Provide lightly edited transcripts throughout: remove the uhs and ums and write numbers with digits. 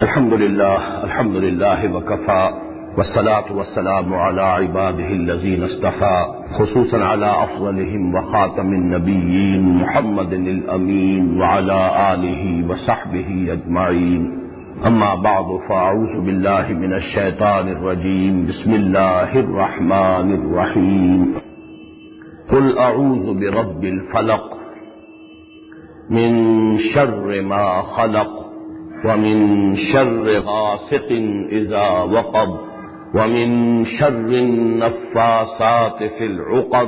الحمد لله وكفى والصلاة والسلام على عباده الذين اصطفى خصوصا على أفضلهم وخاتم النبيين محمد الأمين وعلى آله وصحبه أجمعين. أما بعد فأعوذ بالله من الشيطان الرجيم. بسم الله الرحمن الرحيم. قل أعوذ برب الفلق من شر ما خلق ومن شر غاسق إذا وقب ومن شر النفاثات في العقد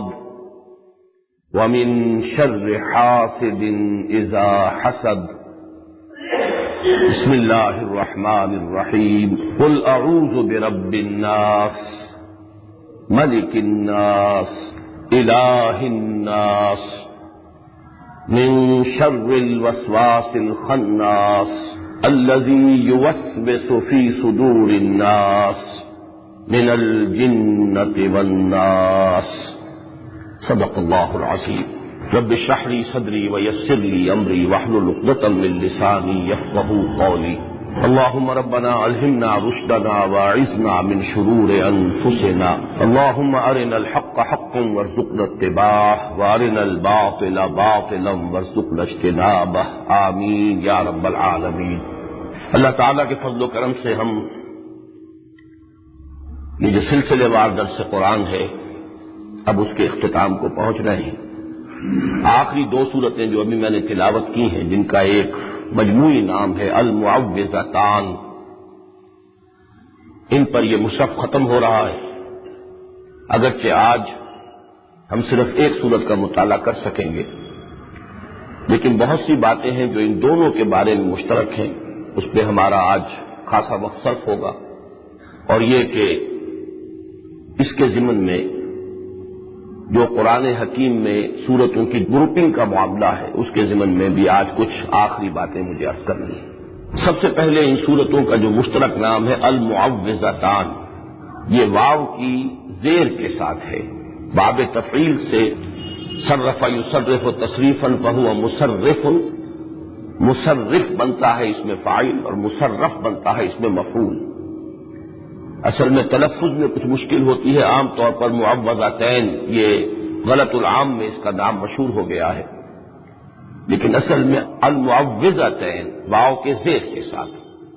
ومن شر حاسد إذا حسد. بسم الله الرحمن الرحيم. قل أعوذ برب الناس ملك الناس إله الناس من شر الوسواس الخناس الذي يوسوس في صدور الناس من الجنة والناس. صدق الله العظيم. رب اشرح لي صدري ويسر لي أمري واحلل عقدة من لساني يفقهوا قولي. اللهم ربنا ألهمنا رشدنا واعذنا من شرور أنفسنا. اللهم أرنا الحق حقا وارزقنا اتباعه وأرنا الباطل باطلا وارزقنا اجتنابه. آمین یا رب العالمین. اللہ تعالیٰ کے فضل و کرم سے ہم یہ جو سلسلے وار درس قرآن ہے اب اس کے اختتام کو پہنچ رہے ہیں. آخری دو صورتیں جو ابھی میں نے تلاوت کی ہیں جن کا ایک مجموعی نام ہے المعوذتان، ان پر یہ مصحف ختم ہو رہا ہے. اگرچہ آج ہم صرف ایک صورت کا مطالعہ کر سکیں گے لیکن بہت سی باتیں ہیں جو ان دونوں کے بارے میں مشترک ہیں، اس پہ ہمارا آج خاصا وقت صرف ہوگا. اور یہ کہ اس کے ضمن میں جو قرآن حکیم میں سورتوں کی گروپنگ کا معاملہ ہے اس کے ضمن میں بھی آج کچھ آخری باتیں مجھے عرض کرنی ہیں. سب سے پہلے ان سورتوں کا جو مشترک نام ہے المعوذتان، یہ واو کی زیر کے ساتھ ہے. باب تفعیل سے صرف یصرف تصریفا فہو مصرف، مصرف بنتا ہے اس میں فاعل اور مصرف بنتا ہے اس میں مفعول. اصل میں تلفظ میں کچھ مشکل ہوتی ہے. عام طور پر معوذتین یہ غلط العام میں اس کا نام مشہور ہو گیا ہے، لیکن اصل میں المعوذتین واو کے زیر کے ساتھ.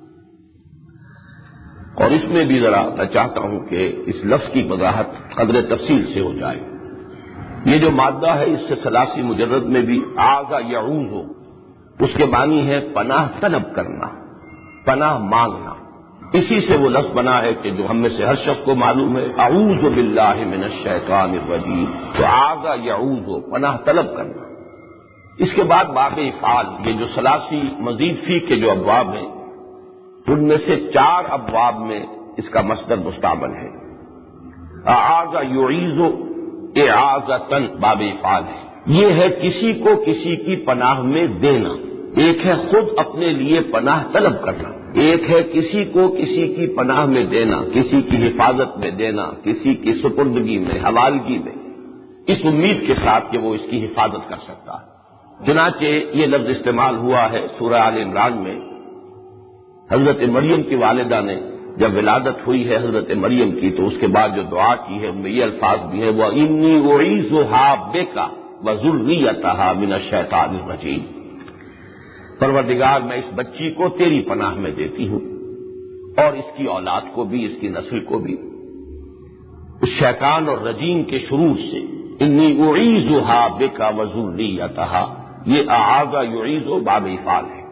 اور اس میں بھی ذرا میں چاہتا ہوں کہ اس لفظ کی وضاحت قدر تفصیل سے ہو جائے. یہ جو مادہ ہے اس سے ثلاثی مجرد میں بھی اعاذ یعوذ، اس کے معنی ہے پناہ طلب کرنا، پناہ مانگنا. اسی سے وہ لفظ بنا ہے کہ جو ہم میں سے ہر شخص کو معلوم ہے، اعوذ باللہ من الشیطان الرجیم. تو اعاذ یعوذ پناہ طلب کرنا. اس کے بعد باب افعال، یہ جو ثلاثی مزید فی کے جو ابواب ہیں ان میں سے 4 ابواب میں اس کا مصدر مستعمل ہے. اعاذ یعیذ اعاذتن باب افعال ہے. یہ ہے کسی کو کسی کی پناہ میں دینا. ایک ہے خود اپنے لیے پناہ طلب کرنا، ایک ہے کسی کو کسی کی پناہ میں دینا، کسی کی حفاظت میں دینا، کسی کی سپردگی میں، حوالگی میں، اس امید کے ساتھ کہ وہ اس کی حفاظت کر سکتا ہے. چنانچہ یہ لفظ استعمال ہوا ہے سورہ آل عمران میں. حضرت مریم کی والدہ نے جب ولادت ہوئی ہے حضرت مریم کی تو اس کے بعد جو دعا کی ہے ان میں یہ الفاظ بھی ہیں وَإِنِّي أُعِيذُهَا بِكَ وَذُرِّيَّتَهَا مِنَ الشَّيْطَانِ الرَّجِيمِ. پروردگار میں اس بچی کو تیری پناہ میں دیتی ہوں اور اس کی اولاد کو بھی، اس کی نسل کو بھی اس شیطان اور رجیم کے شرور سے. انی اعیذها بک وذریتها، یہ اعاذ یعیذ باب افعال ہے.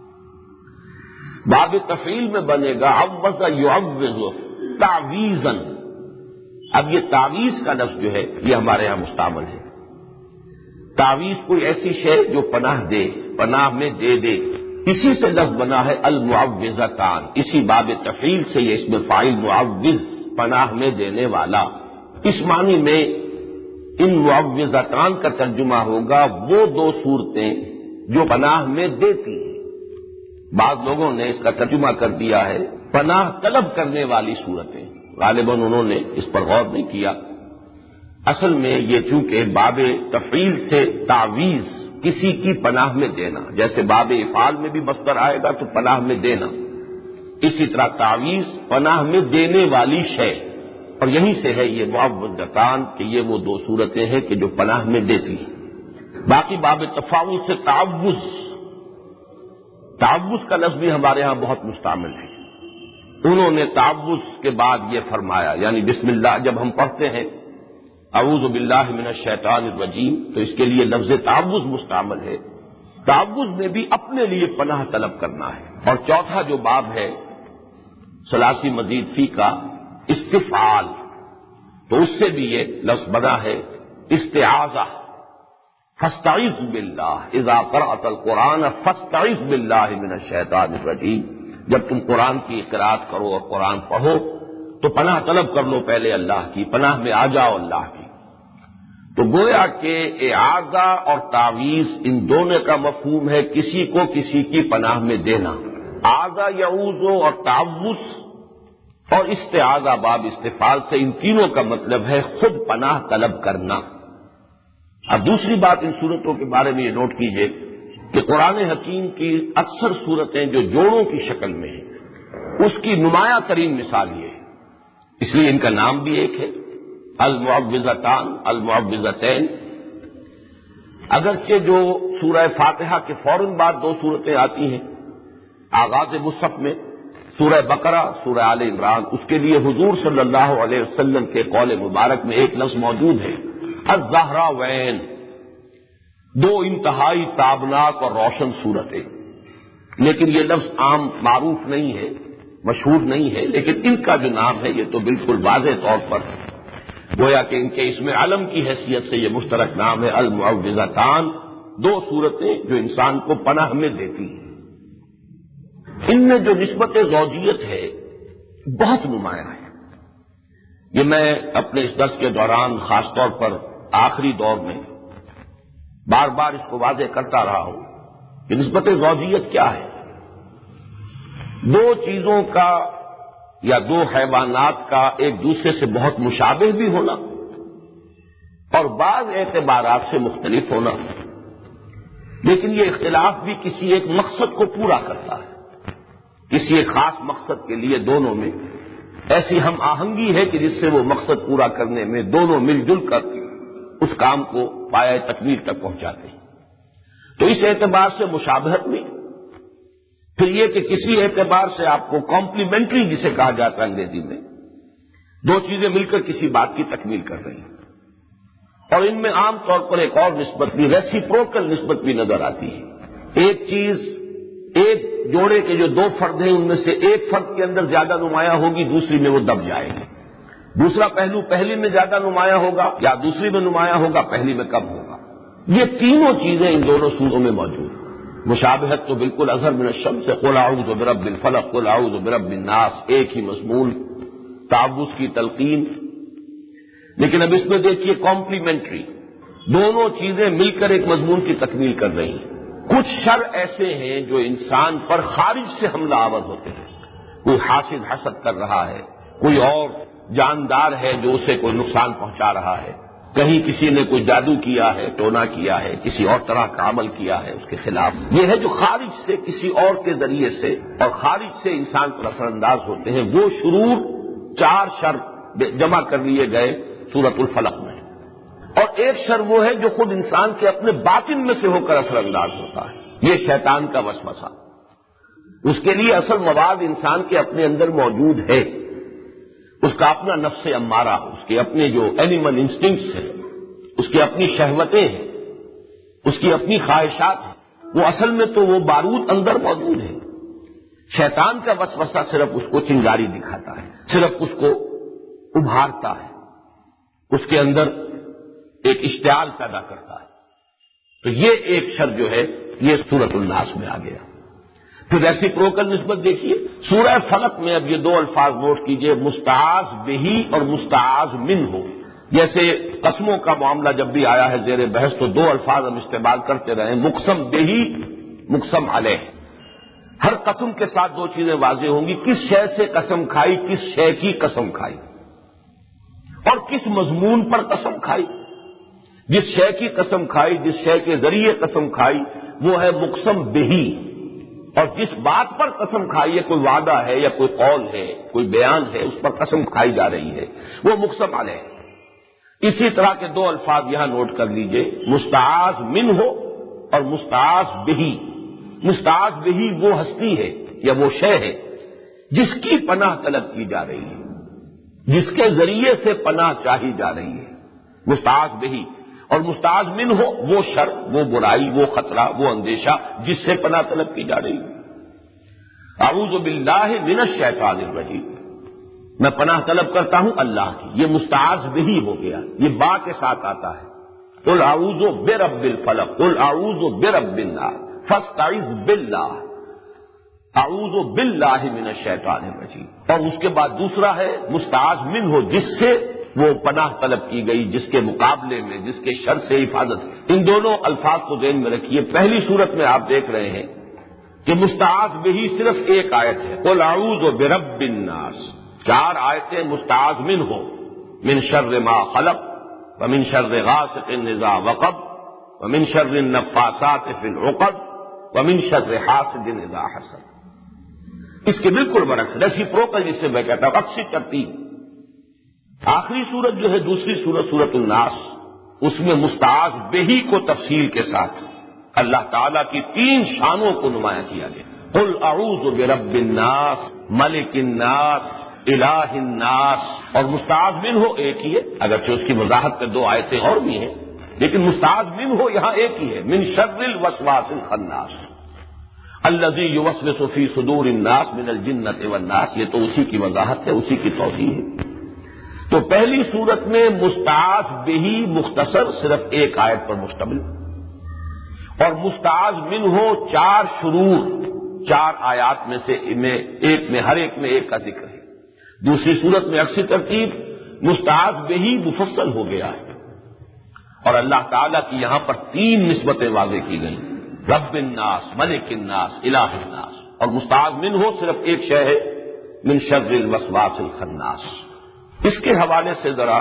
باب تفعیل میں بنے گا عوذ یعوذ تعویذا. اب یہ تعویذ کا لفظ جو ہے یہ ہمارے یہاں مستعمل ہے. تعویذ کوئی ایسی شے جو پناہ دے، پناہ میں دے دے. اسی سے لفظ بنا ہے المعوذتان. اسی باب تفعیل سے یہ اس میں فاعل معوذ پناہ میں دینے والا. اس معنی میں ان معوذتان کا ترجمہ ہوگا وہ 2 صورتیں جو پناہ میں دیتی ہیں. بعض لوگوں نے اس کا ترجمہ کر دیا ہے پناہ طلب کرنے والی صورتیں. غالباً انہوں نے اس پر غور نہیں کیا. اصل میں یہ چونکہ باب تفعیل سے تعویذ کسی کی پناہ میں دینا، جیسے باب افعال میں بھی مصدر آئے گا تو پناہ میں دینا، اسی طرح تعویذ پناہ میں دینے والی شے، اور یہیں سے ہے یہ معوذتان کہ یہ وہ دو صورتیں ہیں کہ جو پناہ میں دیتی ہیں۔ باقی باب تفاوض سے تعوذ کا لفظ بھی ہمارے ہاں بہت مستعمل ہے۔ انہوں نے تعوذ کے بعد یہ فرمایا، یعنی بسم اللہ جب ہم پڑھتے ہیں اعوذ باللہ من الشیطان الرجیم تو اس کے لیے لفظ تعوذ مستعمل ہے۔ تعوذ میں بھی اپنے لیے پناہ طلب کرنا ہے۔ اور چوتھا جو باب ہے ثلاثی مزید فی کا استفعال، تو اس سے بھی یہ لفظ بنا ہے استعاذہ، فاستعذ باللہ اذا قرأت القرآن فاستعذ باللہ من الشیطان الرجیم، جب تم قرآن کی قرأت کرو اور قرآن پڑھو تو پناہ طلب کر لو پہلے اللہ کی، پناہ میں آ جاؤ اللہ کی۔ تو گویا کہ اعاذہ اور تعویذ ان دونوں کا مفہوم ہے کسی کو کسی کی پناہ میں دینا۔ اعاذہ یعوذ اور تعوذ اور استعاذہ باب استفعال سے ان تینوں کا مطلب ہے خود پناہ طلب کرنا۔ اب دوسری بات ان صورتوں کے بارے میں یہ نوٹ کیجئے کہ قرآن حکیم کی اکثر صورتیں جو جوڑوں کی شکل میں ہیں اس کی نمایاں ترین مثال یہ ہے، اس لیے ان کا نام بھی ایک ہے المعوذتان المعوذتین۔ اگرچہ جو سورہ فاتحہ کے فوراً بعد دو صورتیں آتی ہیں آغاز مصحف میں، سورہ بقرہ، سورہ آل عمران، اس کے لیے حضور صلی اللہ علیہ وسلم کے قول مبارک میں ایک لفظ موجود ہے الزہراوین، دو انتہائی تابناک اور روشن صورتیں، لیکن یہ لفظ عام معروف نہیں ہے، مشہور نہیں ہے، لیکن ان کا جو نام ہے یہ تو بالکل واضح طور پر گویا کہ ان کے اسم علم کی حیثیت سے یہ مشترک نام ہے المعوذتان، دو صورتیں جو انسان کو پناہ میں دیتی ہیں۔ ان میں جو نسبت زوجیت ہے بہت نمایاں ہے۔ یہ میں اپنے اس درس کے دوران خاص طور پر آخری دور میں بار بار اس کو واضح کرتا رہا ہوں کہ نسبت زوجیت کیا ہے؟ دو چیزوں کا یا دو حیوانات کا ایک دوسرے سے بہت مشابہ بھی ہونا اور بعض اعتبارات سے مختلف ہونا، لیکن یہ اختلاف بھی کسی ایک مقصد کو پورا کرتا ہے۔ کسی ایک خاص مقصد کے لیے دونوں میں ایسی ہم آہنگی ہے کہ جس سے وہ مقصد پورا کرنے میں دونوں مل جل کر اس کام کو پایہ تکمیل تک پہنچاتے ہیں۔ تو اس اعتبار سے مشابہت میں پھر یہ کہ کسی اعتبار سے آپ کو کمپلیمنٹری جسے کہا جاتا ہے انگریزی میں، دو چیزیں مل کر کسی بات کی تکمیل کر رہی ہیں۔ اور ان میں عام طور پر ایک اور نسبت بھی ریسیپروکل نسبت بھی نظر آتی ہے۔ ایک چیز ایک جوڑے کے جو دو فرد ہیں ان میں سے ایک فرد کے اندر زیادہ نمایاں ہوگی، دوسری میں وہ دب جائے گی۔ دوسرا پہلو پہلی میں زیادہ نمایاں ہوگا یا دوسری میں نمایاں ہوگا، پہلی میں کم ہوگا۔ یہ تینوں چیزیں ان دونوں سوروں میں موجود ہیں۔ مشابہت تو بالکل اظہر من الشمس سے قل اعوذ برب الفلق قل اعوذ برب الناس، ایک ہی مضمون، تعوذ کی تلقین۔ لیکن اب اس میں دیکھیے کمپلیمنٹری، دونوں چیزیں مل کر ایک مضمون کی تکمیل کر رہی ہیں۔ کچھ شر ایسے ہیں جو انسان پر خارج سے حملہ آور ہوتے ہیں، کوئی حاسد حسد کر رہا ہے، کوئی اور جاندار ہے جو اسے کوئی نقصان پہنچا رہا ہے، کہیں کسی نے کوئی جادو کیا ہے، ٹونا کیا ہے، کسی اور طرح کا عمل کیا ہے اس کے خلاف۔ یہ ہے جو خارج سے کسی اور کے ذریعے سے اور خارج سے انسان پر اثر انداز ہوتے ہیں۔ وہ شرور چار شر جمع کر لیے گئے سورۃ الفلق میں، اور ایک شر وہ ہے جو خود انسان کے اپنے باطن میں سے ہو کر اثر انداز ہوتا ہے، یہ شیطان کا وسوسہ۔ اس کے لیے اصل مواد انسان کے اپنے اندر موجود ہے، اس کا اپنا نفس امارہ، اس کے اپنے جو اینیمل انسٹنکٹس ہیں، اس کی اپنی شہوتیں ہیں، اس کی اپنی خواہشات ہیں، وہ اصل میں تو وہ بارود اندر موجود ہے۔ شیطان کا وسوسہ صرف اس کو چنگاری دکھاتا ہے، صرف اس کو ابھارتا ہے، اس کے اندر ایک اشتعال پیدا کرتا ہے۔ تو یہ ایک شر جو ہے یہ سورۃ الناس میں آ گیا۔ پھر ایسی پروکل نسبت دیکھیے سورہ فلق میں، اب یہ دو الفاظ نوٹ کیجئے، مستعاذ بہی اور مستعاذ منہ۔ جیسے قسموں کا معاملہ جب بھی آیا ہے زیر بحث تو دو الفاظ ہم استعمال کرتے رہے، مقسم بہی، مقسم علیہ۔ ہر قسم کے ساتھ دو چیزیں واضح ہوں گی، کس شے سے قسم کھائی، کس شے کی قسم کھائی، اور کس مضمون پر قسم کھائی۔ جس شے کی قسم کھائی، جس شے کے ذریعے قسم کھائی، وہ ہے مقسم بہی، اور جس بات پر قسم کھائی ہے، کوئی وعدہ ہے یا کوئی قول ہے، کوئی بیان ہے، اس پر قسم کھائی جا رہی ہے، وہ مقسم علیہ ہے۔ اسی طرح کے دو الفاظ یہاں نوٹ کر لیجئے، مستعاذ منہ اور مستعاذ بہ۔ مستعاذ بہ وہ ہستی ہے یا وہ شے ہے جس کی پناہ طلب کی جا رہی ہے، جس کے ذریعے سے پناہ چاہی جا رہی ہے، مستعاذ بہ۔ اور مستعاذ منہ وہ شر، وہ برائی، وہ خطرہ، وہ اندیشہ جس سے پناہ طلب کی جا رہی ہے۔ اعوذ باللہ من الشیطان الرجیم، میں پناہ طلب کرتا ہوں اللہ کی۔ یہ مستعاذ بہ ہو گیا، یہ با کے ساتھ آتا ہے۔ قل اعوذ برب الفلق، قل اعوذ برب الناس، فاستعذ باللہ، اعوذ باللہ من الشیطان الرجیم۔ اور اس کے بعد دوسرا ہے مستعاذ منہ، جس سے وہ پناہ طلب کی گئی، جس کے مقابلے میں، جس کے شر سے حفاظت۔ ان دونوں الفاظ کو ذہن میں رکھیے۔ پہلی صورت میں آپ دیکھ رہے ہیں کہ مستعاذ بہ صرف ایک آیت ہے، قل اعوذ برب الناس۔ 4 آیتیں مستعاذ منہ، من شر ما خلق، ومن شر غاسق اذا وقب، ومن شر النفاثات فی العقد، ومن شر حاسد اذا حسد۔ اس کے بالکل برعکس ریسیپروکل، جس سے میں کہتا ہوں عکسی ترتیب۔ آخری سورت جو ہے دوسری سورت، سورت الناس، اس میں مستعاذ بہ کو تفصیل کے ساتھ اللہ تعالیٰ کی 3 شانوں کو نمایاں کیا گیا۔ قل اعوذ برب الناس، ملک الناس، الہ الناس۔ اور مستعاذ منہ ایک ہی ہے، اگرچہ اس کی وضاحت میں 2 آیتیں اور بھی ہیں، لیکن مستعاذ منہ یہاں ایک ہی ہے، من شر الوسواس الخناس الذی یوسوس فی صدور الناس من الجنۃ والناس۔ یہ تو اسی کی وضاحت ہے، اسی کی توضیح ہے۔ تو پہلی صورت میں مستعاذ بہ مختصر صرف ایک آیت پر مشتمل، اور مستعاذ منہ 4 شرور، 4 آیات میں سے ایک میں ہر ایک میں ایک کا ذکر ہے۔ دوسری صورت میں عکسی ترتیب مستعاذ بہ مفصل ہو گیا ہے، اور اللہ تعالیٰ کی یہاں پر 3 نسبتیں واضح کی گئیں، رب الناس، ملک الناس، الہ الناس۔ اور مستعاذ منہ صرف ایک شے ہے، من شر الوسواس الخناس۔ اس کے حوالے سے ذرا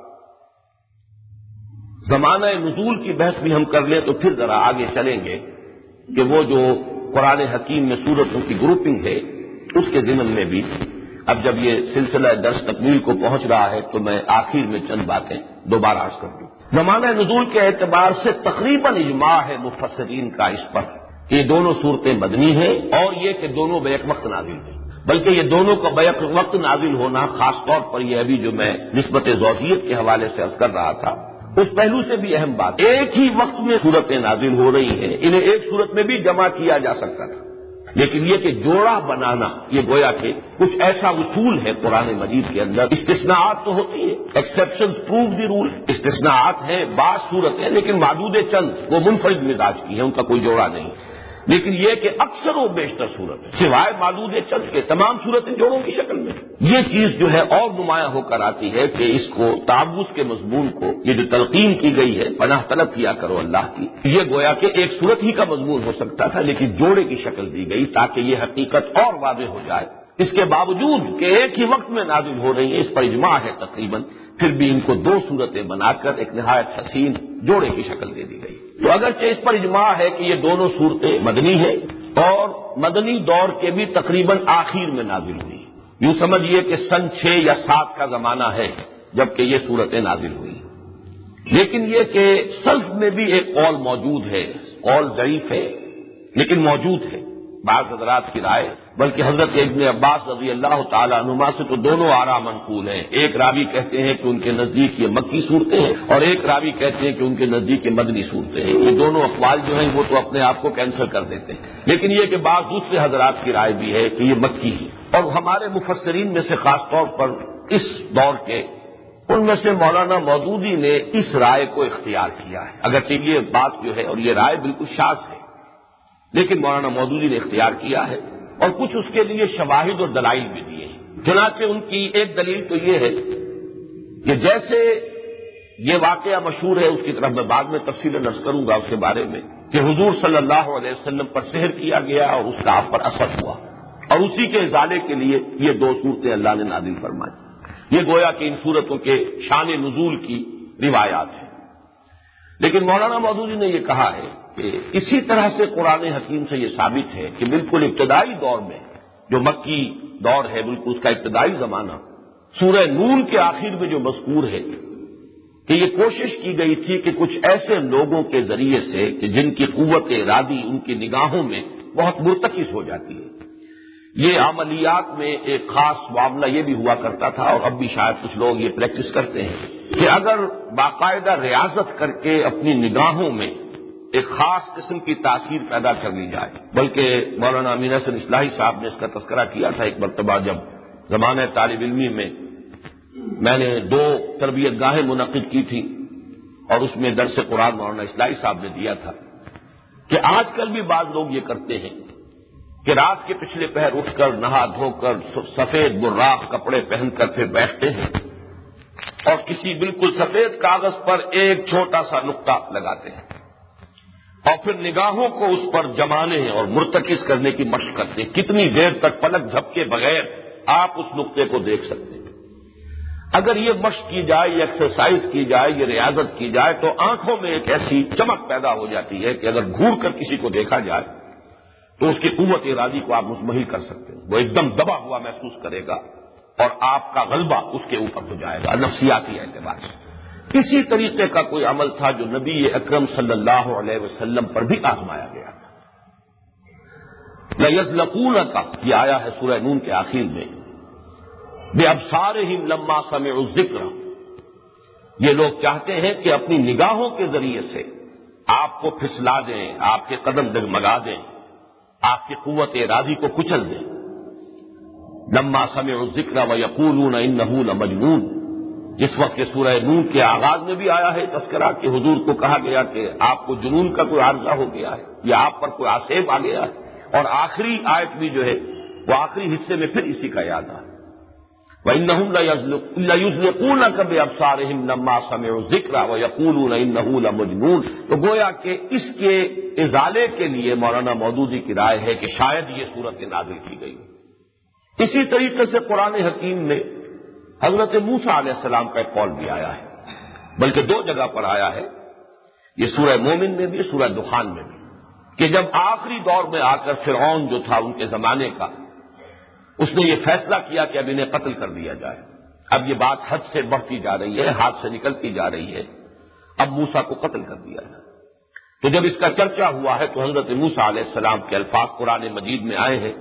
زمانہ نزول کی بحث بھی ہم کر لیں تو پھر ذرا آگے چلیں گے کہ وہ جو قرآن حکیم میں سورتوں کی گروپنگ ہے اس کے ضمن میں بھی اب جب یہ سلسلہ درس تکمیل کو پہنچ رہا ہے تو میں آخر میں چند باتیں دوبارہ عرض کر دوں۔ زمانہ نزول کے اعتبار سے تقریباً اجماع ہے مفسرین کا اس پر کہ یہ دونوں صورتیں مدنی ہیں، اور یہ کہ دونوں بیک وقت نازل ہیں، بلکہ یہ دونوں کا بیک وقت نازل ہونا خاص طور پر یہ ابھی جو میں نسبت ذوقیت کے حوالے سے عرض کر رہا تھا اس پہلو سے بھی اہم بات، ایک ہی وقت میں صورتیں نازل ہو رہی ہیں، انہیں ایک صورت میں بھی جمع کیا جا سکتا تھا، لیکن یہ کہ جوڑا بنانا یہ گویا کہ کچھ ایسا اصول ہے قرآن مجید کے اندر۔ استثناءات تو ہوتی ہیں، ایکسیپشنز پروو دی رول، استثناءات ہیں، بعض صورتیں لیکن معدود چند وہ منفرد مزاج کی ہیں، ان کا کوئی جوڑا نہیں، لیکن یہ کہ اکثر و بیشتر صورت سوائے معدود چند کے تمام صورتیں جوڑوں کی شکل میں۔ یہ چیز جو ہے اور نمایاں ہو کر آتی ہے کہ اس کو تعوذ کے مضمون کو یہ جو تلقین کی گئی ہے پناہ طلب کیا کرو اللہ کی، یہ گویا کہ ایک صورت ہی کا مضمون ہو سکتا تھا لیکن جوڑے کی شکل دی گئی تاکہ یہ حقیقت اور واضح ہو جائے۔ اس کے باوجود کہ ایک ہی وقت میں نازل ہو رہی ہیں، اس پر اجماع ہے تقریباً، پھر بھی ان کو 2 صورتیں بنا کر ایک نہایت حسین جوڑے کی شکل دے دی گئی۔ تو اگرچہ اس پر اجماع ہے کہ یہ دونوں صورتیں مدنی ہیں اور مدنی دور کے بھی تقریباً آخر میں نازل ہوئی، یوں سمجھیے کہ سن 6 یا 7 کا زمانہ ہے جبکہ یہ صورتیں نازل ہوئی، لیکن یہ کہ سلف میں بھی ایک قول موجود ہے، قول ضعیف ہے لیکن موجود ہے، بعض حضرات کی رائے، بلکہ حضرت ابن عباس رضی اللہ تعالیٰ عنہما سے تو دونوں آراء منقول ہیں، ایک راوی کہتے ہیں کہ ان کے نزدیک یہ مکی صورتیں ہیں اور ایک راوی کہتے ہیں کہ ان کے نزدیک یہ مدنی صورتیں ہیں، یہ دونوں اقوال جو ہیں وہ تو اپنے آپ کو کینسل کر دیتے ہیں، لیکن یہ کہ بعض دوسرے حضرات کی رائے بھی ہے کہ یہ مکی ہے، اور ہمارے مفسرین میں سے خاص طور پر اس دور کے ان میں سے مولانا مودودی نے اس رائے کو اختیار کیا ہے، اگرچہ یہ بات جو ہے اور یہ رائے بالکل شاذ ہے لیکن مولانا مودودی نے اختیار کیا ہے، اور کچھ اس کے لیے شواہد اور دلائل بھی دیے ہیں۔ چنانچہ ان کی ایک دلیل تو یہ ہے کہ جیسے یہ واقعہ مشہور ہے، اس کی طرف میں بعد میں تفصیل عرض کروں گا اس کے بارے میں، کہ حضور صلی اللہ علیہ وسلم پر سحر کیا گیا اور اس کا آپ پر اثر ہوا، اور اسی کے ازالے کے لیے یہ 2 صورتیں اللہ نے نازل فرمائی۔ یہ گویا کہ ان صورتوں کے شان نزول کی روایات ہیں۔ لیکن مولانا مودودی نے یہ کہا ہے کہ اسی طرح سے قرآن حکیم سے یہ ثابت ہے کہ بالکل ابتدائی دور میں جو مکی دور ہے، بالکل اس کا ابتدائی زمانہ، سورہ نون کے آخر میں جو مذکور ہے کہ یہ کوشش کی گئی تھی کہ کچھ ایسے لوگوں کے ذریعے سے کہ جن کی قوت ارادی ان کی نگاہوں میں بہت مرتکز ہو جاتی ہے، یہ عملیات میں ایک خاص معاملہ یہ بھی ہوا کرتا تھا، اور اب بھی شاید کچھ لوگ یہ پریکٹس کرتے ہیں کہ اگر باقاعدہ ریاضت کر کے اپنی نگاہوں میں ایک خاص قسم کی تاثیر پیدا کر لی جائے، بلکہ مولانا امین حسن اصلاحی صاحب نے اس کا تذکرہ کیا تھا ایک مرتبہ جب زمانہ طالب علمی میں میں نے 2 تربیت گاہیں منعقد کی تھی، اور اس میں درس قرآن مولانا اصلاحی صاحب نے دیا تھا کہ آج کل بھی بعض لوگ یہ کرتے ہیں کہ رات کے پچھلے پہر اٹھ کر نہا دھو کر سفید براق کپڑے پہن کر پھر بیٹھتے ہیں اور کسی بالکل سفید کاغذ پر ایک چھوٹا سا نقطہ لگاتے ہیں اور پھر نگاہوں کو اس پر جمانے اور مرتکز کرنے کی مشق کرتے ہیں۔ کتنی دیر تک پلک جھپکے بغیر آپ اس نقطے کو دیکھ سکتے ہیں۔ اگر یہ مشق کی جائے، یہ ایکسرسائز کی جائے، یہ ریاضت کی جائے تو آنکھوں میں ایک ایسی چمک پیدا ہو جاتی ہے کہ اگر گھور کر کسی کو دیکھا جائے تو اس کی قوت ارادی کو آپ مزمحل کر سکتے ہیں، وہ ایک دم دبا ہوا محسوس کرے گا اور آپ کا غلبہ اس کے اوپر ہو جائے گا نفسیاتی اعتبار سے۔ اسی طریقے کا کوئی عمل تھا جو نبی اکرم صلی اللہ علیہ وسلم پر بھی آزمایا گیا تھا۔ لَيَزْلَقُونَكَ یہ آیا ہے سورہ نون کے آخر میں، بِأَبْصَارِهِمْ لَمَّا سَمِعُوا الذِّكْرَ، یہ لوگ چاہتے ہیں کہ اپنی نگاہوں کے ذریعے سے آپ کو پھسلا دیں، آپ کے قدم ڈگمگا دیں، آپ کی قوت ارادی کو کچل دیں۔ لما سمعوا الذکر ویقولون انہ لمجنون، جس وقت کہ سورہ نون کے آغاز میں بھی آیا ہے تذکرہ کہ حضور کو کہا گیا کہ آپ کو جنون کا کوئی عارضہ ہو گیا ہے یا آپ پر کوئی آصیب آ گیا ہے، اور آخری آیت بھی جو ہے وہ آخری حصے میں پھر اسی کا یاد آ وَإِنَّهُمْ لَيُزْلِقُونَكَ بِأَبْصَارِهِمْ لَمَّا سَمِعُوا الذِّكْرَ وَيَقُولُونَ إِنَّهُ لَمَجْنُونٌ، تو گویا کہ اس کے ازالے کے لیے مولانا مودودی کی رائے ہے کہ شاید یہ صورت نازل کی گئی۔ اسی طریقے سے قرآن حکیم میں حضرت موسیٰ علیہ السلام کا ایک قول بھی آیا ہے، بلکہ 2 جگہ پر آیا ہے، یہ سورہ مومن میں بھی، سورہ دخان میں بھی، کہ جب آخری دور میں آ کر فرعون جو تھا ان کے زمانے کا، اس نے یہ فیصلہ کیا کہ اب انہیں قتل کر دیا جائے۔ اب یہ بات حد سے بڑھتی جا رہی ہے، ہاتھ سے نکلتی جا رہی ہے، اب موسیٰ کو قتل کر دیا جائے۔ تو جب اس کا چرچا ہوا ہے تو حضرت موسیٰ علیہ السلام کے الفاظ قرآن مجید میں آئے ہیں،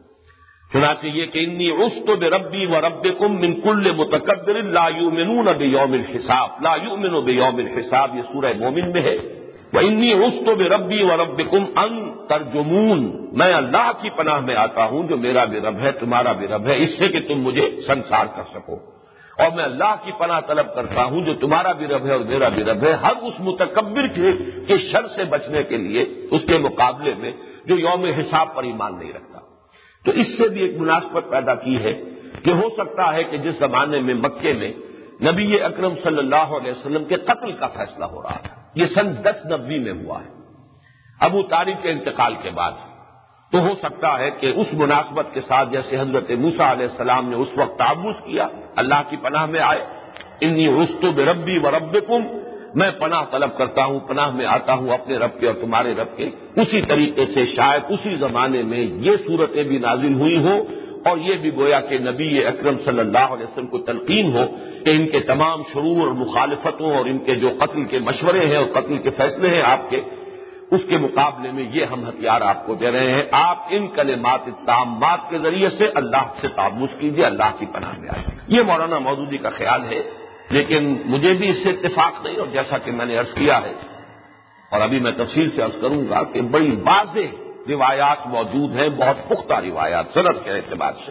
چنانچہ یہ کہ انی عُذْتُ بِرَبِّي وَرَبِّكُم مِّن كُلِّ مُتَكَبِّرٍ لَّا يُؤْمِنُونَ بِيَوْمِ الْحِسَابِ، لَا يُؤْمِنُ بِيَوْمِ الْحِسَابِ، یہ سورہ مومن میں ہے۔ وَإِنِّي عُذْتُ بِرَبِّي وَرَبِّكُمْ أَن تَرْجُمُونِ، میں اللہ کی پناہ میں آتا ہوں جو میرا بھی رب ہے تمہارا بھی رب ہے، اس سے کہ تم مجھے سنسار کر سکو، اور میں اللہ کی پناہ طلب کرتا ہوں جو تمہارا بھی رب ہے اور میرا بھی رب ہے، ہر اس متکبر کے شر سے بچنے کے لیے اس کے مقابلے میں جو یوم حساب پر ایمان نہیں رکھتا۔ تو اس سے بھی ایک مناسبت پیدا کی ہے کہ ہو سکتا ہے کہ جس زمانے میں مکے میں نبی اکرم صلی اللہ علیہ وسلم کے قتل کا فیصلہ ہو رہا تھا، یہ سن 1090 میں ہوا ہے ابو طالب کے انتقال کے بعد، تو ہو سکتا ہے کہ اس مناسبت کے ساتھ جیسے حضرت موسیٰ علیہ السلام نے اس وقت تعوذ کیا، اللہ کی پناہ میں آئے، انی عُذْتُ بِرَبِّي وَرَبِّكُمْ، میں پناہ طلب کرتا ہوں، پناہ میں آتا ہوں اپنے رب کے اور تمہارے رب کے، اسی طریقے سے شاید اسی زمانے میں یہ صورتیں بھی نازل ہوئی ہوں، اور یہ بھی گویا کہ نبی اکرم صلی اللہ علیہ وسلم کو تلقین ہو کہ ان کے تمام شرور اور مخالفتوں اور ان کے جو قتل کے مشورے ہیں اور قتل کے فیصلے ہیں آپ کے، اس کے مقابلے میں یہ ہم ہتھیار آپ کو دے رہے ہیں، آپ ان کلمات التامات کے ذریعے سے اللہ سے تعوذ کیجیے، اللہ کی پناہ میں آئیے۔ یہ مولانا مودودی کا خیال ہے، لیکن مجھے بھی اس سے اتفاق نہیں، اور جیسا کہ میں نے عرض کیا ہے اور ابھی میں تفصیل سے عرض کروں گا کہ بڑی واضح روایات موجود ہیں، بہت پختہ روایات سند کے اعتبار سے،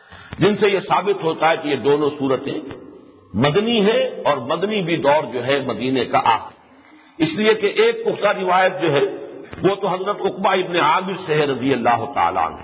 جن سے یہ ثابت ہوتا ہے کہ یہ دونوں صورتیں مدنی ہیں، اور مدنی بھی دور جو ہے مدینے کا آخر، اس لیے کہ ایک پختہ روایت جو ہے وہ تو حضرت عقبہ ابن عامر سے ہے رضی اللہ تعالیٰ عنہ،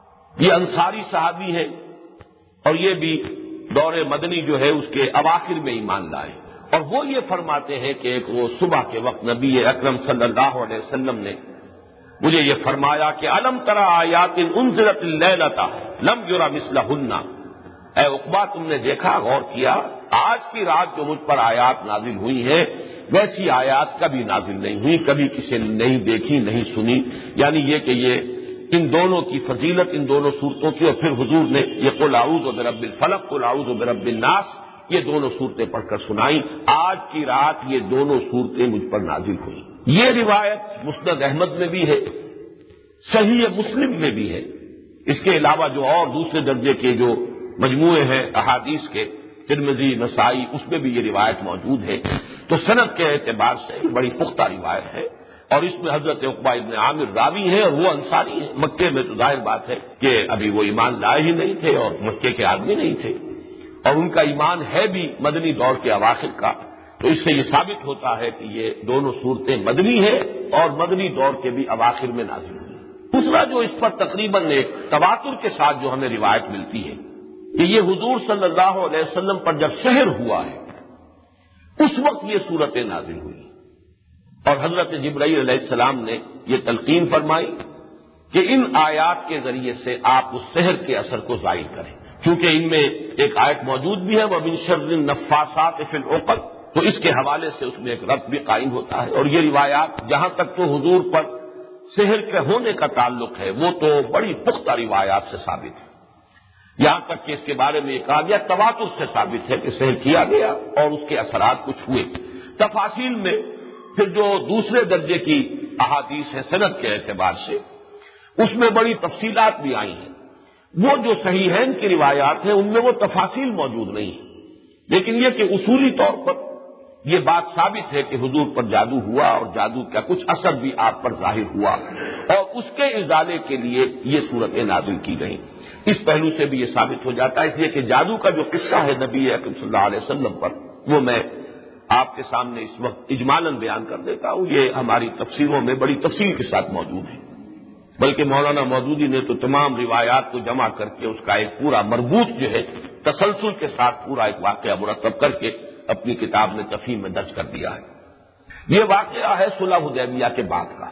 یہ انصاری صحابی ہیں، اور یہ بھی دور مدنی جو ہے اس کے اواخر میں ایمان لائے، اور وہ یہ فرماتے ہیں کہ ایک روز صبح کے وقت نبی اکرم صلی اللہ علیہ وسلم نے مجھے یہ فرمایا کہ الم تری آیات انزلت اللیلۃ لم یری مثلہن، اے عقبہ تم نے دیکھا، غور کیا، آج کی رات جو مجھ پر آیات نازل ہوئی ہیں ویسی آیات کبھی نازل نہیں ہوئی، کبھی کسی نے نہیں دیکھی نہیں سنی، یعنی یہ کہ یہ ان دونوں کی فضیلت، ان دونوں صورتوں کی، اور پھر حضور نے یہ قل اعوذ برب الفلق قل اعوذ برب الناس یہ دونوں صورتیں پڑھ کر سنائیں۔ آج کی رات یہ دونوں صورتیں مجھ پر نازل ہوئیں۔ یہ روایت مسند احمد میں بھی ہے، صحیح مسلم میں بھی ہے، اس کے علاوہ جو اور دوسرے درجے کے جو مجموعے ہیں احادیث کے، ترمذی، نسائی، اس میں بھی یہ روایت موجود ہے۔ تو سند کے اعتبار سے بڑی پختہ روایت ہے، اور اس میں حضرت عقبہ ابن عامر راوی ہے، اور وہ انصاری ہے۔ مکے میں تو ظاہر بات ہے کہ ابھی وہ ایمان لائے ہی نہیں تھے اور مکے کے آدمی نہیں تھے، اور ان کا ایمان ہے بھی مدنی دور کے اواخر کا، تو اس سے یہ ثابت ہوتا ہے کہ یہ دونوں صورتیں مدنی ہیں اور مدنی دور کے بھی اواخر میں نازل ہوئی۔ دوسرا جو اس پر تقریباً ایک تواتر کے ساتھ جو ہمیں روایت ملتی ہے کہ یہ حضور صلی اللہ علیہ وسلم پر جب سحر ہوا ہے اس وقت یہ صورتیں نازل ہوئی، اور حضرت جبرائیل علیہ السلام نے یہ تلقین فرمائی کہ ان آیات کے ذریعے سے آپ اس سحر کے اثر کو ظاہر کریں، کیونکہ ان میں ایک آیت موجود بھی ہے وَمِن شَرِّ النَّفَّاثَاتِ فِي الْعُقَدِ، تو اس کے حوالے سے اس میں ایک ربط بھی قائم ہوتا ہے۔ اور یہ روایات جہاں تک تو حضور پر سحر کے ہونے کا تعلق ہے وہ تو بڑی پختہ روایات سے ثابت ہے، یہاں تک کہ اس کے بارے میں یہ کہا گیا تواتر سے ثابت ہے کہ سحر کیا گیا اور اس کے اثرات کچھ ہوئے۔ تفاصیل میں پھر جو دوسرے درجے کی احادیث ہیں سند کے اعتبار سے اس میں بڑی تفصیلات بھی آئی ہیں، وہ جو صحیحین کی روایات ہیں ان میں وہ تفاصیل موجود نہیں ہیں، لیکن یہ کہ اصولی طور پر یہ بات ثابت ہے کہ حضور پر جادو ہوا اور جادو کا کچھ اثر بھی آپ پر ظاہر ہوا، اور اس کے ازالے کے لیے یہ صورتیں نازل کی گئیں۔ اس پہلو سے بھی یہ ثابت ہو جاتا ہے، اس لیے کہ جادو کا جو قصہ ہے نبی اکرم صلی اللہ علیہ وسلم پر وہ میں آپ کے سامنے اس وقت اجمالاً بیان کر دیتا ہوں، یہ ہماری تفسیروں میں بڑی تفصیل کے ساتھ موجود ہے، بلکہ مولانا مودودی نے تو تمام روایات کو جمع کر کے اس کا ایک پورا مربوط جو ہے تسلسل کے ساتھ پورا ایک واقعہ مرتب کر کے اپنی کتاب میں تفہیم میں درج کر دیا ہے۔ یہ واقعہ ہے صلح حدیبیہ کے بعد کا۔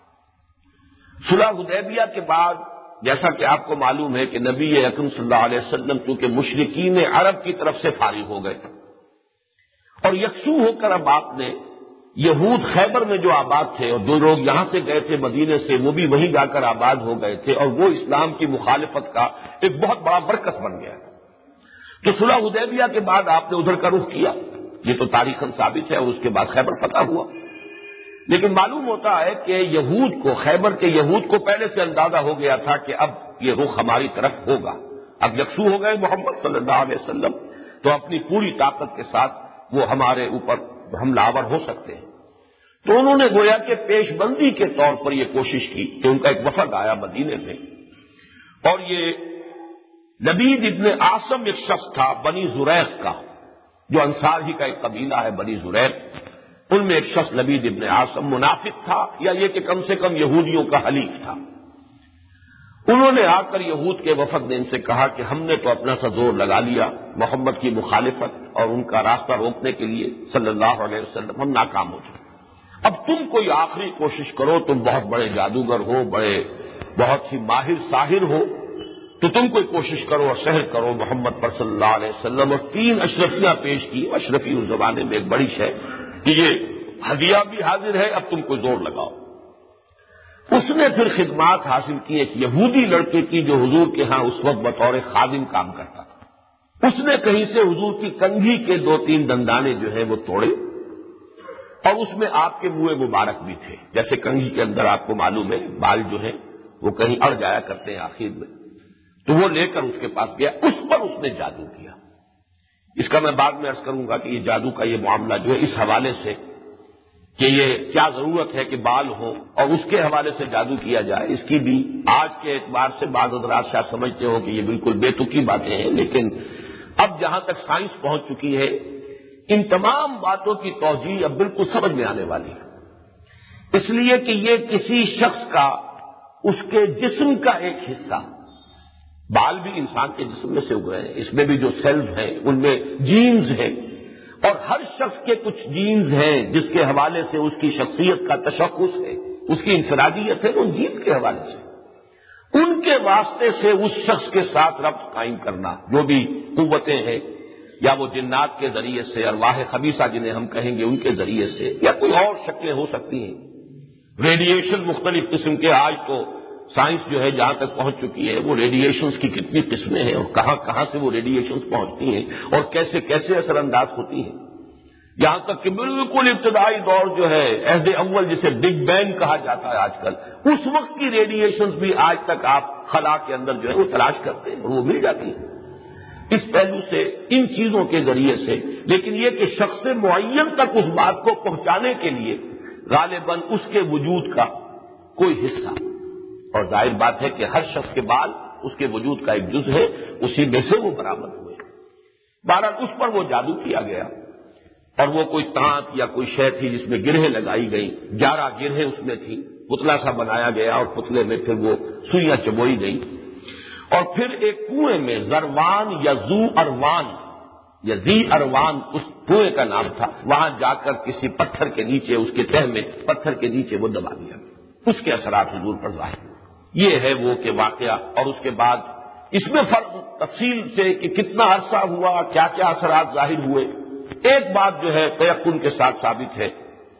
صلح حدیبیہ کے بعد جیسا کہ آپ کو معلوم ہے کہ نبی اکرم صلی اللہ علیہ وسلم چونکہ مشرکین عرب کی طرف سے فارغ ہو گئے اور یکسو ہو کر اب آپ نے یہود خیبر میں جو آباد تھے اور جو لوگ یہاں سے گئے تھے مدینے سے وہ بھی وہیں جا کر آباد ہو گئے تھے، اور وہ اسلام کی مخالفت کا ایک بہت بڑا مرکز بن گیا۔ تو صلح حدیبیہ کے بعد آپ نے ادھر کا رخ کیا، یہ تو تاریخاً ثابت ہے، اور اس کے بعد خیبر فتح ہوا۔ لیکن معلوم ہوتا ہے کہ یہود کو، خیبر کے یہود کو پہلے سے اندازہ ہو گیا تھا کہ اب یہ رخ ہماری طرف ہوگا، اب یکسو ہو گئے محمد صلی اللہ علیہ وسلم، تو اپنی پوری طاقت کے ساتھ وہ ہمارے اوپر حملہ آور ہو سکتے ہیں۔ تو انہوں نے گویا کہ پیش بندی کے طور پر یہ کوشش کی کہ ان کا ایک وفد آیا مدینے میں، اور یہ لبید ابن عاصم ایک شخص تھا بنی زریق کا، جو انصار ہی کا ایک قبیلہ ہے بنی زریق، ان میں ایک شخص لبید ابن عاصم منافق تھا، یا یہ کہ کم سے کم یہودیوں کا حلیف تھا۔ انہوں نے آ کر یہود کے وفد نے ان سے کہا کہ ہم نے تو اپنا سا زور لگا لیا محمد کی مخالفت اور ان کا راستہ روکنے کے لیے صلی اللہ علیہ وسلم، ہم ناکام ہو چکے، اب تم کوئی آخری کوشش کرو، تم بہت بڑے جادوگر ہو، بہت ہی ماہر ساحر ہو، تو تم کوئی کوشش کرو اور سحر کرو محمد پر صلی اللہ علیہ وسلم۔ اور 3 اشرفیاں پیش کی، اشرفی اس زمانے میں ایک بڑی شے کہ یہ ہدیہ بھی حاضر ہے، اب تم کو زور لگاؤ۔ اس نے پھر خدمات حاصل کی ایک یہودی لڑکے کی جو حضور کے ہاں اس وقت بطور خادم کام کرتا تھا، اس نے کہیں سے حضور کی کنگھی کے 2-3 دندانے جو ہیں وہ توڑے، اور اس میں آپ کے منہ مبارک بھی تھے، جیسے کنگھی کے اندر آپ کو معلوم ہے بال جو ہیں وہ کہیں اڑ جایا کرتے ہیں آخر میں، تو وہ لے کر اس کے پاس گیا، اس پر اس نے جادو کیا۔ اس کا میں بعد میں عرض کروں گا کہ یہ جادو کا یہ معاملہ جو ہے اس حوالے سے کہ یہ کیا ضرورت ہے کہ بال ہو اور اس کے حوالے سے جادو کیا جائے، اس کی بھی آج کے اعتبار سے بعض حضرات شاید سمجھتے ہو کہ یہ بالکل بے تکی باتیں ہیں، لیکن اب جہاں تک سائنس پہنچ چکی ہے ان تمام باتوں کی توجیہ اب بالکل سمجھ میں آنے والی ہے، اس لیے کہ یہ کسی شخص کا اس کے جسم کا ایک حصہ، بال بھی انسان کے جسم میں سے اگے ہیں، اس میں بھی جو سیلز ہیں ان میں جینز ہیں، اور ہر شخص کے کچھ جینز ہیں جس کے حوالے سے اس کی شخصیت کا تشخص ہے، اس کی انفرادیت ہے، ان جینز کے حوالے سے ان کے واسطے سے اس شخص کے ساتھ ربط قائم کرنا، جو بھی قوتیں ہیں یا وہ جنات کے ذریعے سے، ارواح خبیثہ جنہیں ہم کہیں گے ان کے ذریعے سے، یا کوئی اور شکلیں ہو سکتی ہیں۔ ریڈیشن مختلف قسم کے، آج تو سائنس جو ہے جہاں تک پہنچ چکی ہے، وہ ریڈیشنز کی کتنی قسمیں ہیں اور کہاں کہاں سے وہ ریڈیشنز پہنچتی ہیں اور کیسے کیسے اثر انداز ہوتی ہیں، یہاں تک کہ بالکل ابتدائی دور جو ہے، عہد اول جسے بگ بینگ کہا جاتا ہے آج کل، اس وقت کی ریڈیشنز بھی آج تک آپ خلا کے اندر جو ہے وہ تلاش کرتے ہیں اور وہ مل جاتی ہیں۔ اس پہلو سے، ان چیزوں کے ذریعے سے، لیکن یہ کہ شخص معین تک اس بات کو پہنچانے کے لیے غالباً اس کے وجود کا کوئی حصہ، اور ظاہر بات ہے کہ ہر شخص کے بال اس کے وجود کا ایک جز ہے، اسی میں سے وہ برآمد ہوئے۔ بہرحال اس پر وہ جادو کیا گیا، اور وہ کوئی تانت یا کوئی شے تھی جس میں گرہیں لگائی گئی، 11 گرہیں اس میں تھی، پتلا سا بنایا گیا اور پتلے میں پھر وہ سوئیاں چبوئی گئی، اور پھر ایک کنویں میں زروان یا زو اروان یا زی اروان اس کنویں کا نام تھا، وہاں جا کر کسی پتھر کے نیچے، اس کے تہ میں پتھر کے نیچے وہ دبا دیا، اس کے اثرات حضور پر ظاہر ہوئے۔ یہ ہے وہ کہ واقعہ، اور اس کے بعد اس میں فرق تفصیل سے کہ کتنا عرصہ ہوا، کیا کیا اثرات ظاہر ہوئے۔ ایک بات جو ہے تیقن کے ساتھ ثابت ہے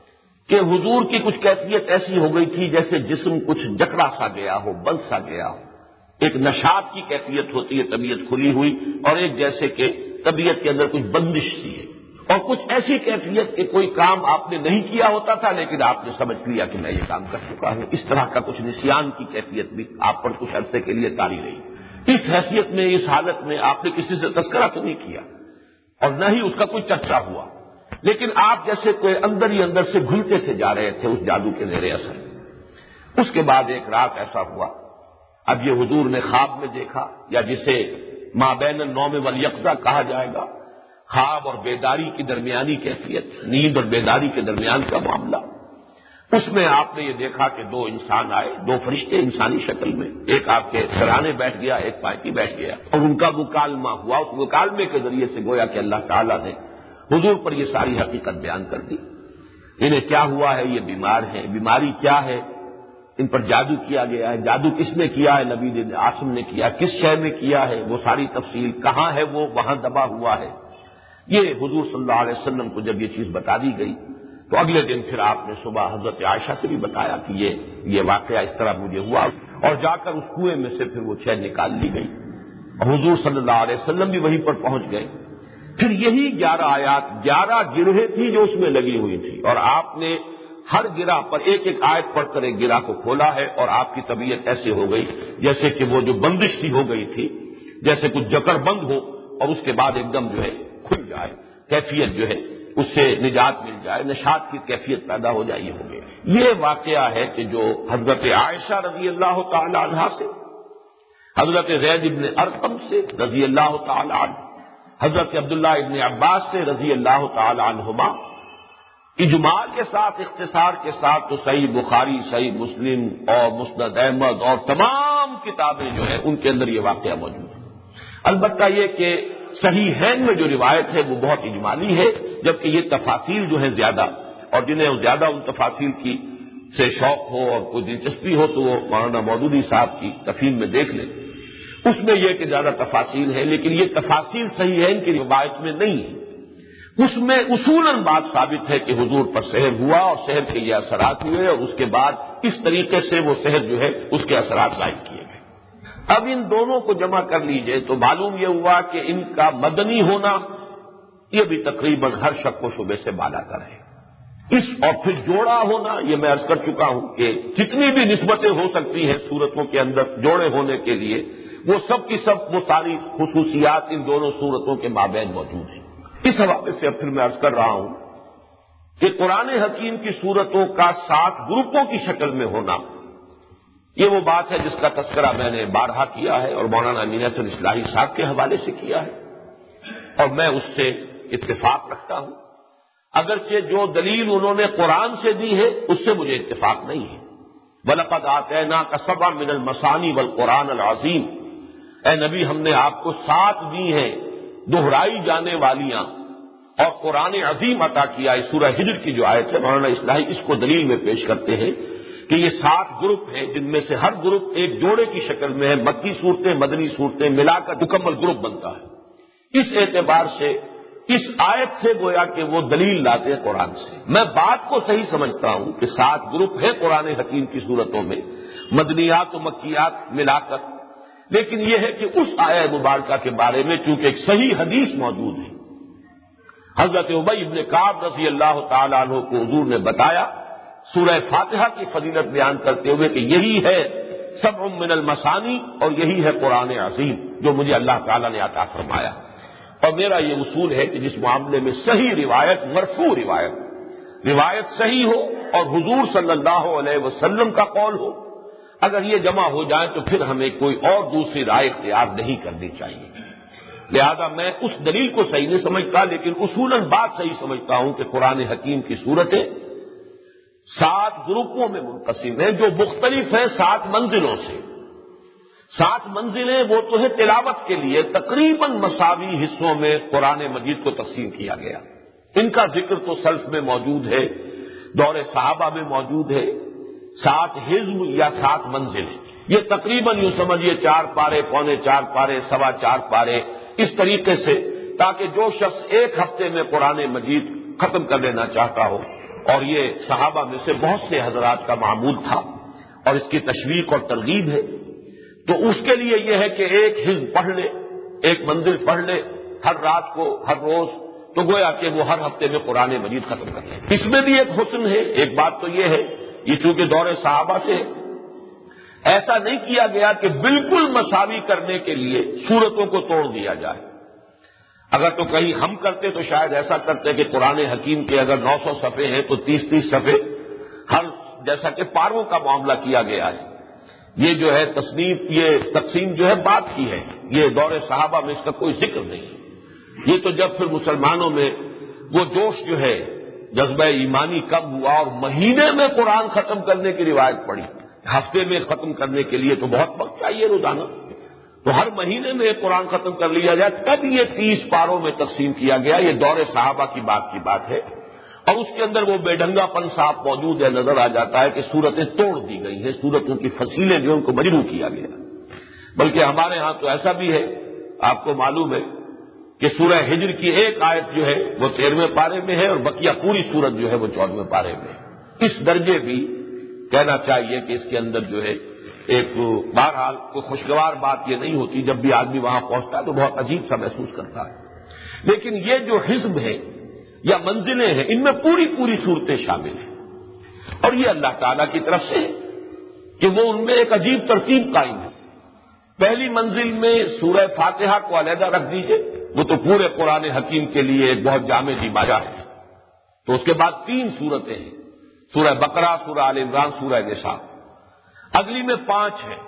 کہ حضور کی کچھ کیفیت ایسی ہو گئی تھی جیسے جسم کچھ جکڑا سا گیا ہو، بند سا گیا ہو، ایک نشاط کی کیفیت ہوتی ہے، طبیعت کھلی ہوئی، اور ایک جیسے کہ طبیعت کے اندر کچھ بندش سی ہے، اور کچھ ایسی کیفیت کہ کوئی کام آپ نے نہیں کیا ہوتا تھا لیکن آپ نے سمجھ لیا کہ میں یہ کام کر چکا ہوں، اس طرح کا کچھ نسیان کی کیفیت بھی آپ پر کچھ عرصے کے لیے طاری رہی۔ اس حیثیت میں، اس حالت میں آپ نے کسی سے تذکرہ تو نہیں کیا اور نہ ہی اس کا کوئی چرچا ہوا، لیکن آپ جیسے کوئی اندر ہی اندر سے گھلتے سے جا رہے تھے اس جادو کے زیر اثر۔ اس کے بعد ایک رات ایسا ہوا، اب یہ حضور نے خواب میں دیکھا، یا جسے ما بین النوم والیقظہ کہا جائے گا، خواب اور بیداری کی درمیانی کیفیت، نیند اور بیداری کے درمیان کا معاملہ۔ اس میں آپ نے یہ دیکھا کہ 2 انسان آئے، 2 فرشتے انسانی شکل میں، ایک آپ کے سرانے بیٹھ گیا، ایک پائی بیٹھ گیا، اور ان کا مکالمہ ہوا۔ اس مکالمے کے ذریعے سے گویا کہ اللہ تعالیٰ نے حضور پر یہ ساری حقیقت بیان کر دی۔ انہیں کیا ہوا ہے، یہ بیمار ہیں، بیماری کیا ہے، ان پر جادو کیا گیا ہے، جادو کس نے کیا ہے، نبی عاصم نے کیا، کس شے میں کیا ہے، وہ ساری تفصیل، کہاں ہے وہ، وہاں دبا ہوا ہے۔ یہ حضور صلی اللہ علیہ وسلم کو جب یہ چیز بتا دی گئی تو اگلے دن پھر آپ نے صبح حضرت عائشہ سے بھی بتایا کہ یہ واقعہ اس طرح مجھے ہوا، اور جا کر اس کنویں میں سے پھر وہ شے نکال لی گئی، اور حضور صلی اللہ علیہ وسلم بھی وہیں پر پہنچ گئے۔ پھر یہی 11 آیات، 11 گرہیں تھی جو اس میں لگی ہوئی تھی، اور آپ نے ہر گرہ پر ایک ایک آیت پڑھ کر ایک گرہ کو کھولا ہے، اور آپ کی طبیعت ایسے ہو گئی جیسے کہ وہ جو بندش سی ہو گئی تھی، جیسے کچھ جکڑ بند ہو اور اس کے بعد ایک دم جو ہے کھل جائے، کیفیت جو ہے اس سے نجات مل جائے، نشاط کی کیفیت پیدا ہو جائے، یہ ہو گیا۔ یہ واقعہ ہے کہ جو حضرت عائشہ رضی اللہ تعالی عنہا سے، حضرت زید ابن ارقم سے رضی اللہ تعالی عنہ، حضرت عبداللہ ابن عباس سے رضی اللہ تعالی عنہما، اجمال کے ساتھ، اختصار کے ساتھ تو صحیح بخاری، صحیح مسلم اور مسند احمد اور تمام کتابیں جو ہیں ان کے اندر یہ واقعہ موجود ہے۔ البتہ یہ کہ صحیحین میں جو روایت ہے وہ بہت اجمالی ہے، جبکہ یہ تفاصیل جو ہیں زیادہ، اور جنہیں زیادہ ان تفاصیل کی سے شوق ہو اور کوئی دلچسپی ہو تو وہ مولانا مودودی صاحب کی تفہیم میں دیکھ لیں، اس میں یہ کہ زیادہ تفاصیل ہے، لیکن یہ تفاصیل صحیحین کی روایت میں نہیں ہے۔ اس میں اصولاً بات ثابت ہے کہ حضور پر سحر ہوا اور سحر کے یہ اثرات ہوئے، اور اس کے بعد اس طریقے سے وہ سحر جو ہے اس کے اثرات ظاہر کیے گئے۔ اب ان دونوں کو جمع کر لیجئے تو معلوم یہ ہوا کہ ان کا مدنی ہونا یہ بھی تقریباً ہر شک و شبے سے بالا تر ہے۔ اس اور پھر جوڑا ہونا، یہ میں عرض کر چکا ہوں کہ جتنی بھی نسبتیں ہو سکتی ہیں صورتوں کے اندر جوڑے ہونے کے لیے، وہ سب کی سب وہ ساری خصوصیات ان دونوں صورتوں کے مابین موجود ہیں۔ اس حوالے سے اب پھر میں عرض کر رہا ہوں کہ قرآن حکیم کی صورتوں کا 7 گروپوں کی شکل میں ہونا، یہ وہ بات ہے جس کا تذکرہ میں نے بارہا کیا ہے اور مولانا امین حسن اصلاحی صاحب کے حوالے سے کیا ہے، اور میں اس سے اتفاق رکھتا ہوں، اگرچہ جو دلیل انہوں نے قرآن سے دی ہے اس سے مجھے اتفاق نہیں ہے۔ وَلَقَدْ آتَيْنَاكَ سَبْعًا مِنَ الْمَثَانِي وَالْقُرْآنَ الْعَظِيمِ، اے نبی ہم نے آپ کو 7 دی ہیں دہرائی جانے والیاں اور قرآن عظیم عطا کیا ہے۔ سورہ ہجر کی جو آیت ہے مولانا اصلاحی اس کو دلیل میں پیش کرتے ہیں کہ یہ 7 گروپ ہیں جن میں سے ہر گروپ ایک جوڑے کی شکل میں ہے، مکی صورتیں مدنی صورتیں ملا کر مکمل گروپ بنتا ہے۔ اس اعتبار سے اس آیت سے گویا کہ وہ دلیل لاتے ہیں قرآن سے۔ میں بات کو صحیح سمجھتا ہوں کہ 7 گروپ ہیں قرآن حکیم کی صورتوں میں، مدنیات و مکیات ملا کر، لیکن یہ ہے کہ اس آیت مبارکہ کے بارے میں چونکہ ایک صحیح حدیث موجود ہے، حضرت ابی بن کعب رضی اللہ تعالیٰ عنہ کو حضور نے بتایا سورہ فاتحہ کی فضیلت بیان کرتے ہوئے کہ یہی ہے سبع من المثانی، اور یہی ہے قرآن عظیم جو مجھے اللہ تعالیٰ نے عطا فرمایا۔ اور میرا یہ اصول ہے کہ جس معاملے میں صحیح روایت، مرفوع روایت صحیح ہو اور حضور صلی اللہ علیہ وسلم کا قول ہو، اگر یہ جمع ہو جائیں تو پھر ہمیں کوئی اور دوسری رائے اختیار نہیں کرنی چاہیے۔ لہذا میں اس دلیل کو صحیح نہیں سمجھتا، لیکن اصولاً بات صحیح سمجھتا ہوں کہ قرآن حکیم کی صورتیں 7 گروپوں میں منقسم ہیں جو مختلف ہیں 7 منزلوں سے۔ 7 منزلیں وہ تو ہے تلاوت کے لیے تقریباً مساوی حصوں میں قرآن مجید کو تقسیم کیا گیا۔ ان کا ذکر تو سلف میں موجود ہے، دور صحابہ میں موجود ہے۔ 7 حزب یا 7 منزلیں، یہ تقریباً یوں سمجھیے 4 پارے، پونے 4 پارے، 4.25 پارے، اس طریقے سے، تاکہ جو شخص ایک ہفتے میں قرآن مجید ختم کر لینا چاہتا ہو، اور یہ صحابہ میں سے بہت سے حضرات کا معمول تھا اور اس کی تشویق اور ترغیب ہے، تو اس کے لیے یہ ہے کہ ایک حزب پڑھ لے، ایک منزل پڑھ لے ہر رات کو، ہر روز، تو گویا کہ وہ ہر ہفتے میں قرآن مجید ختم کر لے۔ اس میں بھی ایک حسن ہے۔ ایک بات تو یہ ہے، یہ چونکہ دور صحابہ سے ایسا نہیں کیا گیا کہ بالکل مساوی کرنے کے لیے سورتوں کو توڑ دیا جائے۔ اگر تو کہیں ہم کرتے تو شاید ایسا کرتے کہ قرآن حکیم کے اگر 900 صفحے ہیں تو 30 صفحے ہر، جیسا کہ پاروں کا معاملہ کیا گیا ہے۔ یہ جو ہے تصنیف، یہ تقسیم جو ہے بات کی ہے، یہ دور صحابہ میں اس کا کوئی ذکر نہیں۔ یہ تو جب پھر مسلمانوں میں وہ جوش جو ہے، جذبہ ایمانی کم ہوا اور مہینے میں قرآن ختم کرنے کی روایت پڑی، ہفتے میں ختم کرنے کے لیے تو بہت وقت چاہیے روزانہ، تو ہر مہینے میں ایک قرآن ختم کر لیا جائے، تب یہ 30 پاروں میں تقسیم کیا گیا۔ یہ دور صحابہ کی بات ہے، اور اس کے اندر وہ بے ڈھنگا پن صاف موجود ہے، نظر آ جاتا ہے کہ صورتیں توڑ دی گئی ہیں، صورتوں کی فصیلیں جو ان کو مجروح کیا گیا۔ بلکہ ہمارے ہاں تو ایسا بھی ہے، آپ کو معلوم ہے کہ سورہ ہجر کی ایک آیت جو ہے وہ 13ویں پارے میں ہے، اور بقیہ پوری سورت جو ہے وہ 14ویں پارے میں ہے۔ اس درجے بھی کہنا چاہیے کہ اس کے اندر جو ہے ایک، بہرحال کوئی خوشگوار بات یہ نہیں ہوتی، جب بھی آدمی وہاں پہنچتا ہے تو بہت عجیب سا محسوس کرتا ہے۔ لیکن یہ جو حزب ہے یا منزلیں ہیں، ان میں پوری صورتیں شامل ہیں، اور یہ اللہ تعالیٰ کی طرف سے کہ وہ ان میں ایک عجیب ترتیب قائم ہے۔ پہلی منزل میں سورہ فاتحہ کو علیحدہ رکھ دیجئے، وہ تو پورے قرآن حکیم کے لیے ایک بہت جامع ماجرا ہے۔ تو اس کے بعد 3 سورتیں ہیں، سورہ بقرہ، سورہ آل عمران، سورہ نساء۔ اگلی میں 5 ہے،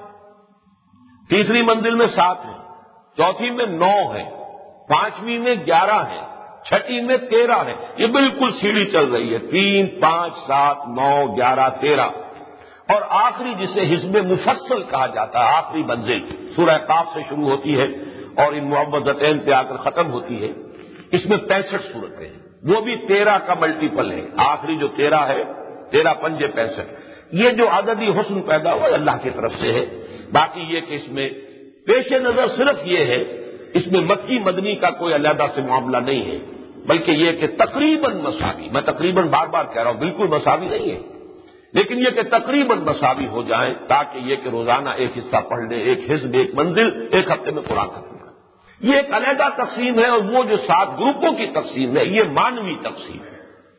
تیسری منزل میں 7 ہے، چوتھی میں 9 ہے، 5ویں میں 11 ہے، 6ٹھی میں 13 ہے۔ یہ بالکل سیڑھی چل رہی ہے، 3، 5، 7، 9، 11، 13، اور آخری جسے حزب مفصل کہا جاتا ہے، آخری منزل سورہ قاف سے شروع ہوتی ہے اور ان معوذتین پہ آ کر ختم ہوتی ہے۔ اس میں 65 صورتیں ہیں، وہ بھی 13 کا ملٹیپل ہے، آخری جو 13 ہے، 13 پنجے 65۔ یہ جو عددی حسن پیدا ہوا اللہ کی طرف سے ہے۔ باقی یہ کہ اس میں پیش نظر صرف یہ ہے، اس میں مکی مدنی کا کوئی علیحدہ سے معاملہ نہیں ہے، بلکہ یہ کہ تقریباً مساوی، میں تقریباً بار بار کہہ رہا ہوں، بالکل مساوی نہیں ہے، لیکن یہ کہ تقریباً مساوی ہو جائیں، تاکہ یہ کہ روزانہ ایک حصہ پڑھ لیں، ایک حزب، ایک منزل، ایک ہفتے میں قرآن ختم کریں۔ یہ ایک علیحدہ تقسیم ہے، اور وہ جو 7 گروپوں کی تقسیم ہے، یہ مانوی تقسیم ہے،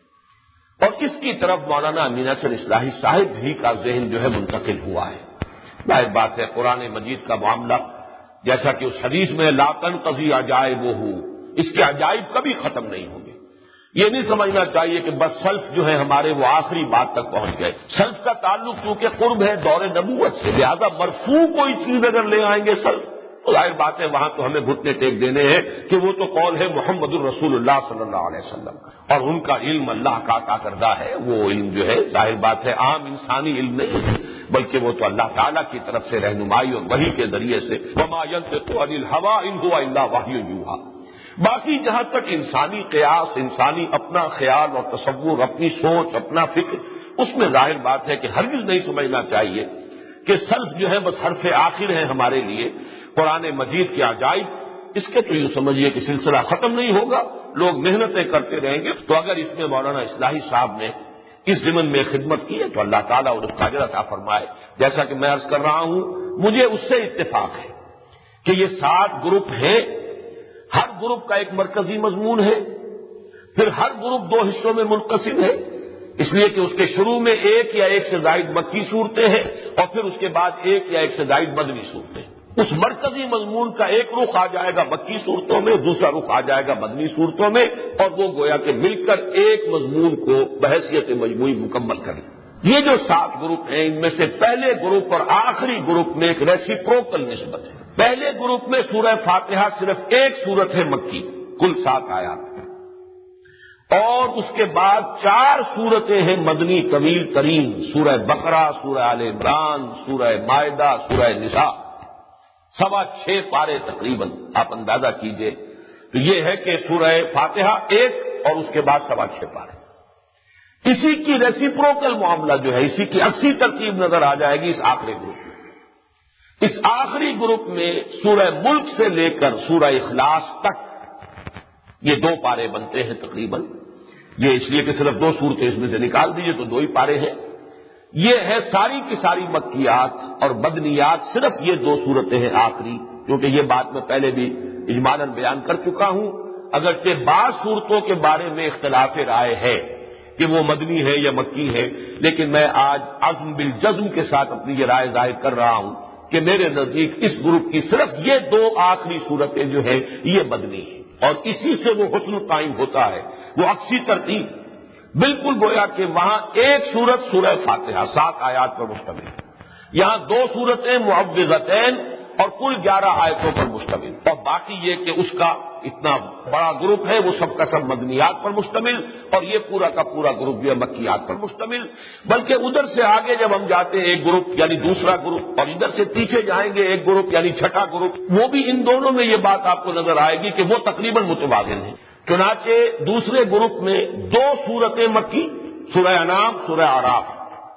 اور اس کی طرف مولانا امین احسن اصلاحی صاحب ہی کا ذہن جو ہے منتقل ہوا ہے۔ ظاہر بات ہے قرآن مجید کا معاملہ، جیسا کہ اس حدیث میں لا تنقضی عجائبہ، اس کے عجائب کبھی ختم نہیں ہوں گے۔ یہ نہیں سمجھنا چاہیے کہ بس سلف جو ہے ہمارے وہ آخری بات تک پہنچ گئے۔ سلف کا تعلق کیونکہ قرب ہے دور نبوت سے، لہذا مرفوع کوئی چیز اگر لے آئیں گے سلف، تو ظاہر بات ہے وہاں تو ہمیں گھٹنے ٹیک دینے ہیں کہ وہ تو قول ہے محمد الرسول اللہ صلی اللہ علیہ وسلم کا، اور ان کا علم اللہ کا عطا کردہ ہے۔ وہ علم جو ہے ظاہر بات ہے عام انسانی علم نہیں ہے، بلکہ وہ تو اللہ تعالیٰ کی طرف سے رہنمائی اور وحی کے ذریعے سے، وما ينطق عن الهوى ان هو الا وحی یوحی۔ باقی جہاں تک انسانی قیاس، انسانی اپنا خیال اور تصور، اپنی سوچ، اپنا فکر، اس میں ظاہر بات ہے کہ ہرگز نہیں سمجھنا چاہیے کہ سلف جو ہے بس حرف آخر ہے ہمارے لیے۔ قرآن مجید کے عجائب اس کے تو یوں سمجھیے کہ سلسلہ ختم نہیں ہوگا، لوگ محنتیں کرتے رہیں گے۔ تو اگر اس میں مولانا اصلاحی صاحب نے اس ضمن میں خدمت کی ہے تو اللہ تعالیٰ اور اس کا اجر عطا فرمائے۔ جیسا کہ میں عرض کر رہا ہوں، مجھے اس سے اتفاق ہے کہ یہ 7 گروپ ہیں، ہر گروپ کا ایک مرکزی مضمون ہے، پھر ہر گروپ 2 حصوں میں منقسم ہے، اس لیے کہ اس کے شروع میں 1 یا 1 سے زائد مکی صورتیں ہیں اور پھر اس کے بعد 1 یا 1 سے زائد مدنی صورتیں۔ اس مرکزی مضمون کا ایک رخ آ جائے گا مکی صورتوں میں، دوسرا رخ آ جائے گا مدنی صورتوں میں، اور وہ گویا کہ مل کر ایک مضمون کو بحیثیت مجموعی مکمل کریں۔ یہ جو 7 گروپ ہیں، ان میں سے پہلے گروپ اور آخری گروپ میں ایک ریسیپروکل نسبت ہے۔ پہلے گروپ میں سورہ فاتحہ صرف ایک سورت ہے مکی، کل 7 آیات، اور اس کے بعد 4 سورتیں ہیں مدنی طویل ترین، سورہ بقرہ، سورہ آل عمران، سورہ مائدہ، سورہ نساء، 6.25 پارے تقریباً آپ اندازہ کیجئے۔ تو یہ ہے کہ سورہ فاتحہ ایک اور اس کے بعد 6.25 پارے۔ اسی کی ریسیپروکل معاملہ جو ہے، اسی کی عکسی ترتیب نظر آ جائے گی اس آخری گروپ میں۔ اس آخری گروپ میں سورہ ملک سے لے کر سورہ اخلاص تک یہ 2 پارے بنتے ہیں تقریباً۔ یہ اس لیے کہ صرف 2 صورتیں اس میں سے نکال دیجیے تو 2 ہی پارے ہیں۔ یہ ہے ساری کی ساری مکیات اور مدنیات، صرف یہ 2 صورتیں ہیں آخری، کیونکہ یہ بات میں پہلے بھی اجمالاً بیان کر چکا ہوں۔ اگرچہ بعض صورتوں کے بارے میں اختلاف رائے ہے کہ وہ مدنی ہے یا مکی ہے، لیکن میں آج عزم بالجزم کے ساتھ اپنی یہ رائے ظاہر کر رہا ہوں کہ میرے نزدیک اس گروپ کی صرف یہ 2 آخری صورتیں جو ہیں یہ مدنی ہیں، اور اسی سے وہ حسن قائم ہوتا ہے، وہ عکسی ترتیب، بالکل گویا کہ وہاں ایک سورت سورہ فاتحہ 7 آیات پر مشتمل، یہاں 2 سورتیں معوذتین اور کل 11 آیتوں پر مشتمل، اور باقی یہ کہ اس کا اتنا بڑا گروپ ہے وہ سب کا سب مدنیات پر مشتمل، اور یہ پورا کا پورا گروپ جو ہے مکیات پر مشتمل۔ بلکہ ادھر سے آگے جب ہم جاتے ہیں ایک گروپ یعنی دوسرا گروپ، اور ادھر سے پیچھے جائیں گے ایک گروپ یعنی چھٹا گروپ، وہ بھی ان دونوں میں یہ بات آپ کو نظر آئے گی کہ وہ تقریباً متوازن ہیں۔ چنانچہ دوسرے گروپ میں 2 سورتیں مکی، سورہ انعام، سورہ اعراف،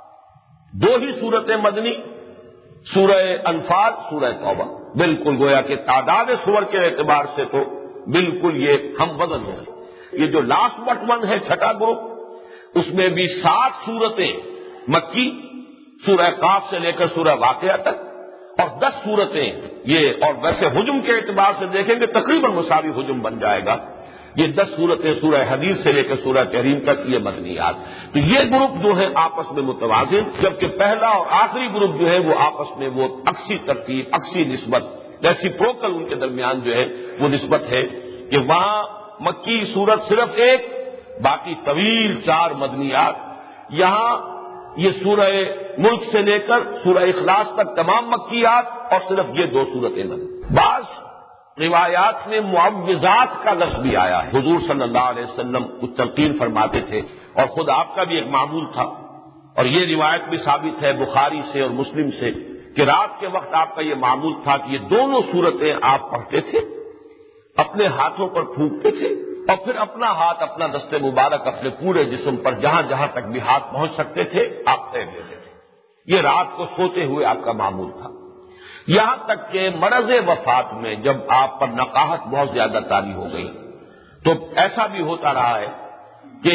2 ہی سورتیں مدنی، سورہ انفال، سورہ توبہ، بالکل گویا کہ تعداد سور کے اعتبار سے تو بالکل یہ ہم وزن ہے۔ یہ جو لاسٹ بٹ ون ہے چھٹا گروپ، اس میں بھی 7 سورتیں مکی، سورہ قاف سے لے کر سورہ واقعہ تک، اور 10 سورتیں یہ، اور ویسے حجم کے اعتبار سے دیکھیں گے تقریباً مساوی حجم بن جائے گا، یہ 10 سورتیں سورہ حدید سے لے کر سورہ تحریم تک یہ مدنیات۔ تو یہ گروپ جو ہے آپس میں متوازن، جبکہ پہلا اور آخری گروپ جو ہے وہ آپس میں وہ عکسی ترتیب، عکسی نسبت، ریسیپروکل ان کے درمیان جو ہے وہ نسبت ہے کہ وہاں مکی سورت صرف ایک، باقی طویل 4 مدنیات، یہاں یہ سورہ ملک سے لے کر سورہ اخلاص تک تمام مکیات اور صرف یہ 2 سورتیں مدنی۔ بعض روایات میں معوذات کا لفظ بھی آیا ہے، حضور صلی اللہ علیہ وسلم کچھ تلقین فرماتے تھے، اور خود آپ کا بھی ایک معمول تھا، اور یہ روایت بھی ثابت ہے بخاری سے اور مسلم سے کہ رات کے وقت آپ کا یہ معمول تھا کہ یہ دونوں صورتیں آپ پڑھتے تھے، اپنے ہاتھوں پر پھونکتے تھے، اور پھر اپنا ہاتھ، اپنا دست مبارک اپنے پورے جسم پر جہاں جہاں تک بھی ہاتھ پہنچ سکتے تھے آپ پھیر لیتے تھے۔ یہ رات کو سوتے ہوئے آپ کا معمول تھا، یہاں تک کہ مرض وفات میں جب آپ پر نقاہت بہت زیادہ طاری ہو گئی تو ایسا بھی ہوتا رہا ہے کہ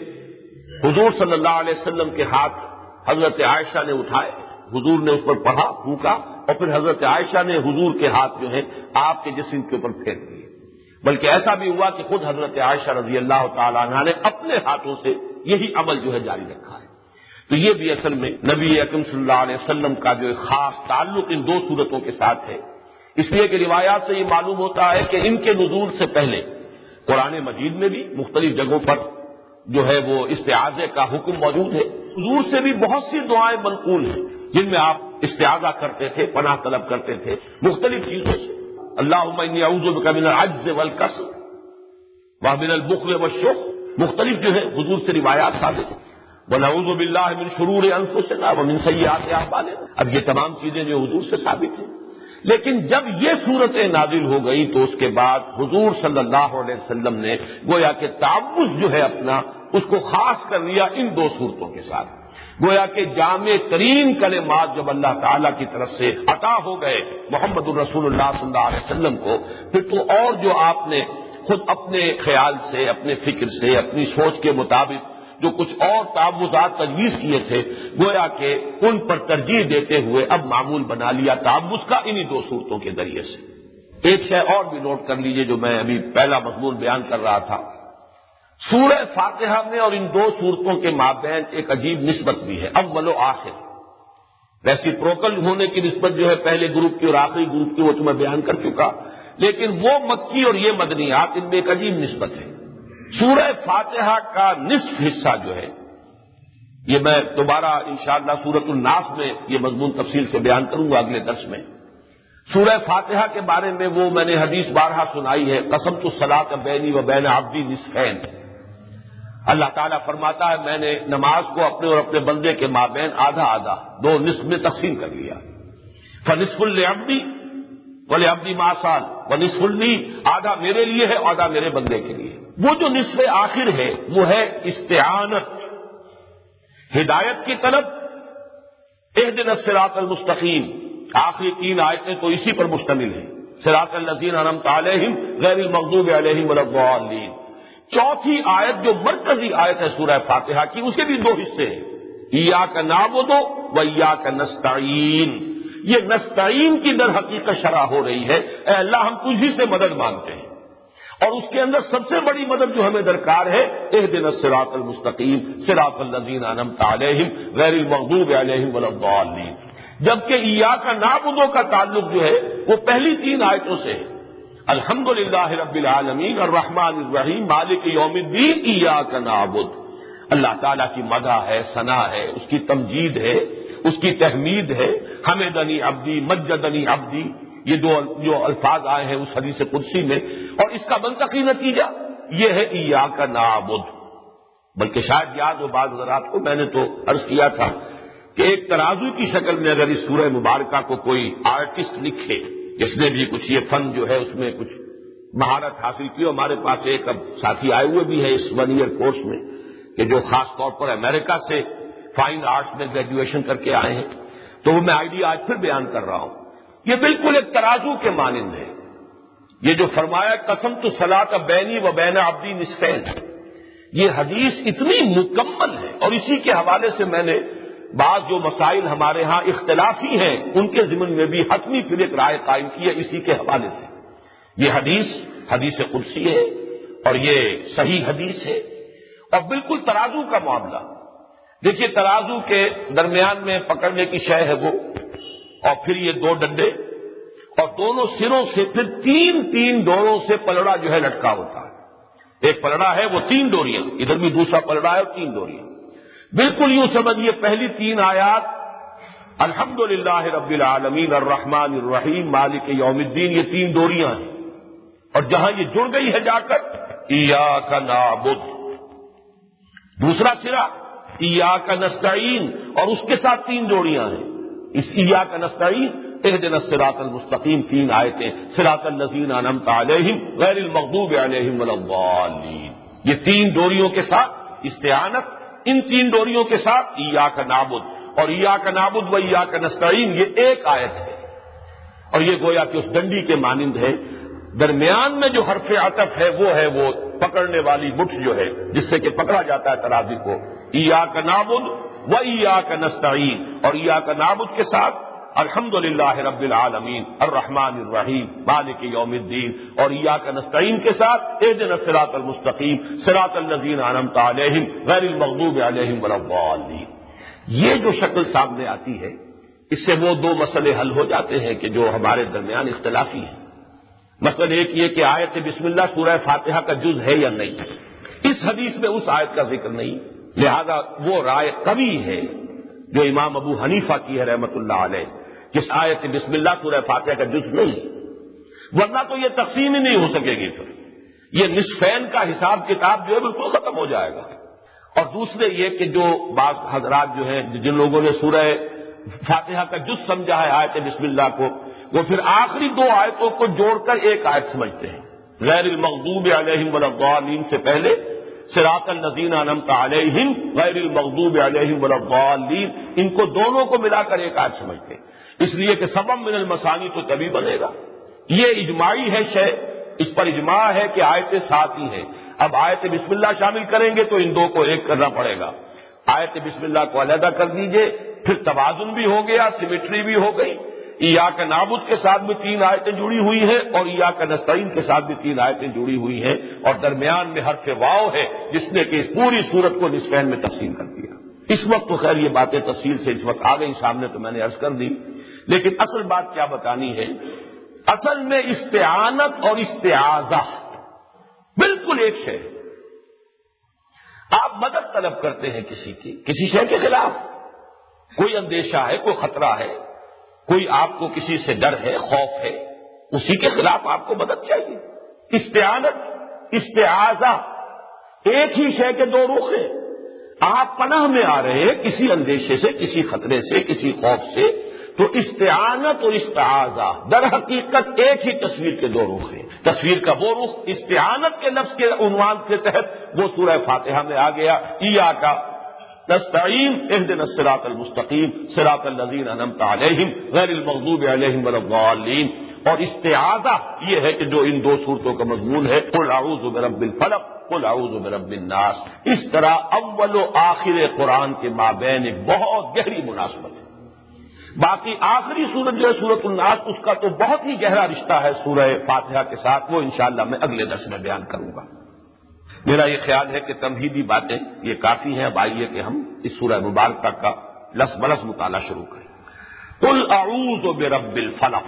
حضور صلی اللہ علیہ وسلم کے ہاتھ حضرت عائشہ نے اٹھائے، حضور نے اس پر پڑھا، پھونکا، اور پھر حضرت عائشہ نے حضور کے ہاتھ جو ہیں آپ کے جسم کے اوپر پھیر دیے۔ بلکہ ایسا بھی ہوا کہ خود حضرت عائشہ رضی اللہ تعالی عنہا نے اپنے ہاتھوں سے یہی عمل جو ہے جاری رکھا ہے۔ تو یہ بھی اصل میں نبی اکرم صلی اللہ علیہ وسلم کا جو ایک خاص تعلق ان 2 صورتوں کے ساتھ ہے، اس لیے کہ روایات سے یہ معلوم ہوتا ہے کہ ان کے نزول سے پہلے قرآن مجید میں بھی مختلف جگہوں پر جو ہے وہ استعاذے کا حکم موجود ہے۔ حضور سے بھی بہت سی دعائیں منقول ہیں جن میں آپ استعاذہ کرتے تھے، پناہ طلب کرتے تھے مختلف چیزوں سے، اللہم انی اعوذ بک من العجز والکسل ومن البخل والشح، مختلف جو ہے حضور سے روایات ثابت ہیں، ونعوذ باللہ من شرور انفسنا ومن سیئات اعمالنا، اب یہ تمام چیزیں جو حضور سے ثابت ہیں۔ لیکن جب یہ صورتیں نازل ہو گئی تو اس کے بعد حضور صلی اللہ علیہ وسلم نے گویا کہ تعوذ جو ہے اپنا اس کو خاص کر لیا ان 2 صورتوں کے ساتھ، گویا کہ جامع ترین کلمات جب اللہ تعالیٰ کی طرف سے عطا ہو گئے محمد الرسول اللہ صلی اللہ علیہ وسلم کو، پھر تو اور جو آپ نے خود اپنے خیال سے، اپنے فکر سے، اپنی سوچ کے مطابق جو کچھ اور تعوضات تجویز کیے تھے، گویا کہ ان پر ترجیح دیتے ہوئے اب معمول بنا لیا تعوض کا انہی دو صورتوں کے ذریعے سے۔ ایک شے اور بھی نوٹ کر لیجئے جو میں ابھی پہلا مضمون بیان کر رہا تھا، سورہ فاتحہ میں اور ان دو صورتوں کے مابین ایک عجیب نسبت بھی ہے، اول و آخر۔ ریسیپروکل ہونے کی نسبت جو ہے پہلے گروپ کی اور آخری گروپ کی وہ تو میں بیان کر چکا، لیکن وہ مکی اور یہ مدنیات ان میں ایک عجیب نسبت ہے۔ سورہ فاتحہ کا نصف حصہ جو ہے، یہ میں دوبارہ انشاءاللہ سورۃ الناس میں یہ مضمون تفصیل سے بیان کروں گا اگلے درس میں۔ سورہ فاتحہ کے بارے میں وہ میں نے حدیث بارہا سنائی ہے، قسمت الصلاۃ بینی و بین عبدی نصفین۔ اللہ تعالیٰ فرماتا ہے میں نے نماز کو اپنے اور اپنے بندے کے مابین آدھا آدھا دو نصف میں تقسیم کر لیا، فنصف لعبدی ولعبدی ما سال ونصف لی، آدھا میرے لیے ہے آدھا میرے بندے کے لیے۔ وہ جو نصف آخر ہے وہ ہے استعانت، ہدایت کی طلب، اہدنا الصراط المستقیم۔ آخری تین آیتیں تو اسی پر مشتمل ہیں، صراط الذین انعمت علیہم غیر المغضوب علیہم ولا الضالین۔ چوتھی آیت جو مرکزی آیت ہے سورہ فاتحہ کی، اسے بھی دو حصے ہیں، ایاک نعبد و ایاک نستعین۔ یہ نستعین کی در حقیقت شرح ہو رہی ہے، اے اللہ ہم تجھی سے مدد مانگتے ہیں، اور اس کے اندر سب سے بڑی مدد جو ہمیں درکار ہے، اہدنا الصراط المستقیم صراط الذین انعمت علیہم غیر المغضوب علیہم ولا الضالین۔ جبکہ ایاک نعبد کا تعلق جو ہے وہ پہلی تین آیتوں سے ہے، الحمدللہ رب العالمین الرحمن الرحیم مالک یوم الدین ایاک نعبد۔ اللہ تعالیٰ کی مدح ہے، ثنا ہے، اس کی تمجید ہے، اس کی تحمید ہے، حمدنی عبدی مجدنی عبدی، یہ دو جو الفاظ آئے ہیں اس حدیث قدسی میں، اور اس کا منطقی نتیجہ یہ ہے ایاک نعبد۔ بلکہ شاید یاد ہو بعض حضرات کو، میں نے تو عرض کیا تھا کہ ایک ترازو کی شکل میں اگر اس سورہ مبارکہ کو کوئی آرٹسٹ لکھے، جس نے بھی کچھ یہ فن جو ہے اس میں کچھ مہارت حاصل کی، ہمارے پاس ایک اب ساتھی آئے ہوئے بھی ہے اس 1 ایئر کورس میں کہ جو خاص طور پر امریکہ سے فائن آرٹس میں گریجویشن کر کے آئے ہیں، تو وہ میں آئیڈیا آج پھر بیان کر رہا ہوں۔ یہ بالکل ایک ترازو کے مانند ہے، یہ جو فرمایا قسمت الصلاۃ بینی و بین عبدی نصفین، یہ حدیث اتنی مکمل ہے، اور اسی کے حوالے سے میں نے بعض جو مسائل ہمارے ہاں اختلافی ہیں ان کے ضمن میں بھی حتمی پھر ایک رائے قائم کی ہے اسی کے حوالے سے۔ یہ حدیث قدسی ہے اور یہ صحیح حدیث ہے، اور بالکل ترازو کا معاملہ۔ دیکھیے ترازو کے درمیان میں پکڑنے کی شے ہے وہ، اور پھر یہ دو ڈنڈے، اور دونوں سروں سے پھر تین ڈوروں سے پلڑا جو ہے لٹکا ہوتا ہے۔ ایک پلڑا ہے وہ 3 ڈوریاں، ادھر بھی دوسرا پلڑا ہے اور 3 ڈوریاں۔ بالکل یوں سمجھیے پہلی 3 آیات الحمدللہ رب العالمین الرحمن الرحیم مالک یوم الدین، یہ 3 ڈوریاں ہیں، اور جہاں یہ جڑ گئی ہے جا کر ایاک نعبد، دوسرا سرا ایاک نستعین، اور اس کے ساتھ 3 ڈوریاں ہیں، اس ایاک نستعین اہدنا الصراط المستقیم 3 آیتیں، صراط الذین انعمت علیہم غیر المغضوب علیہم ولا الضالین۔ یہ 3 ڈوریوں کے ساتھ استعانت، ان 3 ڈوریوں کے ساتھ ایاک نعبد، اور ایاک نعبد و ایاک نستعین یہ ایک آیت ہے، اور یہ گویا کہ اس ڈنڈی کے مانند ہے۔ درمیان میں جو حرف عطف ہے وہ پکڑنے والی مٹھ جو ہے جس سے کہ پکڑا جاتا ہے ترازو کو، ایاک نعبد و ایاک نستعین، اور ایاک نعبد کے ساتھ الحمدللہ رب العالمین الرحمن الرحیم مالک یوم الدین، اور ایاک نستعین کے ساتھ اہدنا الصراط المستقیم صراط الذین انعمت علیہم غیر المغضوب علیہم ولا الضالین۔ یہ جو شکل سامنے آتی ہے اس سے وہ 2 مسئلے حل ہو جاتے ہیں کہ جو ہمارے درمیان اختلافی ہیں۔ مثلا ایک یہ کہ آیت بسم اللہ سورہ فاتحہ کا جز ہے یا نہیں، اس حدیث میں اس آیت کا ذکر نہیں، لہذا وہ رائے قوی ہے جو امام ابو حنیفہ کی ہے رحمت اللہ علیہ، جس آیت بسم اللہ سورہ فاتحہ کا جز نہیں، ورنہ تو یہ تقسیم ہی نہیں ہو سکے گی، پھر یہ نصفین کا حساب کتاب جو ہے بالکل ختم ہو جائے گا۔ اور دوسرے یہ کہ جو بعض حضرات جو ہیں جن لوگوں نے سورہ فاتحہ کا جز سمجھا ہے آیت بسم اللہ کو، وہ پھر آخری 2 آیتوں کو جوڑ کر ایک آیت سمجھتے ہیں، غیر المغضوب علیہم ولا الضالین سے پہلے صراط الذین انعمت علیہم غیر المغضوب علیہم ولا الضالین، ان کو دونوں کو ملا کر ایک آیت سمجھتے ہیں، اس لیے کہ سبب من المثانی تو تبھی بنے گا۔ یہ اجماعی ہے شے، اس پر اجماع ہے کہ آیتیں ساتھ ہی ہیں۔ اب آیت بسم اللہ شامل کریں گے تو ان دو کو ایک کرنا پڑے گا، آیت بسم اللہ کو علیحدہ کر دیجئے، پھر توازن بھی ہو گیا، سیمیٹری بھی ہو گئی۔ ایاک نعبد کے ساتھ بھی 3 آیتیں جڑی ہوئی ہیں اور ایاک نستعین کے ساتھ بھی 3 آیتیں جڑی ہوئی ہیں، اور درمیان میں حرف واو ہے جس نے کہ اس پوری سورت کو نصفین میں تقسیم کر دیا۔ اس وقت تو خیر یہ باتیں تفصیل سے اس وقت آ گئی سامنے تو میں نے عرض کر دی، لیکن اصل بات کیا بتانی ہے؟ اصل میں استعانت اور استعاذہ بالکل ایک شے ہے۔ آپ مدد طلب کرتے ہیں کسی شے کے خلاف، کوئی اندیشہ ہے، کوئی خطرہ ہے، کوئی آپ کو کسی سے ڈر ہے، خوف ہے، اسی کے خلاف آپ کو مدد چاہیے۔ استعانت، استعاذہ ایک ہی شے کے 2 رخ ہیں۔ آپ پناہ میں آ رہے ہیں کسی اندیشے سے، کسی خطرے سے، کسی خوف سے، تو استعانت اور استعاذہ در حقیقت ایک ہی تصویر کے 2 رخ ہیں۔ تصویر کا وہ رخ استعانت کے لفظ کے عنوان کے تحت وہ سورہ فاتحہ میں آ گیا، ایاک نستعین اہدنا الصراط المستقیم صراط الذین انعمت علیہم غیر المغضوب علیہم ولا الضالین۔ اور استعاذہ یہ ہے کہ جو ان 2 صورتوں کا مضمون ہے، قل اعوذ برب الفلق قل اعوذ برب الناس۔ اس طرح اول و آخر قرآن کے مابین ایک بہت گہری مناسبت ہے۔ باقی آخری سورت جو ہے سورۃ الناس، اس کا تو بہت ہی گہرا رشتہ ہے سورہ فاتحہ کے ساتھ، وہ انشاءاللہ میں اگلے درس میں بیان کروں گا۔ میرا یہ خیال ہے کہ تمہیدی باتیں یہ کافی ہیں، اب آئیے کہ ہم اس سورہ مبارکہ کا لفظ بلس مطالعہ شروع کریں۔ قل اعوذ برب الفلق،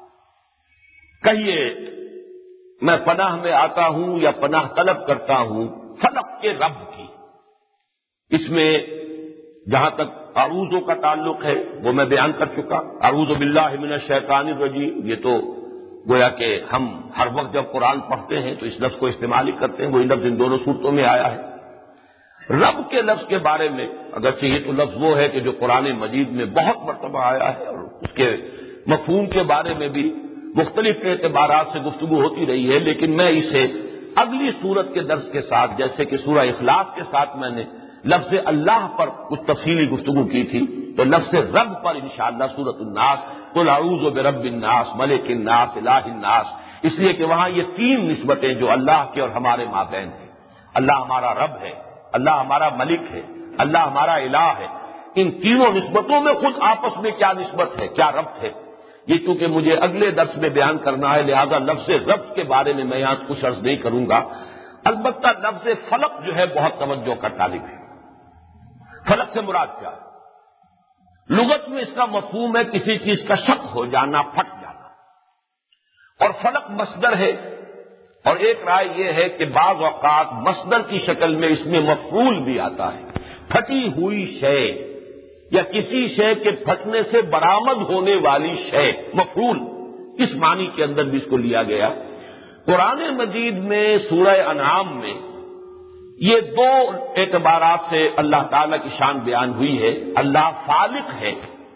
کہیے میں پناہ میں آتا ہوں یا پناہ طلب کرتا ہوں فلق کے رب کی۔ اس میں جہاں تک اعوذ کا تعلق ہے وہ میں بیان کر چکا، اعوذ باللہ من الشیطان الرجیم، یہ تو گویا کہ ہم ہر وقت جب قرآن پڑھتے ہیں تو اس لفظ کو استعمال ہی کرتے ہیں، وہی لفظ ان دونوں صورتوں میں آیا ہے۔ رب کے لفظ کے بارے میں اگرچہ یہ تو لفظ وہ ہے کہ جو قرآن مجید میں بہت مرتبہ آیا ہے اور اس کے مفہوم کے بارے میں بھی مختلف اعتبارات سے گفتگو ہوتی رہی ہے، لیکن میں اسے اگلی سورت کے درس کے ساتھ، جیسے کہ سورہ اخلاص کے ساتھ میں نے لفظ اللہ پر کچھ تفصیلی گفتگو کی تھی، تو لفظ رب پر انشاءاللہ سورۃ الناس قل اعوذ برب الناس ملک الناس الہ الناس، اس لیے کہ وہاں یہ 3 نسبتیں جو اللہ کے اور ہمارے مابین ہیں، اللہ ہمارا رب ہے، اللہ ہمارا ملک ہے، اللہ ہمارا الہ ہے، ان تینوں نسبتوں میں خود آپس میں کیا نسبت ہے، کیا ربط ہے، یہ چونکہ مجھے اگلے درس میں بیان کرنا ہے، لہذا لفظ رب کے بارے میں یہاں کچھ عرض نہیں کروں گا۔ البتہ لفظ فلق جو ہے بہت توجہ کا طالب ہے۔ فلق سے مراد کیا ہے؟ لغت میں اس کا مفہوم ہے کسی چیز کا شک ہو جانا، پھٹ جانا، اور فلق مصدر ہے، اور ایک رائے یہ ہے کہ بعض اوقات مصدر کی شکل میں اس میں مفعول بھی آتا ہے، پھٹی ہوئی شے یا کسی شے کے پھٹنے سے برآمد ہونے والی شے، مفعول، اس معنی کے اندر بھی اس کو لیا گیا۔ قرآن مجید میں سورہ انعام میں یہ 2 اعتبارات سے اللہ تعالی کی شان بیان ہوئی ہے۔ اللہ فالق ہے،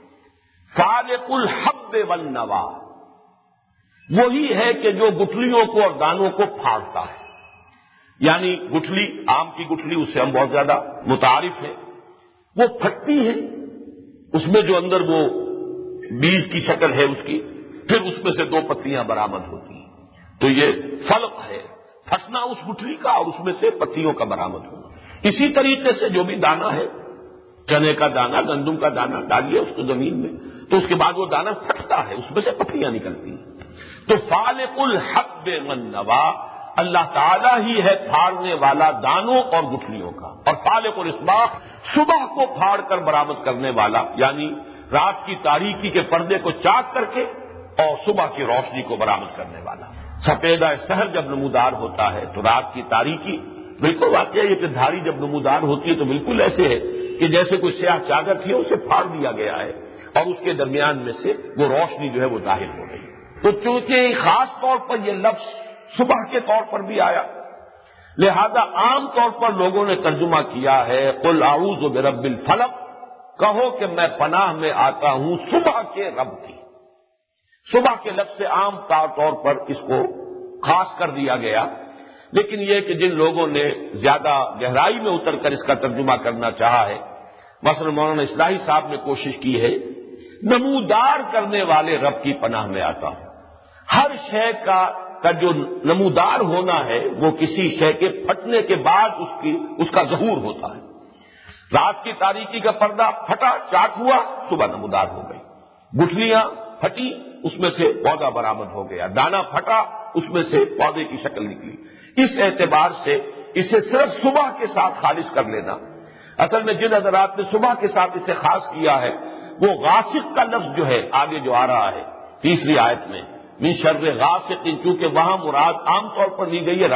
فالق الحب والنوا، وہی ہے کہ جو گٹھلیوں کو اور دانوں کو پھاڑتا ہے، یعنی گٹھلی، آم کی گٹھلی، اس سے ہم بہت زیادہ متعارف ہیں، وہ پھٹتی ہے، اس میں جو اندر وہ بیج کی شکل ہے اس کی، پھر اس میں سے 2 پتیاں برآمد ہوتی ہیں، تو یہ فلق ہے، پھٹنا اس گٹھلی کا اور اس میں سے پتیوں کا برآمد ہونا۔ اسی طریقے سے جو بھی دانہ ہے، چنے کا دانہ، گندم کا دانہ ڈالیے اس کو زمین میں، تو اس کے بعد وہ دانہ پھٹتا ہے، اس میں سے پتیاں نکلتی ہیں۔ تو فالق الحب والنوا، اللہ تعالیٰ ہی ہے پھاڑنے والا دانوں اور گٹھلیوں کا، اور فالق الاصباح، صبح کو پھاڑ کر برآمد کرنے والا، یعنی رات کی تاریکی کے پردے کو چاک کر کے اور صبح کی روشنی کو برآمد کرنے والا۔ سفیدہ سحر جب نمودار ہوتا ہے تو رات کی تاریکی، بالکل واقعہ یہ کہ دھاری جب نمودار ہوتی ہے تو بالکل ایسے ہے کہ جیسے کوئی سیاہ چادر تھی اسے پھاڑ دیا گیا ہے اور اس کے درمیان میں سے وہ روشنی جو ہے وہ ظاہر ہو رہی ہے۔ تو چونکہ خاص طور پر یہ لفظ صبح کے طور پر بھی آیا، لہذا عام طور پر لوگوں نے ترجمہ کیا ہے قل اعوذ برب الفلق، کہو کہ میں پناہ میں آتا ہوں صبح کے رب کی۔ صبح کے لفظ سے عام طور پر اس کو خاص کر دیا گیا، لیکن یہ کہ جن لوگوں نے زیادہ گہرائی میں اتر کر اس کا ترجمہ کرنا چاہا ہے، مثلا مولانا اصلاحی صاحب نے کوشش کی ہے، نمودار کرنے والے رب کی پناہ میں آتا ہوں۔ ہر شے کا جو نمودار ہونا ہے وہ کسی شے کے پھٹنے کے بعد اس کا ظہور ہوتا ہے۔ رات کی تاریکی کا پردہ پھٹا، چاک ہوا، صبح نمودار ہو گئی۔ گٹھلیاں پھٹی، اس میں سے پودا برآمد ہو گیا، دانا پھٹا، اس میں سے پودے کی شکل نکلی۔ اس اعتبار سے اسے صرف صبح کے ساتھ خالص کر لینا، اصل میں جن حضرات نے صبح کے ساتھ اسے خاص کیا ہے وہ غاسق کا لفظ جو ہے آگے جو آ رہا ہے تیسری آیت میں، من شر غاسق، چونکہ وہاں مراد عام طور پر لی گئی ہے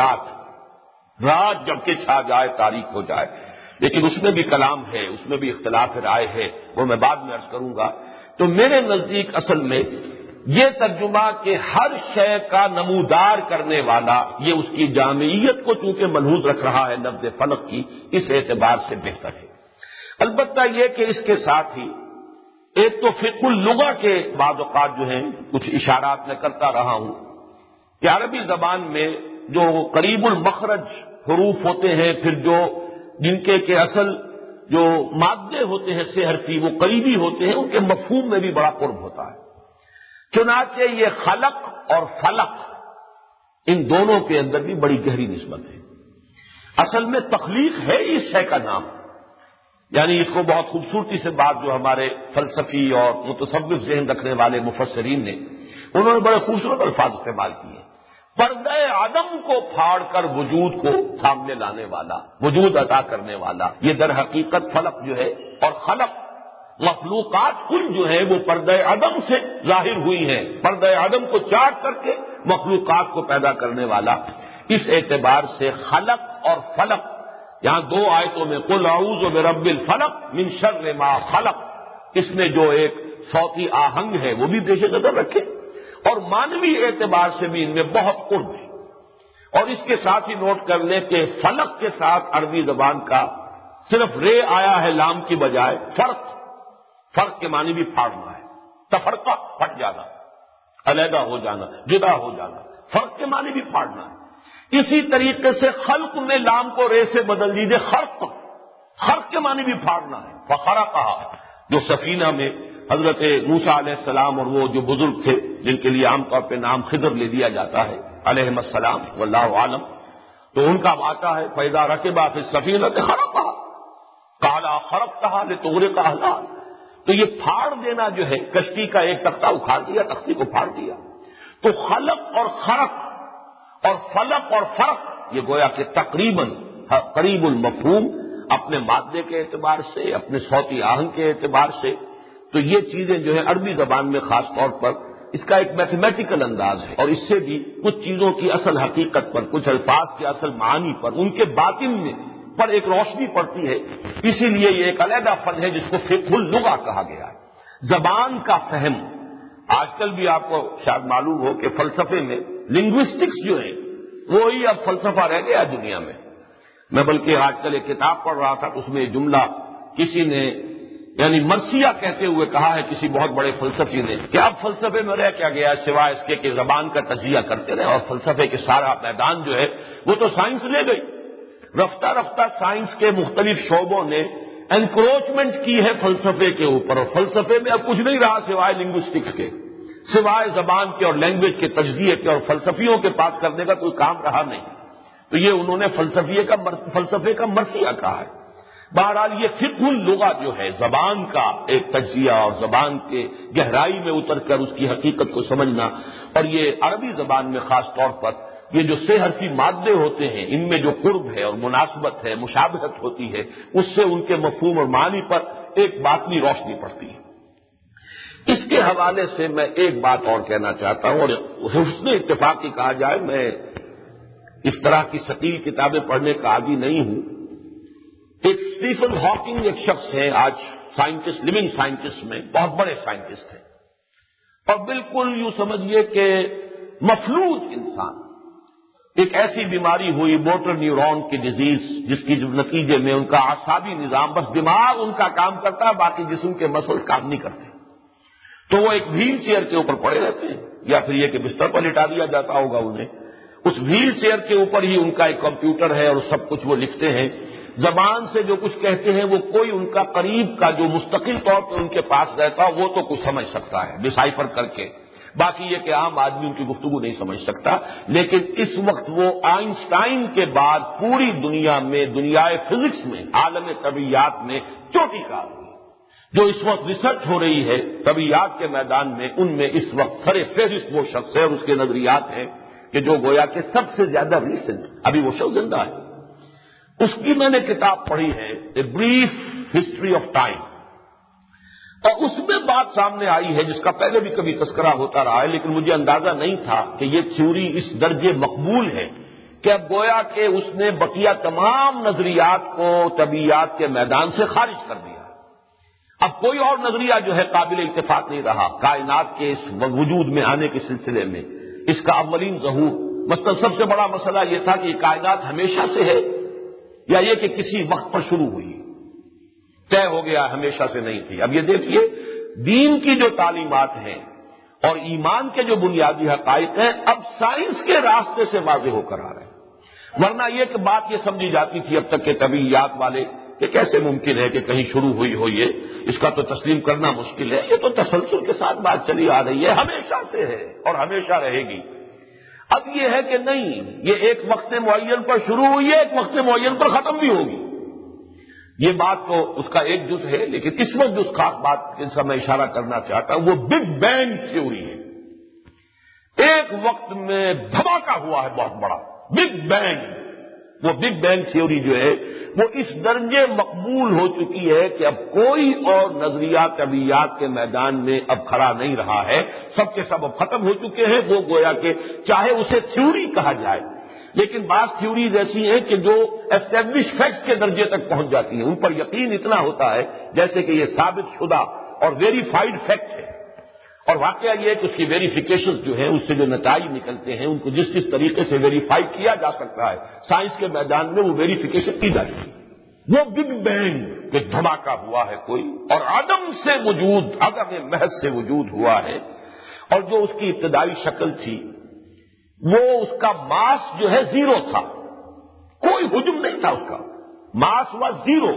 رات جبکہ چھا جائے، تاریک ہو جائے، لیکن اس میں بھی کلام ہے، اس میں بھی اختلاف رائے ہے، وہ میں بعد میں عرض کروں گا۔ تو میرے نزدیک اصل میں یہ ترجمہ کہ ہر شے کا نمودار کرنے والا، یہ اس کی جامعیت کو چونکہ ملحوظ رکھ رہا ہے لفظ فلق کی، اس اعتبار سے بہتر ہے۔ البتہ یہ کہ اس کے ساتھ ہی ایک تو فقہ اللغہ کے بعض اوقات جو ہیں کچھ اشارات میں کرتا رہا ہوں کہ عربی زبان میں جو قریب المخرج حروف ہوتے ہیں، پھر جو جن کے اصل جو مادے ہوتے ہیں سے حرفی وہ قریبی ہوتے ہیں، ان کے مفہوم میں بھی بڑا قرب ہوتا ہے۔ چنانچہ یہ خلق اور فلق، ان دونوں کے اندر بھی بڑی گہری نسبت ہے۔ اصل میں تخلیق ہے اس شے کا نام، یعنی اس کو بہت خوبصورتی سے بات جو ہمارے فلسفی اور متصوف ذہن رکھنے والے مفسرین نے، انہوں نے بڑے خوبصورت الفاظ استعمال کیے۔ پردہ عدم کو پھاڑ کر وجود کو سامنے لانے والا، وجود عطا کرنے والا، یہ در حقیقت فلق جو ہے، اور خلق مخلوقات کل جو ہیں وہ پردہ عدم سے ظاہر ہوئی ہیں، پردہ عدم کو چاٹ کر کے مخلوقات کو پیدا کرنے والا۔ اس اعتبار سے خلق اور فلق، یہاں دو آیتوں میں قل اعوذ برب الفلق من شر ما خلق، اس میں جو ایک صوتی آہنگ ہے وہ بھی پیش نظر رکھے، اور مانوی اعتبار سے بھی ان میں بہت قرب ہے۔ اور اس کے ساتھ ہی نوٹ کر لیں کہ فلق کے ساتھ عربی زبان کا صرف رے آیا ہے لام کی بجائے، فرق کے معنی بھی پھاڑنا ہے، تفرقہ، پھٹ جانا، علیحدہ ہو جانا، جدا ہو جانا، فرق کے معنی بھی پھاڑنا ہے۔ اسی طریقے سے خلق میں لام کو رے سے بدل دیجیے، خرق کے معنی بھی پھاڑنا ہے۔ فخرقہ، جو سفینہ میں حضرت موسیٰ علیہ السلام اور وہ جو بزرگ تھے جن کے لیے عام طور پہ نام خضر لے دیا جاتا ہے علیہم السلام واللہ عالم، تو ان کا آتا ہے فَإِذَا رَكِبَ فِي السَّفِينَةِ خَرَقَهَا قَالَ أَخَرَقْتَهَا لِتُغْرِقَ أَهْلَهَا، تو یہ پھاڑ دینا جو ہے، کشتی کا ایک تختہ اکھاڑ دیا، تختی کو پھاڑ دیا۔ تو خلق اور خرق اور فلق اور فرق، یہ گویا کہ تقریباً قریب المفہوم، اپنے مادے کے اعتبار سے، اپنے صوتی آہنگ کے اعتبار سے، تو یہ چیزیں جو ہے عربی زبان میں خاص طور پر اس کا ایک میتھمیٹیکل انداز ہے، اور اس سے بھی کچھ چیزوں کی اصل حقیقت پر، کچھ الفاظ کے اصل معانی پر، ان کے باطن میں پر ایک روشنی پڑتی ہے۔ اسی لیے یہ ایک علیحدہ فن ہے جس کو فقہ اللغہ کہا گیا ہے، زبان کا فہم۔ آج کل بھی آپ کو شاید معلوم ہو کہ فلسفے میں لنگوسٹکس جو ہے وہی اب فلسفہ رہ گیا دنیا میں۔ میں بلکہ آج کل ایک کتاب پڑھ رہا تھا، اس میں جملہ کسی نے یعنی مرثیہ کہتے ہوئے کہا ہے کسی بہت بڑے فلسفی نے کہ اب فلسفے میں رہ کیا گیا سوائے اس کے کہ زبان کا تجزیہ کرتے رہے، اور فلسفے کے سارا میدان جو ہے وہ تو سائنس لے گئی۔ رفتہ رفتہ سائنس کے مختلف شعبوں نے انکروچمنٹ کی ہے فلسفے کے اوپر، اور فلسفے میں اب کچھ نہیں رہا سوائے لنگوسٹکس کے، سوائے زبان کے اور لینگویج کے تجزیے کے، اور فلسفیوں کے پاس کرنے کا کوئی کام رہا نہیں۔ تو یہ انہوں نے فلسفے کا مرثیہ کہا ہے۔ بہرحال یہ فقہ اللغہ جو ہے، زبان کا ایک تجزیہ اور زبان کے گہرائی میں اتر کر اس کی حقیقت کو سمجھنا، اور یہ عربی زبان میں خاص طور پر یہ جو سے حرفی مادے ہوتے ہیں ان میں جو قرب ہے اور مناسبت ہے، مشابہت ہوتی ہے، اس سے ان کے مفہوم اور معنی پر ایک باطنی روشنی پڑتی ہے۔ اس کے حوالے سے میں ایک بات اور کہنا چاہتا ہوں، اور حسن اتفاق کی کہا جائے، میں اس طرح کی ثقیل کتابیں پڑھنے کا عادی نہیں ہوں۔ ایک اسٹیفن ہاکنگ ایک شخص ہے، آج سائنٹسٹ، لیونگ سائنٹسٹ میں بہت بڑے سائنٹسٹ ہیں، اور بالکل یوں سمجھیے کہ مفلوج انسان۔ ایک ایسی بیماری ہوئی موٹر نیورون کی ڈیزیز، جس کی نتیجے میں ان کا اعصابی نظام، بس دماغ ان کا کام کرتا ہے، باقی جسم کے مسلز کام نہیں کرتے، تو وہ ایک وہیل چیئر کے اوپر پڑے رہتے ہیں، یا پھر یہ کہ بستر پر لٹا دیا جاتا ہوگا انہیں، اس ویل چیئر کے اوپر ہی ان کا ایک کمپیوٹر ہے اور سب کچھ وہ لکھتے ہیں. زبان سے جو کچھ کہتے ہیں وہ کوئی ان کا قریب کا جو مستقل طور پہ ان کے پاس رہتا وہ تو کچھ سمجھ سکتا ہے ڈسائفر کر کے. باقی یہ کہ عام آدمی ان کی گفتگو نہیں سمجھ سکتا. لیکن اس وقت وہ آئنسٹائن کے بعد پوری دنیا میں دنیائے فزکس میں عالم طبیعیات میں چوٹی کا جو اس وقت ریسرچ ہو رہی ہے طبیعیات کے میدان میں، ان میں اس وقت سر فہرست وہ شخص ہے اور اس کے نظریات ہیں کہ جو گویا کہ سب سے زیادہ ریسنٹ ابھی وہ شخص زندہ ہے. اس کی میں نے کتاب پڑھی ہے A Brief History of Time, اور اس میں بات سامنے آئی ہے جس کا پہلے بھی کبھی تذکرہ ہوتا رہا ہے، لیکن مجھے اندازہ نہیں تھا کہ یہ تھیوری اس درجے مقبول ہے کہ اب گویا کہ اس نے بقیہ تمام نظریات کو طبیعیات کے میدان سے خارج کر دیا. اب کوئی اور نظریہ جو ہے قابل اتفاق نہیں رہا کائنات کے اس وجود میں آنے کے سلسلے میں. اس کا اولین ظہور مثلا سب سے بڑا مسئلہ یہ تھا کہ یہ کائنات ہمیشہ سے ہے یا یہ کہ کسی وقت پر شروع ہوئی، طے ہو گیا ہمیشہ سے نہیں تھی. اب یہ دیکھیے دین کی جو تعلیمات ہیں اور ایمان کے جو بنیادی حقائق ہیں اب سائنس کے راستے سے واضح ہو کر آ رہے ہیں. ورنہ یہ کہ بات یہ سمجھی جاتی تھی اب تک کہ طبیعیات والے کہ کیسے ممکن ہے کہ کہیں شروع ہوئی ہو، یہ اس کا تو تسلیم کرنا مشکل ہے، یہ تو تسلسل کے ساتھ بات چلی آ رہی ہے، ہمیشہ سے ہے اور ہمیشہ رہے گی. اب یہ ہے کہ نہیں، یہ ایک وقت معین پر شروع ہوئی ہے، ایک وقت معین پر ختم بھی ہوگی. یہ بات تو اس کا ایک جز ہے، لیکن اس وقت جو خاص بات جس کا میں اشارہ کرنا چاہتا ہوں وہ بگ بینگ تھیوری ہے. ایک وقت میں دھماکہ ہوا ہے بہت بڑا بگ بینگ. وہ بگ بینگ تھیوری جو ہے وہ اس درجے مقبول ہو چکی ہے کہ اب کوئی اور نظریہ طبیعیات کے میدان میں اب کھڑا نہیں رہا ہے. سب کے سب اب ختم ہو چکے ہیں. وہ گویا کہ چاہے اسے تھیوری کہا جائے، لیکن بعض تھیوریز ایسی ہیں کہ جو اسٹیبلش فیکٹس کے درجے تک پہنچ جاتی ہیں، ان پر یقین اتنا ہوتا ہے جیسے کہ یہ ثابت شدہ اور ویریفائڈ فیکٹ ہے. اور واقعہ یہ ہے کہ اس کی ویریفیکیشن جو ہے اس سے جو نتائج نکلتے ہیں ان کو جس جس طریقے سے ویریفائی کیا جا سکتا ہے سائنس کے میدان میں وہ ویریفیکیشن کی جاتی ہے. وہ بگ بینگ کہ دھماکہ ہوا ہے کوئی اور عدم سے وجود، عدم محض سے وجود ہوا ہے. اور جو اس کی ابتدائی شکل تھی وہ اس کا ماس جو ہے زیرو تھا، کوئی حجم نہیں تھا، اس کا ماس واز زیرو.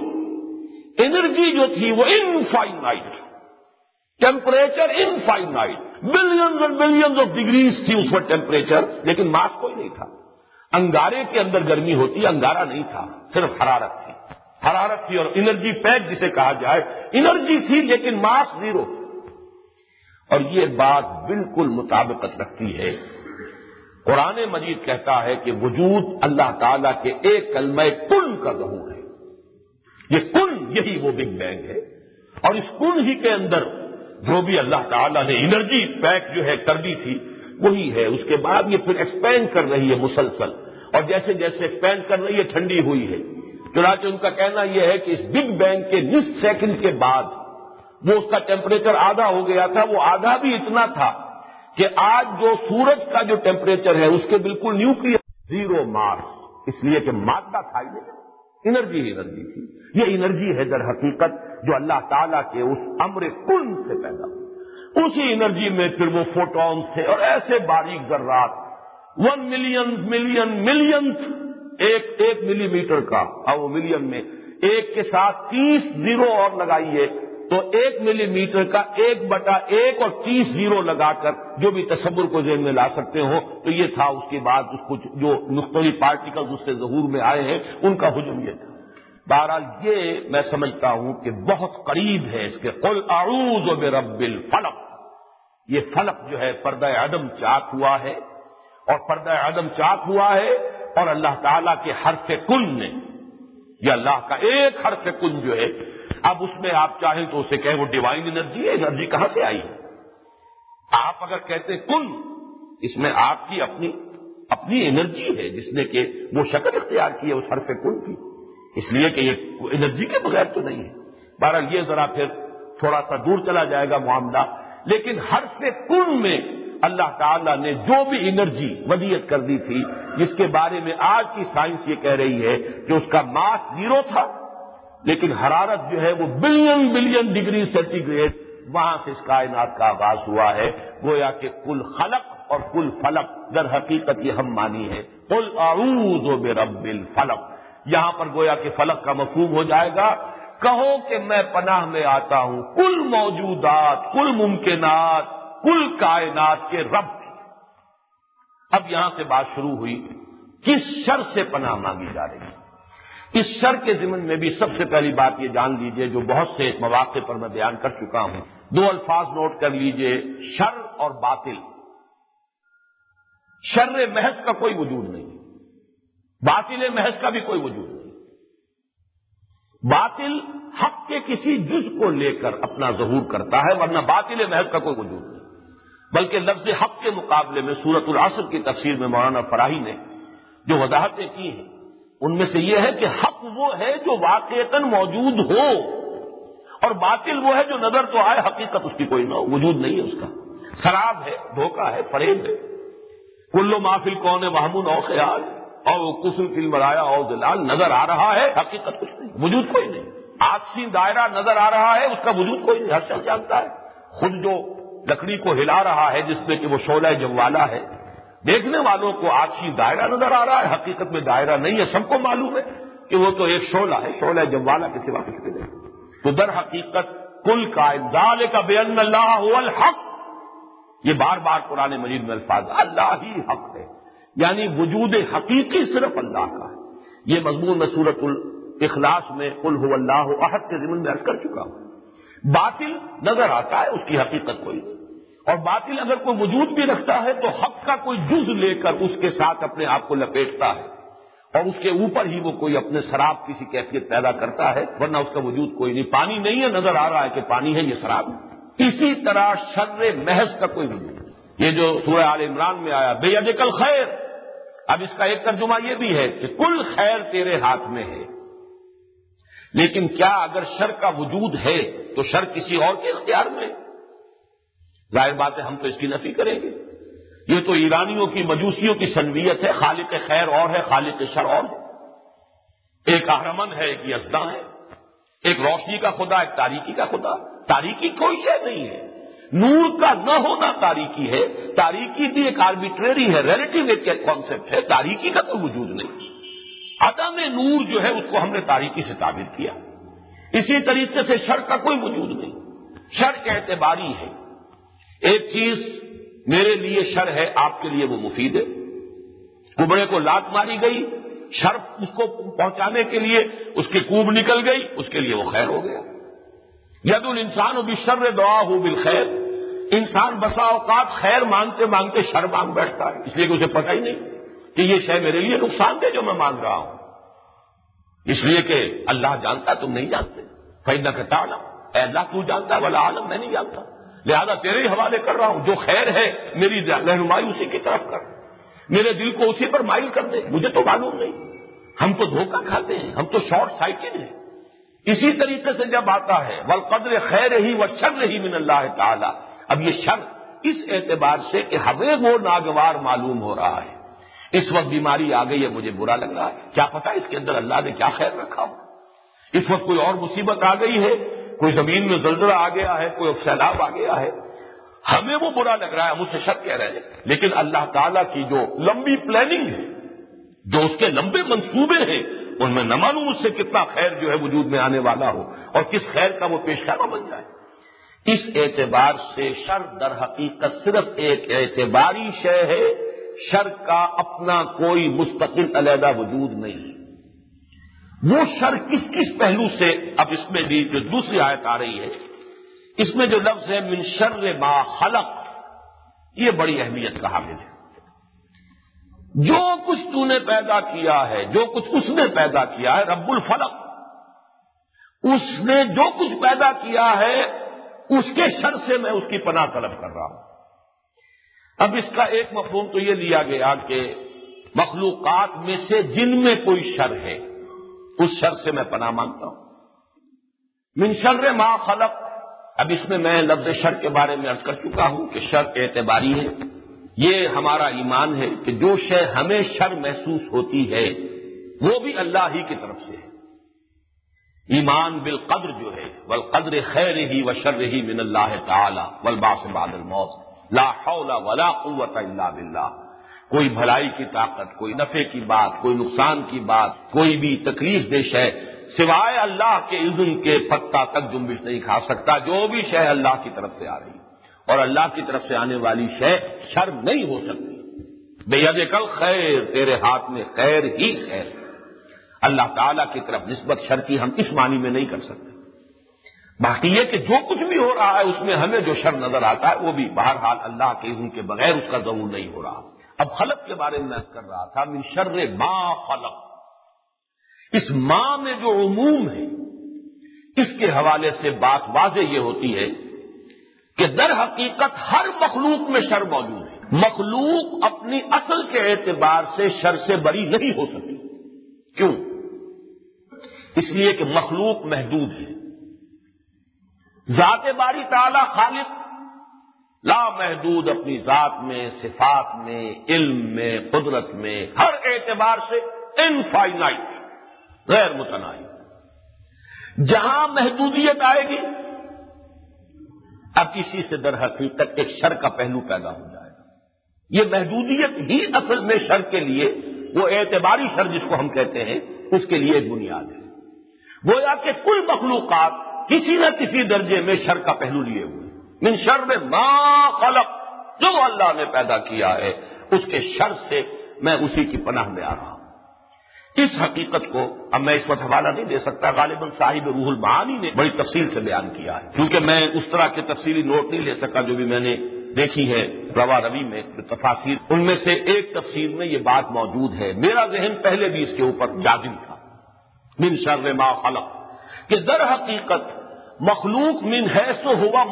انرجی جو تھی وہ infinite, temperature infinite, billions and billions of degrees تھی اس وقت ٹیمپریچر، لیکن ماس کوئی نہیں تھا. انگارے کے اندر گرمی ہوتی، انگارہ نہیں تھا، صرف حرارت تھی. حرارت تھی اور انرجی پیک جسے کہا جائے انرجی تھی لیکن ماس زیرو. اور یہ بات بالکل مطابقت رکھتی ہے. قرآن مجید کہتا ہے کہ وجود اللہ تعالیٰ کے ایک کلمہ کن کا ظہور ہے. یہ کن یہی وہ بگ بینگ ہے، اور اس کن ہی کے اندر جو بھی اللہ تعالیٰ نے انرجی پیک جو ہے کر دی تھی وہی ہے. اس کے بعد یہ پھر ایکسپینڈ کر رہی ہے مسلسل، اور جیسے جیسے ایکسپینڈ کر رہی ہے ٹھنڈی ہوئی ہے. چنانچہ ان کا کہنا یہ ہے کہ اس بگ بینگ کے نصف سیکنڈ کے بعد وہ اس کا ٹیمپریچر آدھا ہو گیا تھا. وہ آدھا بھی اتنا تھا کہ آج جو سورج کا جو ٹیمپریچر ہے اس کے بالکل نیوکلیئر زیرو ماس، اس لیے کہ مادہ تھا ہی نہیں، انرجی تھی. یہ انرجی ہے در حقیقت جو اللہ تعالیٰ کے اس امر کن سے پیدا ہوئی. اسی انرجی میں پھر وہ فوٹون تھے اور ایسے باریک ذرات 1 ملینتھ ایک ملی میٹر کا، اور وہ ملین میں ایک کے ساتھ 30 زیرو اور لگائیے تو 1 ملی میٹر کا 1/1 اور 30 زیرو لگا کر جو بھی تصور کو ذہن میں لا سکتے ہو تو یہ تھا. اس کے بعد اس کو جو مختلف پارٹیکلز اس سے ظہور میں آئے ہیں ان کا حجم یہ تھا. بہرحال یہ میں سمجھتا ہوں کہ بہت قریب ہے اس کے قل اعوذ برب الفلق. یہ فلق جو ہے پردہ عدم چاک ہوا ہے، اور پردہ عدم چاک ہوا ہے اور اللہ تعالیٰ کے حرف کن نے، یہ اللہ کا ایک حرف کن جو ہے، اب اس میں آپ چاہیں تو اسے کہیں وہ ڈیوائن انرجی ہے. انرجی کہاں سے آئی ہے؟ آپ اگر کہتے کن، اس میں آپ کی اپنی انرجی ہے جس نے کہ وہ شکل اختیار کی ہے اس حرف کن کی، اس لیے کہ یہ انرجی کے بغیر تو نہیں ہے. بہرحال یہ ذرا پھر تھوڑا سا دور چلا جائے گا معاملہ، لیکن حرف کن میں اللہ تعالیٰ نے جو بھی انرجی ودیعت کر دی تھی جس کے بارے میں آج کی سائنس یہ کہہ رہی ہے کہ اس کا ماس زیرو تھا لیکن حرارت جو ہے وہ بلین ڈگری سینٹی گریڈ، وہاں سے اس کائنات کا آغاز ہوا ہے. گویا کہ کل خلق اور قل فلق در حقیقت یہ ہم مانی ہے، قل اعوذ برب الفلق، یہاں پر گویا کہ فلق کا مفہوم ہو جائے گا، کہو کہ میں پناہ میں آتا ہوں کل موجودات، کل ممکنات، کل کائنات کے رب کی۔ اب یہاں سے بات شروع ہوئی، کس شر سے پناہ مانگی جا رہی ہے؟ اس شر کے ضمن میں بھی سب سے پہلی بات یہ جان لیجئے، جو بہت سے مواقع پر میں بیان کر چکا ہوں، دو الفاظ نوٹ کر لیجئے، شر اور باطل۔ شر محض کا کوئی وجود نہیں، باطل محض کا بھی کوئی وجود نہیں۔ باطل حق کے کسی جز کو لے کر اپنا ظہور کرتا ہے، ورنہ باطل محض کا کوئی وجود نہیں۔ بلکہ لفظ حق کے مقابلے میں سورۃ العصر کی تفسیر میں مولانا فراہی نے جو وضاحتیں کی ہیں، ان میں سے یہ ہے کہ حق وہ ہے جو واقعتاً موجود ہو، اور باطل وہ ہے جو نظر تو آئے حقیقت اس کی کوئی نہ ہو، وجود نہیں ہے اس کا، سراب ہے، دھوکہ ہے، فریب ہے۔ کل ما فی الکون وہم او خیال اور کفر فی المرایا او ضلال، نظر آ رہا ہے، حقیقت کچھ نہیں، وجود کوئی نہیں۔ آپسی دائرہ نظر آ رہا ہے، اس کا وجود کوئی نہیں، ہر شخص جانتا ہے۔ خود جو لکڑی کو ہلا رہا ہے جس میں کہ وہ شعلہ جوالا ہے، دیکھنے والوں کو آپسی دائرہ نظر آ رہا ہے، حقیقت میں دائرہ نہیں ہے، سب کو معلوم ہے کہ وہ تو ایک شعلہ ہے، شعلہ جوالا کے سوا کچھ بھی نہیں۔ تو در حقیقت کل کائن ذالک بان اللہ هو الحق، یہ بار بار قرآن مجید میں الفاظ، اللہ ہی حق ہے، یعنی وجود حقیقی صرف اللہ کا ہے۔ یہ مضمون میں سورۃ الاخلاص میں قل هو اللہ احد کے ضمن میں عرض کر چکا ہوں۔ باطل نظر آتا ہے، اس کی حقیقت کوئی نہیں، اور باطل اگر کوئی وجود بھی رکھتا ہے تو حق کا کوئی جز لے کر اس کے ساتھ اپنے آپ کو لپیٹتا ہے، اور اس کے اوپر ہی وہ کوئی اپنے سراب کسی کیفیت پیدا کرتا ہے، ورنہ اس کا وجود کوئی نہیں۔ پانی نہیں ہے، نظر آ رہا ہے کہ پانی ہے، یہ سراب ہے۔ اسی طرح شر محض کا کوئی وجود نہیں۔ یہ جو سورہ آل عمران میں آیا بیدک الخیر، اب اس کا ایک ترجمہ یہ بھی ہے کہ کل خیر تیرے ہاتھ میں ہے، لیکن کیا اگر شر کا وجود ہے تو شر کسی اور کے اختیار میں؟ ظاہر بات ہے ہم تو اس کی نفی کریں گے۔ یہ تو ایرانیوں کی، مجوسیوں کی سنویت ہے، خالق خیر اور ہے، خالق شر اور ہے۔ ایک اہرمن ہے، ایک یزداں ہے، ایک روشنی کا خدا، ایک تاریکی کا خدا۔ تاریکی کوئی شے نہیں ہے، نور کا نہ ہونا تاریکی ہے، تاریکی بھی ایک آربیٹریری ہے، ریلیٹو ایک کانسیپٹ ہے، تاریکی کا کوئی وجود نہیں۔ عدم نور جو ہے اس کو ہم نے تاریکی سے تعبیر کیا۔ اسی طریقے سے شر کا کوئی وجود نہیں، شر اعتباری ہے۔ ایک چیز میرے لیے شر ہے، آپ کے لیے وہ مفید ہے۔ کبڑے کو لات ماری گئی، شر اس کو پہنچانے کے لیے اس کی کوب نکل گئی، اس کے لیے وہ خیر ہو گیا۔ ید الانسان بالشر دعاہ بالخیر، انسان بسا اوقات خیر مانگتے مانگتے شر مانگ بیٹھتا ہے، اس لیے کہ اسے پتہ ہی نہیں کہ یہ شے میرے لیے نقصان دہ جو میں مانگ رہا ہوں، اس لیے کہ اللہ جانتا، تم نہیں جانتے۔ فإنک تعلم، اے اللہ تو جانتا، ولا عالم، میں نہیں جانتا، لہذا تیرے ہی حوالے کر رہا ہوں۔ جو خیر ہے میری رہنمائی اسی کی طرف کر، میرے دل کو اسی پر مائل کر دے، مجھے تو معلوم نہیں۔ ہم تو دھوکہ کھاتے ہیں، ہم تو شارٹ سائٹڈ ہیں۔ اسی طریقے سے جب آتا ہے والقدر خیر ہی و شر ہی من اللہ تعالی، اب یہ شر اس اعتبار سے کہ ہمیں وہ ناگوار معلوم ہو رہا ہے، اس وقت بیماری آ گئی ہے، مجھے برا لگ رہا ہے، کیا پتا اس کے اندر اللہ نے کیا خیر رکھا ہو۔ اس وقت کوئی اور مصیبت آ گئی ہے، کوئی زمین میں زلزلہ آ گیا ہے، کوئی سیلاب آ گیا ہے، ہمیں وہ برا لگ رہا ہے، ہم اسے شک کہہ رہے ہیں، لیکن اللہ تعالیٰ کی جو لمبی پلاننگ ہے، جو اس کے لمبے منصوبے ہیں، ان میں نہ معلوم اس سے کتنا خیر جو ہے وجود میں آنے والا ہو، اور کس خیر کا وہ پیش خیمہ بن جائے۔ اس اعتبار سے شر در حقیقت صرف ایک اعتباری شے ہے، شر کا اپنا کوئی مستقل علیحدہ وجود نہیں۔ وہ شر کس کس پہلو سے، اب اس میں بھی جو دوسری آیت آ رہی ہے، اس میں جو لفظ ہے من شر ما خلق، یہ بڑی اہمیت کا حامل ہے۔ جو کچھ تو نے پیدا کیا ہے، جو کچھ اس نے پیدا کیا ہے، رب الفلق، اس نے جو کچھ پیدا کیا ہے اس کے شر سے میں اس کی پناہ طلب کر رہا ہوں۔ اب اس کا ایک مفہوم تو یہ لیا گیا کہ مخلوقات میں سے جن میں کوئی شر ہے اس شر سے میں پناہ مانگتا ہوں۔ من شر ما خلق، اب اس میں لفظ شر کے بارے میں عرض کر چکا ہوں کہ شر اعتباری ہے۔ یہ ہمارا ایمان ہے کہ جو شے ہمیں شر محسوس ہوتی ہے وہ بھی اللہ ہی کی طرف سے ہے۔ ایمان بالقدر جو ہے، والقدر خیرہ و شرہ من اللہ تعالی والبعث بعد الموت، لا حول ولا قوت الا باللہ. کوئی بھلائی کی طاقت، کوئی نفع کی بات، کوئی نقصان کی بات، کوئی بھی تکلیف دہ شے سوائے اللہ کے اذن کے پتا تک جنبش نہیں کھا سکتا. جو بھی شے اللہ کی طرف سے آ رہی اور اللہ کی طرف سے آنے والی شے شر نہیں ہو سکتی. بیدک الخیر، تیرے ہاتھ میں خیر ہی خیر. اللہ تعالیٰ کی طرف نسبت شر کی ہم اس معنی میں نہیں کر سکتے. باقی یہ کہ جو کچھ بھی ہو رہا ہے اس میں ہمیں جو شر نظر آتا ہے وہ بھی بہرحال اللہ کے اذن کے بغیر اس کا ضرور نہیں ہو رہا. اب خلق کے بارے میں کر رہا تھا، من شر ما خلق. اس ماں میں جو عموم ہے اس کے حوالے سے بات واضح یہ ہوتی ہے کہ در حقیقت ہر مخلوق میں شر موجود ہے. مخلوق اپنی اصل کے اعتبار سے شر سے بری نہیں ہو سکتی. کیوں؟ اس لیے کہ مخلوق محدود ہے. ذات باری تعالی خالق لا محدود اپنی ذات میں، صفات میں، علم میں، قدرت میں، ہر اعتبار سے انفائنائٹ، غیر متناہی. جہاں محدودیت آئے گی اب اسی سے در حقیقت ایک شر کا پہلو پیدا ہو جائے گا. یہ محدودیت ہی اصل میں شر کے لیے، وہ اعتباری شر جس کو ہم کہتے ہیں، اس کے لیے ایک بنیاد ہے. گویا کہ کل مخلوقات کسی نہ کسی درجے میں شر کا پہلو لیے ہوئے. من شر ما خلق، جو اللہ نے پیدا کیا ہے اس کے شر سے میں اسی کی پناہ میں آ رہا ہوں. اس حقیقت کو اب میں اس وقت حوالہ نہیں دے سکتا، غالباً صاحب روح المعانی نے بڑی تفصیل سے بیان کیا ہے، کیونکہ میں اس طرح کے تفصیلی نوٹ نہیں لے سکا جو بھی میں نے دیکھی ہے روا روی میں تفاسیر. ان میں سے ایک تفسیر میں یہ بات موجود ہے. میرا ذہن پہلے بھی اس کے اوپر جازم تھا، من شر ما خلق، کہ در حقیقت مخلوق من حیث ہوا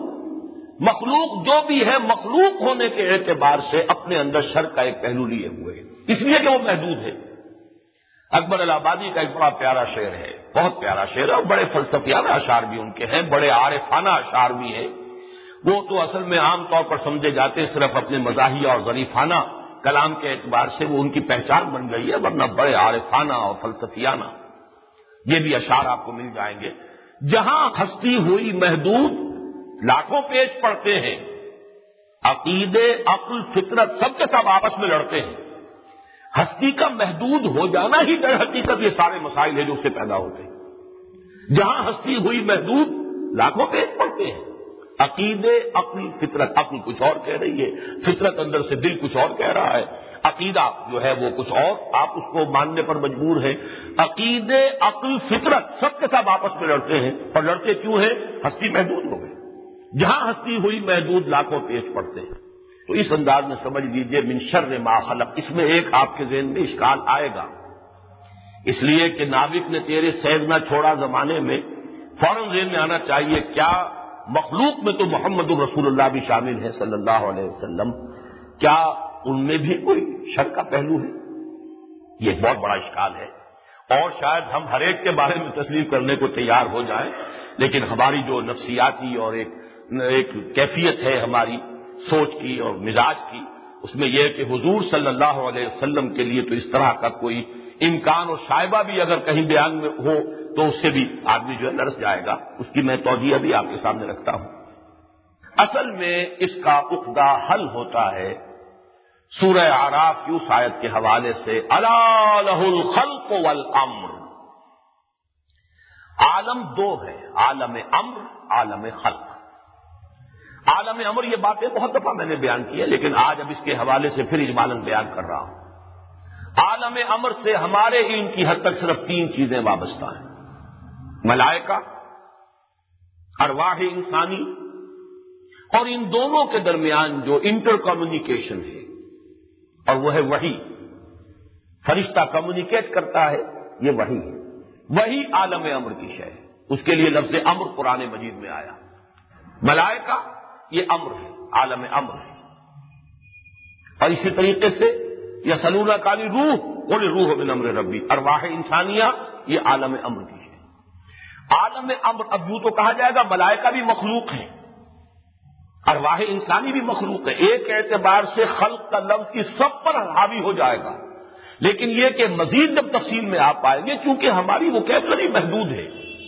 مخلوق جو بھی ہے مخلوق ہونے کے اعتبار سے اپنے اندر شر کا ایک پہلو لیے ہوئے ہیں، اس لیے کہ وہ محدود ہے. اکبر الہ آبادی کا ایک بڑا پیارا شعر ہے، بہت پیارا شعر ہے، اور بڑے فلسفیانہ اشعار بھی ان کے ہیں، بڑے عارفانہ اشعار بھی ہیں. وہ تو اصل میں عام طور پر سمجھے جاتے صرف اپنے مزاحیہ اور ظریفانہ کلام کے اعتبار سے، وہ ان کی پہچان بن گئی ہے، ورنہ بڑے عارفانہ اور فلسفیانہ یہ بھی اشعار آپ کو مل جائیں گے. جہاں ہستی ہوئی محدود لاکھوں پیج پڑتے ہیں، عقیدے، عقل، فطرت سب کے سب آپس میں لڑتے ہیں. ہستی کا محدود ہو جانا ہی در حقیقت یہ سارے مسائل ہیں جو اس سے پیدا ہوتے ہیں. جہاں ہستی ہوئی محدود لاکھوں پیج پڑتے ہیں، عقیدے، عقل، فطرت. عقل کچھ اور کہہ رہی ہے، فطرت اندر سے دل کچھ اور کہہ رہا ہے، عقیدہ جو ہے وہ کچھ اور، آپ اس کو ماننے پر مجبور ہیں. عقیدے، عقل، فطرت سب کے سب آپس میں لڑتے ہیں، اور لڑتے کیوں ہیں؟ ہستی محدود ہو گئی. جہاں ہستی ہوئی محدود لاکھوں پیج پڑتے ہیں. تو اس انداز میں سمجھ لیجئے من شر ما خلق. اس میں ایک آپ کے ذہن میں اشکال آئے گا، اس لیے کہ ناوک نے تیرے سیز نہ چھوڑا زمانے میں فوراً ذہن میں آنا چاہیے کیا مخلوق میں تو محمد رسول اللہ بھی شامل ہے صلی اللہ علیہ وسلم، کیا ان میں بھی کوئی شر کا پہلو ہے؟ یہ بہت بڑا اشکال ہے، اور شاید ہم ہر ایک کے بارے میں تسلیم کرنے کو تیار ہو جائیں، لیکن ہماری جو نفسیاتی اور ایک کیفیت ہے ہماری سوچ کی اور مزاج کی، اس میں یہ کہ حضور صلی اللہ علیہ وسلم کے لیے تو اس طرح کا کوئی امکان اور شائبہ بھی اگر کہیں بیان میں ہو تو اس سے بھی آدمی جو ہے لرز جائے گا. اس کی میں توجیہ بھی آپ کے سامنے رکھتا ہوں. اصل میں اس کا عقدہ حل ہوتا ہے سورہ اعراف کی اس آیت کے حوالے سے، الا لہ الخلق والامر. عالم دو ہے، عالم امر، عالم خلق. عالم امر یہ باتیں بہت دفعہ میں نے بیان کی ہے، لیکن آج اب اس کے حوالے سے پھر اجمالاً بیان کر رہا ہوں. عالم امر سے ہمارے علم کی حد تک صرف تین چیزیں وابستہ ہیں: ملائکہ، ارواح انسانی، اور ان دونوں کے درمیان جو انٹر کمیونیکیشن ہے، اور وہ ہے وحی. فرشتہ کمیونیکیٹ کرتا ہے، یہ وحی ہے. وہی عالم امر کی شے ہے، اس کے لیے لفظ امر قرآن مجید میں آیا. ملائکہ یہ امر ہے، عالم امر ہے. اور اسی طریقے سے یسألونک عن الروح قل الروح من امر ربی، ارواح انسانیہ یہ عالم امر کی ہے. عالم امر اب یوں تو کہا جائے گا ملائکہ بھی مخلوق ہیں، ارواح انسانی بھی مخلوق ہے. ایک اعتبار سے خلق کا لفظ کی سب پر حاوی ہو جائے گا، لیکن یہ کہ مزید جب تفصیل میں آپ پائیں گے، کیونکہ ہماری وکیبلری محدود ہے،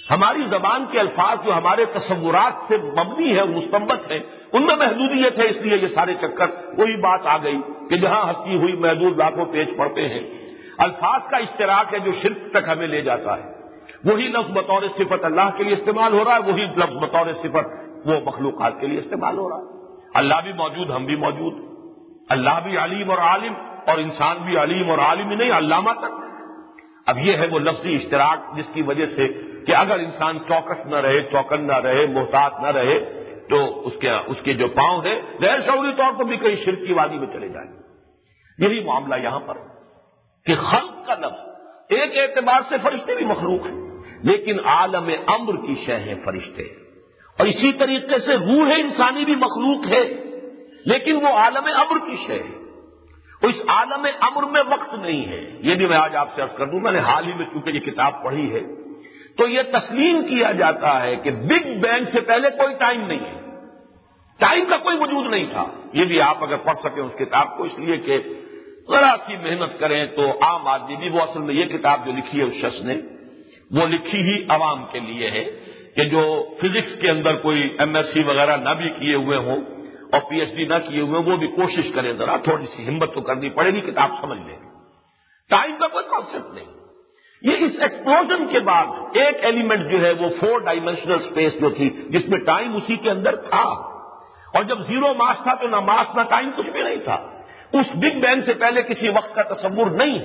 ہماری زبان کے الفاظ جو ہمارے تصورات سے مبنی ہے، مستنبط ہے، ان میں محدودیت ہے، اس لیے یہ سارے چکر وہی بات آ گئی کہ جہاں ہستی ہوئی محدود لاکھوں پیج پڑتے ہیں۔ الفاظ کا اشتراک ہے جو شرک تک ہمیں لے جاتا ہے۔ وہی لفظ بطور صفت اللہ کے لیے استعمال ہو رہا ہے، وہی لفظ بطور صفت وہ مخلوقات کے لیے استعمال ہو رہا ہے۔ اللہ بھی موجود، ہم بھی موجود، اللہ بھی علیم اور عالم، اور انسان بھی علیم اور عالم ہی نہیں، علامہ تک۔ اب یہ ہے وہ لفظی اشتراک جس کی وجہ سے کہ اگر انسان چوکس نہ رہے، چوکن نہ رہے، محتاط نہ رہے، تو اس کے جو پاؤں ہیں غیر شعوری طور پر بھی کئی شرک کی وادی میں چلے جائیں۔ یہی معاملہ یہاں پر کہ خلق کا لفظ ایک اعتبار سے فرشتے بھی مخلوق ہیں، لیکن عالم امر کی شے ہیں فرشتے، اور اسی طریقے سے روح انسانی بھی مخلوق ہے، لیکن وہ عالم امر کی شے ہے۔ اور اس عالم امر میں وقت نہیں ہے، یہ بھی میں آج آپ سے عرض کر دوں، میں نے حال ہی میں چونکہ یہ کتاب پڑھی ہے تو یہ تسلیم کیا جاتا ہے کہ بگ بینگ سے پہلے کوئی ٹائم نہیں ہے، ٹائم کا کوئی وجود نہیں تھا۔ یہ بھی آپ اگر پڑھ سکیں اس کتاب کو، اس لیے کہ ذرا سی محنت کریں تو عام آدمی بھی، وہ اصل میں یہ کتاب جو لکھی ہے اس شخص نے وہ لکھی ہی عوام کے لیے ہے کہ جو فزکس کے اندر کوئی ایم ایس سی وغیرہ نہ بھی کیے ہوئے ہوں اور پی ایچ ڈی نہ کیے ہوئے وہ بھی کوشش کریں، ذرا تھوڑی سی ہمت تو کرنی پڑے گی، کتاب سمجھ لیں۔ ٹائم کا کوئی کانسیپٹ نہیں۔ یہ اس ایکسپلوژن کے بعد ایک ایلیمنٹ جو ہے وہ 4 ڈائمینشنل اسپیس جو تھی جس میں ٹائم اسی کے اندر تھا، اور جب زیرو ماس تھا تو نہ ماس نہ ٹائم کچھ بھی نہیں تھا، اس بگ بینگ سے پہلے کسی وقت کا تصور نہیں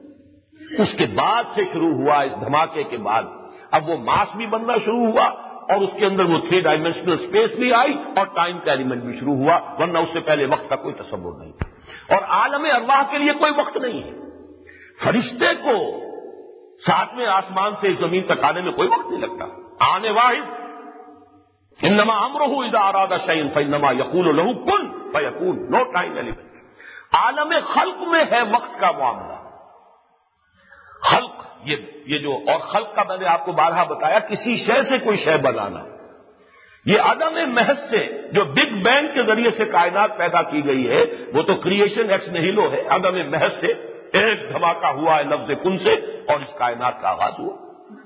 ہے۔ اس کے بعد سے شروع ہوا، اس دھماکے کے بعد اب وہ ماس بھی بننا شروع ہوا، اور اس کے اندر وہ 3 ڈائمینشنل اسپیس بھی آئی اور ٹائم کا ایلیمنٹ بھی شروع ہوا، ورنہ اس سے پہلے وقت کا کوئی تصور نہیں تھا۔ اور عالم ارواح کے لیے کوئی وقت نہیں ہے۔ فرشتے کو 7ویں آسمان سے زمین تک آنے میں کوئی وقت نہیں لگتا، آنے واحد انما امرہ اذا اراد شیئا فانما یقول له کن فیکون، نو ٹائم ایلیمنٹ۔ عالم خلق میں ہے وقت کا معاملہ۔ خلق یہ جو، اور خلق کا میں نے آپ کو بارہا بتایا، کسی شے سے کوئی شے بنانا، یہ عدم محض سے جو بگ بینگ کے ذریعے سے کائنات پیدا کی گئی ہے وہ تو کریشن ایکس نہیلو ہے، عدم محض سے ایک دھماکہ ہوا ہے لفظ کن سے اور اس کائنات کا آغاز ہوا۔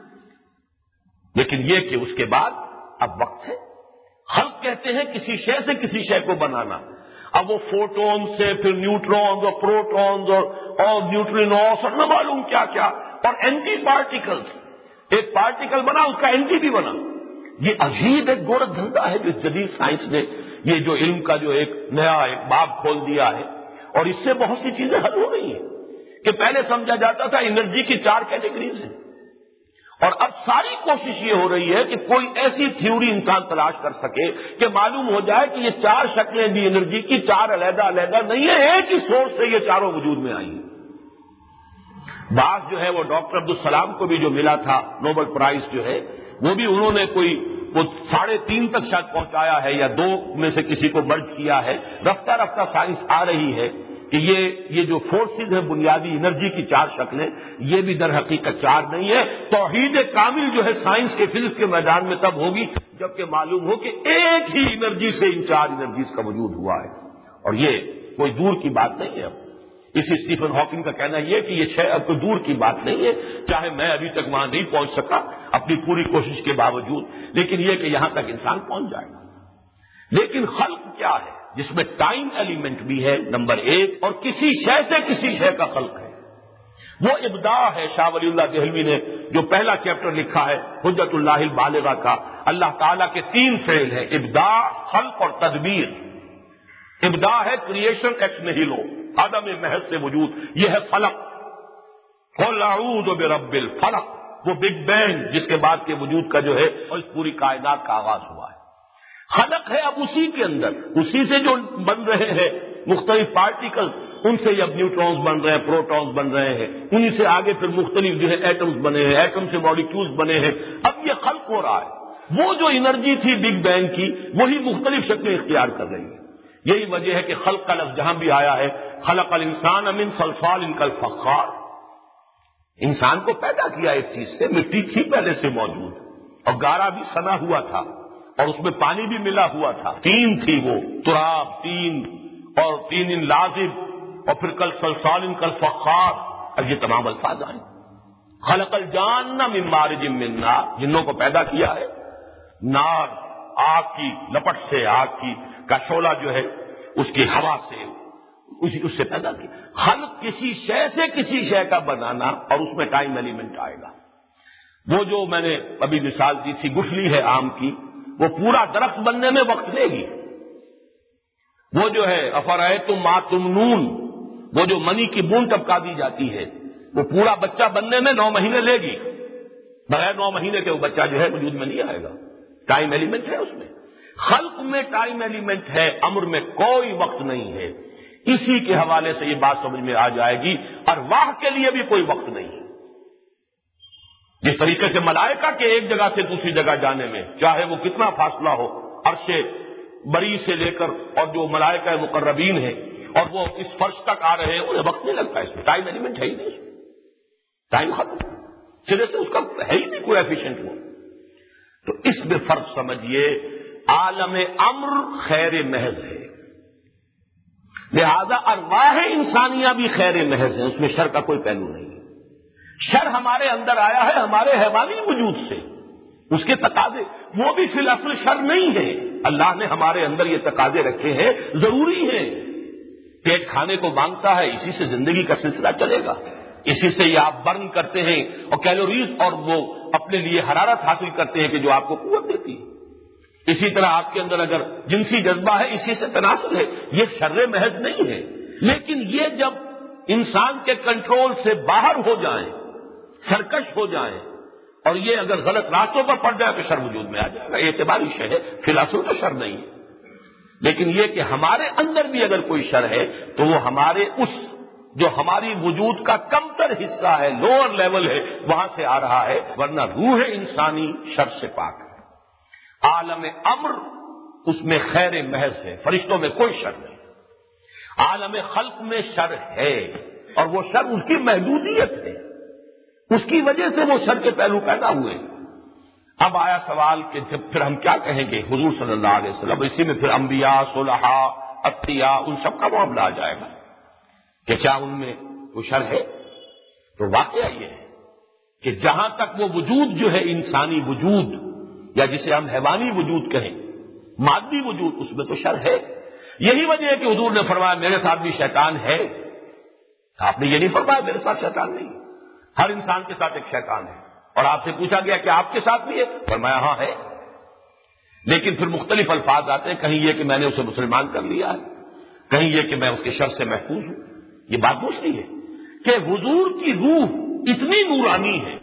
لیکن یہ کہ اس کے بعد اب وقت ہے۔ خلق کہتے ہیں کسی شے سے کسی شے کو بنانا، اب وہ فوٹون سے پھر نیوٹرونز اور پروٹونز اور نیوٹرینوز اور نہ معلوم کیا کیا، اور اینٹی پارٹیکلز، ایک پارٹیکل بنا اس کا اینٹی بھی بنا۔ یہ عجیب ایک گورکھ دھندا ہے جو جدید سائنس نے یہ جو علم کا جو ایک نیا ایک باب کھول دیا ہے، اور اس سے بہت سی چیزیں حل ہو رہی ہیں کہ پہلے سمجھا جاتا تھا انرجی کی 4 کیٹیگریز ہیں، اور اب ساری کوشش یہ ہو رہی ہے کہ کوئی ایسی تھیوری انسان تلاش کر سکے کہ معلوم ہو جائے کہ یہ 4 شکلیں بھی انرجی کی 4 علیحدہ علیحدہ نہیں ہے، ایک ہی سورس سے یہ چاروں وجود میں آئی ہیں۔ بعض جو ہے وہ ڈاکٹر عبدالسلام کو بھی جو ملا تھا نوبل پرائز جو ہے، وہ بھی انہوں نے کوئی وہ 3.5 تک شاید پہنچایا ہے یا 2 میں سے کسی کو مرج کیا ہے۔ رفتہ رفتہ سائنس آ رہی ہے کہ یہ جو فورسز ہیں بنیادی انرجی کی 4 شکلیں، یہ بھی در حقیقت 4 نہیں ہے۔ توحید کامل جو ہے سائنس کے فزکس کے میدان میں تب ہوگی جبکہ معلوم ہو کہ ایک ہی انرجی سے ان 4 انرجیز کا وجود ہوا ہے، اور یہ کوئی دور کی بات نہیں ہے۔ اب اس اسٹیفن ہاکنگ کا کہنا یہ کہ یہ شے اب تو دور کی بات نہیں ہے، چاہے میں ابھی تک وہاں نہیں پہنچ سکا اپنی پوری کوشش کے باوجود، لیکن یہ کہ یہاں تک انسان پہنچ جائے گا۔ لیکن خلق کیا ہے جس میں ٹائم ایلیمنٹ بھی ہے نمبر 1، اور کسی شے سے کسی شے کا خلق ہے، وہ ابداع ہے۔ شاہ ولی اللہ دہلوی نے جو پہلا چیپٹر لکھا ہے حجت اللہ البالغہ کا، اللہ تعالیٰ کے 3 فعل ہیں، ابداع، خلق اور تدبیر۔ ابداع ہے کریشن ایکس نہیلو، عدم محض سے وجود، یہ ہے فلق، قل اعوذ برب الفلق، وہ بگ بینگ جس کے بعد کے وجود کا جو ہے اور اس پوری کائنات کا آغاز ہوا ہے۔ خلق ہے اب اسی کے اندر، اسی سے جو بن رہے ہیں مختلف پارٹیکل، ان سے اب نیوٹرونز بن رہے ہیں، پروٹونز بن رہے ہیں، انہی سے آگے پھر مختلف جو ہے ایٹمز بنے ہیں، ایٹم سے مالیکیولز بنے ہیں، اب یہ خلق ہو رہا ہے۔ وہ جو انرجی تھی بگ بینگ کی وہی مختلف شکلیں اختیار کر رہی ہے۔ یہی وجہ ہے کہ خلق کا لفظ جہاں بھی آیا ہے، خلق الانسان من صلصال کالفخار، انسان کو پیدا کیا ایک چیز سے، مٹی تھی پہلے سے موجود اور گارا بھی سنا ہوا تھا اور اس میں پانی بھی ملا ہوا تھا، 3 تھی وہ، تراب 3 اور 3 لازب، اور پھر کل صلصال کالفخار، اب یہ تمام الفاظ آئیں۔ خلق الجان من مارج من نار، جنوں کو پیدا کیا ہے نار، آگ کی لپٹ سے، آگ کی کا شعلہ جو ہے اس کی ہوا سے، اس سے پیدا کی۔ خلق کسی شے سے کسی شے کا بنانا، اور اس میں ٹائم ایلیمنٹ آئے گا۔ وہ جو میں نے ابھی مثال دی تھی گٹھلی ہے آم کی، وہ پورا درخت بننے میں وقت لے گی۔ وہ جو ہے افرأیتم ما تمنون، وہ جو منی کی بوند ٹپکا دی جاتی ہے، وہ پورا بچہ بننے میں 9 مہینے لے گی۔ بغیر 9 مہینے کے وہ بچہ جو ہے وجود میں نہیں آئے گا۔ ٹائم ایلیمنٹ ہے اس میں۔ خلق میں ٹائم ایلیمنٹ ہے، امر میں کوئی وقت نہیں ہے۔ اسی کے حوالے سے یہ بات سمجھ میں آ جائے گی، ارواح کے لیے بھی کوئی وقت نہیں ہے۔ جس طریقے سے ملائکہ کے ایک جگہ سے دوسری جگہ جانے میں چاہے وہ کتنا فاصلہ ہو، عرش بری سے لے کر، اور جو ملائکہ مقربین ہیں اور وہ اس فرش تک آ رہے ہیں، انہیں وقت نہیں لگتا، اس میں ٹائم ایلیمنٹ ہے ہی نہیں، ٹائم ختم، سرے سے اس کا ہے ہی نہیں کوئی ایفیشینٹ وہ۔ تو اس میں فرق سمجھیے، عالم امر خیر محض ہے، لہذا ارواح انسانیہ بھی خیر محض ہے، اس میں شر کا کوئی پہلو نہیں ہے۔ شر ہمارے اندر آیا ہے ہمارے حیوانی وجود سے، اس کے تقاضے وہ بھی فی الاصل شر نہیں ہے، اللہ نے ہمارے اندر یہ تقاضے رکھے ہیں، ضروری ہیں۔ پیٹ کھانے کو مانگتا ہے، اسی سے زندگی کا سلسلہ چلے گا، اسی سے یہ آپ برن کرتے ہیں اور کیلوریز اور وہ اپنے لیے حرارت حاصل کرتے ہیں کہ جو آپ کو قوت دیتی ہے۔ اسی طرح آپ کے اندر اگر جنسی جذبہ ہے، اسی سے تناسل ہے، یہ شر محض نہیں ہے۔ لیکن یہ جب انسان کے کنٹرول سے باہر ہو جائیں، سرکش ہو جائیں، اور یہ اگر غلط راستوں پر پڑ جائے تو شر وجود میں آ جائے گا، اعتباری شے ہے، فی الاصل تو شر نہیں ہے۔ لیکن یہ کہ ہمارے اندر بھی اگر کوئی شر ہے تو وہ ہمارے اس جو ہماری وجود کا کمتر حصہ ہے، لوور لیول ہے، وہاں سے آ رہا ہے، ورنہ روح انسانی شر سے پاک ہے۔ عالم امر اس میں خیر محض ہے، فرشتوں میں کوئی شر نہیں۔ عالم خلق میں شر ہے، اور وہ شر اس کی محدودیت ہے، اس کی وجہ سے وہ شر کے پہلو پیدا ہوئے۔ اب آیا سوال کہ جب پھر ہم کیا کہیں گے حضور صلی اللہ علیہ وسلم، اسی میں پھر انبیاء، صلحاء، اتقیاء، ان سب کا معاملہ آ جائے گا کہ کیا ان میں وہ شر ہے؟ تو واقعہ یہ ہے کہ جہاں تک وہ وجود جو ہے انسانی وجود، یا جسے ہم حیوانی وجود کہیں، مادی وجود، اس میں تو شر ہے۔ یہی وجہ ہے کہ حضور نے فرمایا میرے ساتھ بھی شیطان ہے۔ آپ نے یہ نہیں فرمایا میرے ساتھ شیطان نہیں، ہر انسان کے ساتھ ایک شیطان ہے۔ اور آپ سے پوچھا گیا کہ آپ کے ساتھ بھی ہے؟ فرمایا ہاں ہے، لیکن پھر مختلف الفاظ آتے ہیں، کہیں یہ کہ میں نے اسے مسلمان کر لیا ہے، کہیں یہ کہ میں اس کے شر سے محفوظ ہوں۔ یہ بات دوسری ہے کہ حضور کی روح اتنی نورانی ہے،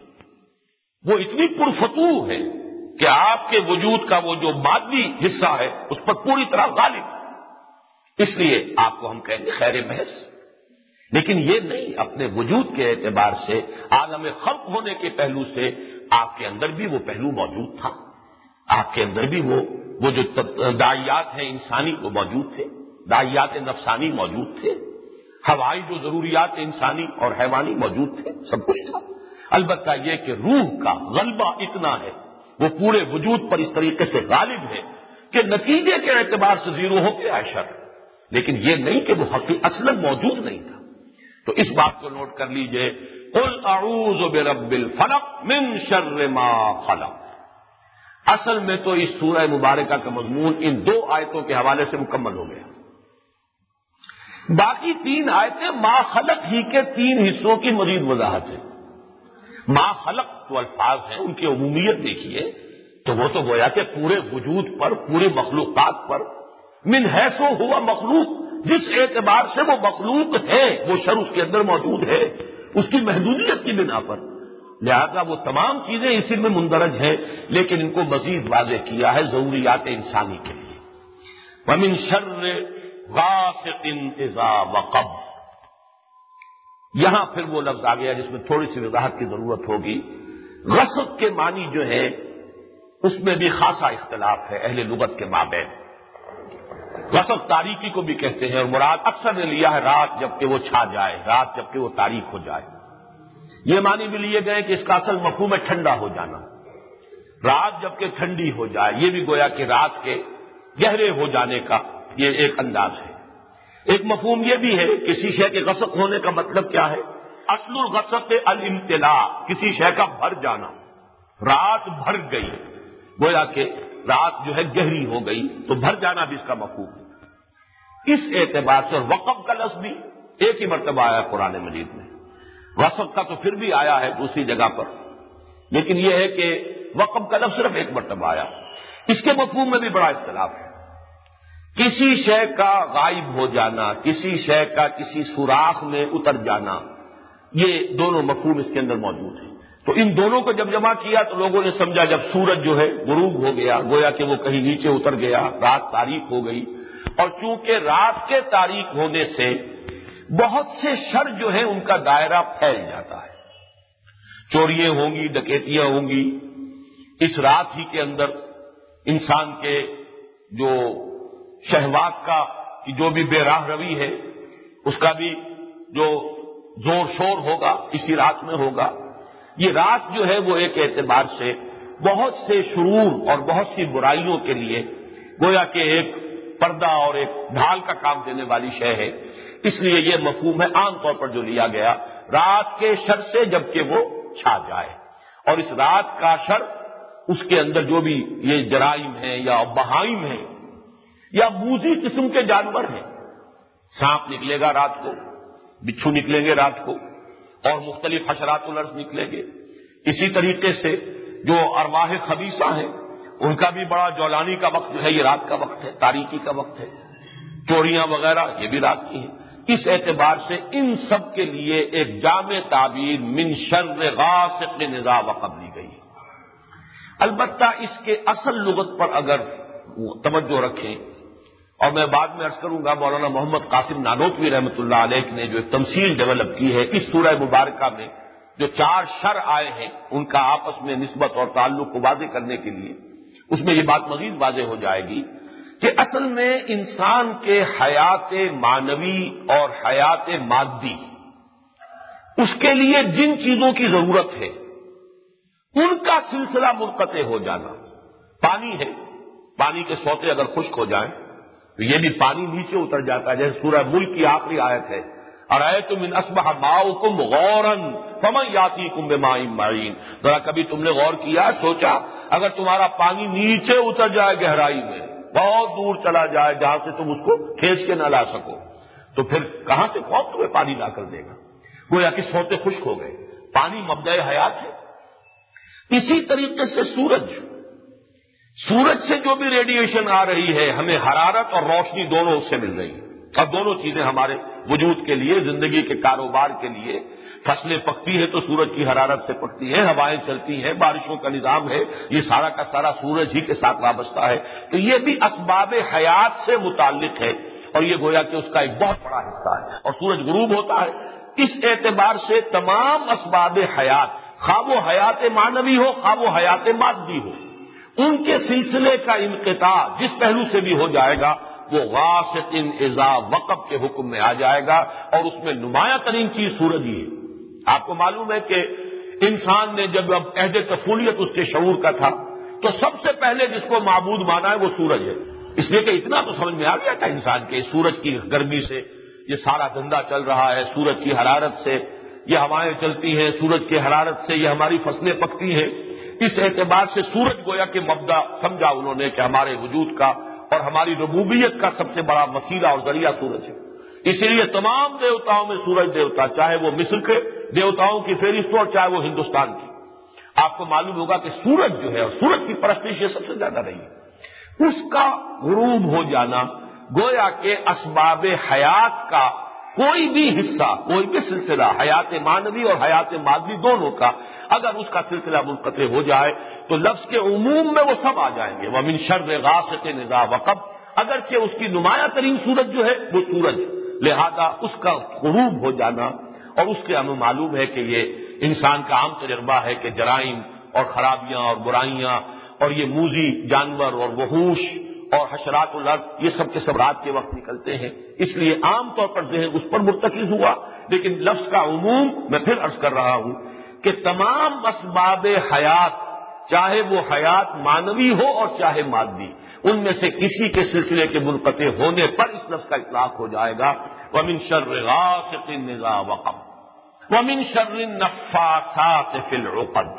وہ اتنی پرفتوح ہے کہ آپ کے وجود کا وہ جو مادی حصہ ہے اس پر پوری طرح غالب ہے، اس لیے آپ کو ہم کہیں گے خیر محض۔ لیکن یہ نہیں، اپنے وجود کے اعتبار سے، عالم خلق ہونے کے پہلو سے آپ کے اندر بھی وہ پہلو موجود تھا، آپ کے اندر بھی وہ جو داعیات ہیں انسانی وہ موجود تھے، داعیات نفسانی موجود تھے، ہوائی جو ضروریات انسانی اور حیوانی موجود تھے، سب کچھ تھا۔ البتہ یہ کہ روح کا غلبہ اتنا ہے، وہ پورے وجود پر اس طریقے سے غالب ہے کہ نتیجے کے اعتبار سے زیرو ہو گیا ہے شر، لیکن یہ نہیں کہ وہ حقیقت اصلا موجود نہیں تھا۔ تو اس بات کو نوٹ کر لیجئے، قل اعوذ برب الفلق من شر ما خلق۔ اصل میں تو اس سورہ مبارکہ کا مضمون ان 2 آیتوں کے حوالے سے مکمل ہو گیا۔ باقی 3 آیتیں ما خلق ہی کے 3 حصوں کی مزید وضاحت ہے۔ ما خلق تو الفاظ ہیں، ان کی عمومیت دیکھیے تو وہ تو گویا کہ پورے وجود پر، پورے مخلوقات پر، من حیث ہوا مخلوق، جس اعتبار سے وہ مخلوق ہے وہ شر اس کے اندر موجود ہے، اس کی محدودیت کی بنا پر، لہذا وہ تمام چیزیں اسی میں مندرج ہیں، لیکن ان کو مزید واضح کیا ہے ضروریات انسانی کے لیے۔ وَمِن شَرِّ غَاسِقٍ إِذَا وَقَبَ، یہاں پھر وہ لفظ آ گیا جس میں تھوڑی سی وضاحت کی ضرورت ہوگی۔ غسق کے معنی جو ہے اس میں بھی خاصا اختلاف ہے اہل لغت کے مابین۔ غسق تاریکی کو بھی کہتے ہیں، اور مراد اکثر نے لیا ہے رات جبکہ وہ چھا جائے، رات جبکہ وہ تاریک ہو جائے۔ یہ معنی بھی لیے گئے کہ اس کا اصل مفہوم ہے ٹھنڈا ہو جانا، رات جبکہ ٹھنڈی ہو جائے، یہ بھی گویا کہ رات کے گہرے ہو جانے کا یہ ایک انداز ہے۔ ایک مفہوم یہ بھی ہے کسی شے کے غسق ہونے کا مطلب کیا ہے اصل الغسق الامتلاء، کسی شے کا بھر جانا، رات بھر گئی، گویا کہ رات جو ہے گہری ہو گئی، تو بھر جانا بھی اس کا مفہوم ہے۔ اس اعتبار سے وقف کا لفظ بھی ایک ہی مرتبہ آیا قرآن مجید میں، غصب کا تو پھر بھی آیا ہے دوسری جگہ پر، لیکن یہ ہے کہ وقف کا لفظ صرف ایک مرتبہ آیا۔ اس کے مفہوم میں بھی بڑا اختلاف ہے۔ کسی شے کا غائب ہو جانا، کسی شے کا کسی سوراخ میں اتر جانا، یہ دونوں مفہوم اس کے اندر موجود ہیں۔ تو ان دونوں کو جب جمع کیا تو لوگوں نے سمجھا جب سورج جو ہے غروب ہو گیا، گویا کہ وہ کہیں نیچے اتر گیا، رات تاریک ہو گئی، اور چونکہ رات کے تاریک ہونے سے بہت سے شر جو ہیں ان کا دائرہ پھیل جاتا ہے، چوریاں ہوں گی، ڈکیتیاں ہوں گی، اس رات ہی کے اندر انسان کے جو شہوات کا جو بھی بے راہ روی ہے اس کا بھی جو زور شور ہوگا اسی رات میں ہوگا۔ یہ رات جو ہے وہ ایک اعتبار سے بہت سے شرور اور بہت سی برائیوں کے لیے گویا کہ ایک پردہ اور ایک ڈھال کا کام دینے والی شے ہے، اس لیے یہ مفہوم ہے عام طور پر جو لیا گیا رات کے شر سے جبکہ وہ چھا جائے، اور اس رات کا شر اس کے اندر جو بھی یہ جرائم ہیں یا بہائم ہیں یا موذی قسم کے جانور ہیں، سانپ نکلے گا رات کو، بچھو نکلیں گے رات کو، اور مختلف حشرات الارض نکلیں گے، اسی طریقے سے جو ارواح خبیثہ ہیں ان کا بھی بڑا جولانی کا وقت جو ہے یہ رات کا وقت ہے، تاریکی کا وقت ہے، چوریاں وغیرہ یہ بھی رات کی ہیں۔ اس اعتبار سے ان سب کے لیے ایک جامع تعبیر من شر غاسق اذا وقب لی گئی ہے۔ البتہ اس کے اصل لغت پر اگر توجہ رکھیں، اور میں بعد میں عرض کروں گا مولانا محمد قاسم نانوتوی رحمۃ اللہ علیہ نے جو ایک تمثیل ڈیولپ کی ہے اس سورہ مبارکہ میں جو 4 شر آئے ہیں ان کا آپس میں نسبت اور تعلق کو واضح کرنے کے لیے، اس میں یہ بات مزید واضح ہو جائے گی کہ اصل میں انسان کے حیات معنوی اور حیات مادی اس کے لیے جن چیزوں کی ضرورت ہے ان کا سلسلہ منقطع ہو جانا، پانی ہے، پانی کے سوتے اگر خشک ہو جائیں تو یہ بھی پانی نیچے اتر جاتا ہے، جیسے سورہ ملک کی آخری آیت ہے ارأیتم ان اصبح ماؤکم غورا فمن یاتیکم بماء معین، ذرا کبھی تم نے غور کیا، سوچا اگر تمہارا پانی نیچے اتر جائے گہرائی میں، بہت دور چلا جائے جہاں سے تم اس کو کھینچ کے نہ لا سکو، تو پھر کہاں سے کون تمہیں پانی لا کر دے گا؟ گویا کہ سوتے خشک ہو گئے، پانی مبدأ حیات ہے۔ اسی طریقے سے سورج سے جو بھی ریڈیشن آ رہی ہے ہمیں حرارت اور روشنی دونوں اس سے مل رہی ہے، اور دونوں چیزیں ہمارے وجود کے لیے، زندگی کے کاروبار کے لیے، فصلیں پکتی ہیں تو سورج کی حرارت سے پکتی ہیں، ہوائیں چلتی ہیں، بارشوں کا نظام ہے، یہ سارا کا سارا سورج ہی کے ساتھ وابستہ ہے، تو یہ بھی اسباب حیات سے متعلق ہے، اور یہ گویا کہ اس کا ایک بہت بڑا حصہ ہے، اور سورج غروب ہوتا ہے۔ اس اعتبار سے تمام اسباب حیات، خواہ وہ حیات معنوی ہو خواہ وہ حیات مادی ہو، ان کے سلسلے کا انقطاع جس پہلو سے بھی ہو جائے گا وہ غاسق اذا وقب کے حکم میں آ جائے گا، اور اس میں نمایاں ترین چیز سورج ہی ہے۔ آپ کو معلوم ہے کہ انسان نے جب عہد طفولیت اس کے شعور کا تھا تو سب سے پہلے جس کو معبود مانا ہے وہ سورج ہے، اس لیے کہ اتنا تو سمجھ میں آ گیا تھا انسان کے سورج کی گرمی سے یہ سارا دھندا چل رہا ہے، سورج کی حرارت سے یہ ہوائیں چلتی ہیں، سورج کی حرارت سے یہ ہماری فصلیں پکتی ہیں، اس اعتبار سے سورج گویا کہ مبدا سمجھا انہوں نے کہ ہمارے وجود کا اور ہماری ربوبیت کا سب سے بڑا وسیلہ اور ذریعہ سورج ہے۔ اسی لیے تمام دیوتاؤں میں سورج دیوتا، چاہے وہ مصر کے دیوتاؤں کی فہرست ہو اور چاہے وہ ہندوستان کی، آپ کو معلوم ہوگا کہ سورج جو ہے اور سورج کی پرستش یہ سب سے زیادہ رہی ہے، اس کا غروب ہو جانا گویا کہ اسباب حیات کا کوئی بھی حصہ، کوئی بھی سلسلہ، حیات معنوی اور حیات مادی دونوں کا اگر اس کا سلسلہ منقطع ہو جائے تو لفظ کے عموم میں وہ سب آ جائیں گے، وَمِن شَرِّ غَاسِقٍ إِذَا وَقَبَ، اگرچہ اس کی نمایاں ترین صورت جو ہے وہ سورج، لہذا اس کا غروب ہو جانا، اور اس کے ہمیں معلوم ہے کہ یہ انسان کا عام تجربہ ہے کہ جرائم اور خرابیاں اور برائیاں اور یہ موذی جانور اور وحوش اور حشرات الارض یہ سب کے سب رات کے وقت نکلتے ہیں، اس لیے عام طور پر ذہن اس پر مرتکز ہوا، لیکن لفظ کا عموم میں پھر عرض کر رہا ہوں کہ تمام اسباب حیات، چاہے وہ حیات معنوی ہو اور چاہے مادی، ان میں سے کسی کے سلسلے کے منقطع ہونے پر اس لفظ کا اطلاق ہو جائے گا، وَمِن شَرِّ غَاسِقٍ إِذَا وَقَبَ۔ وَمِن شَرِّ النَّفَّاثَاتِ فِي الْعُقَدِ،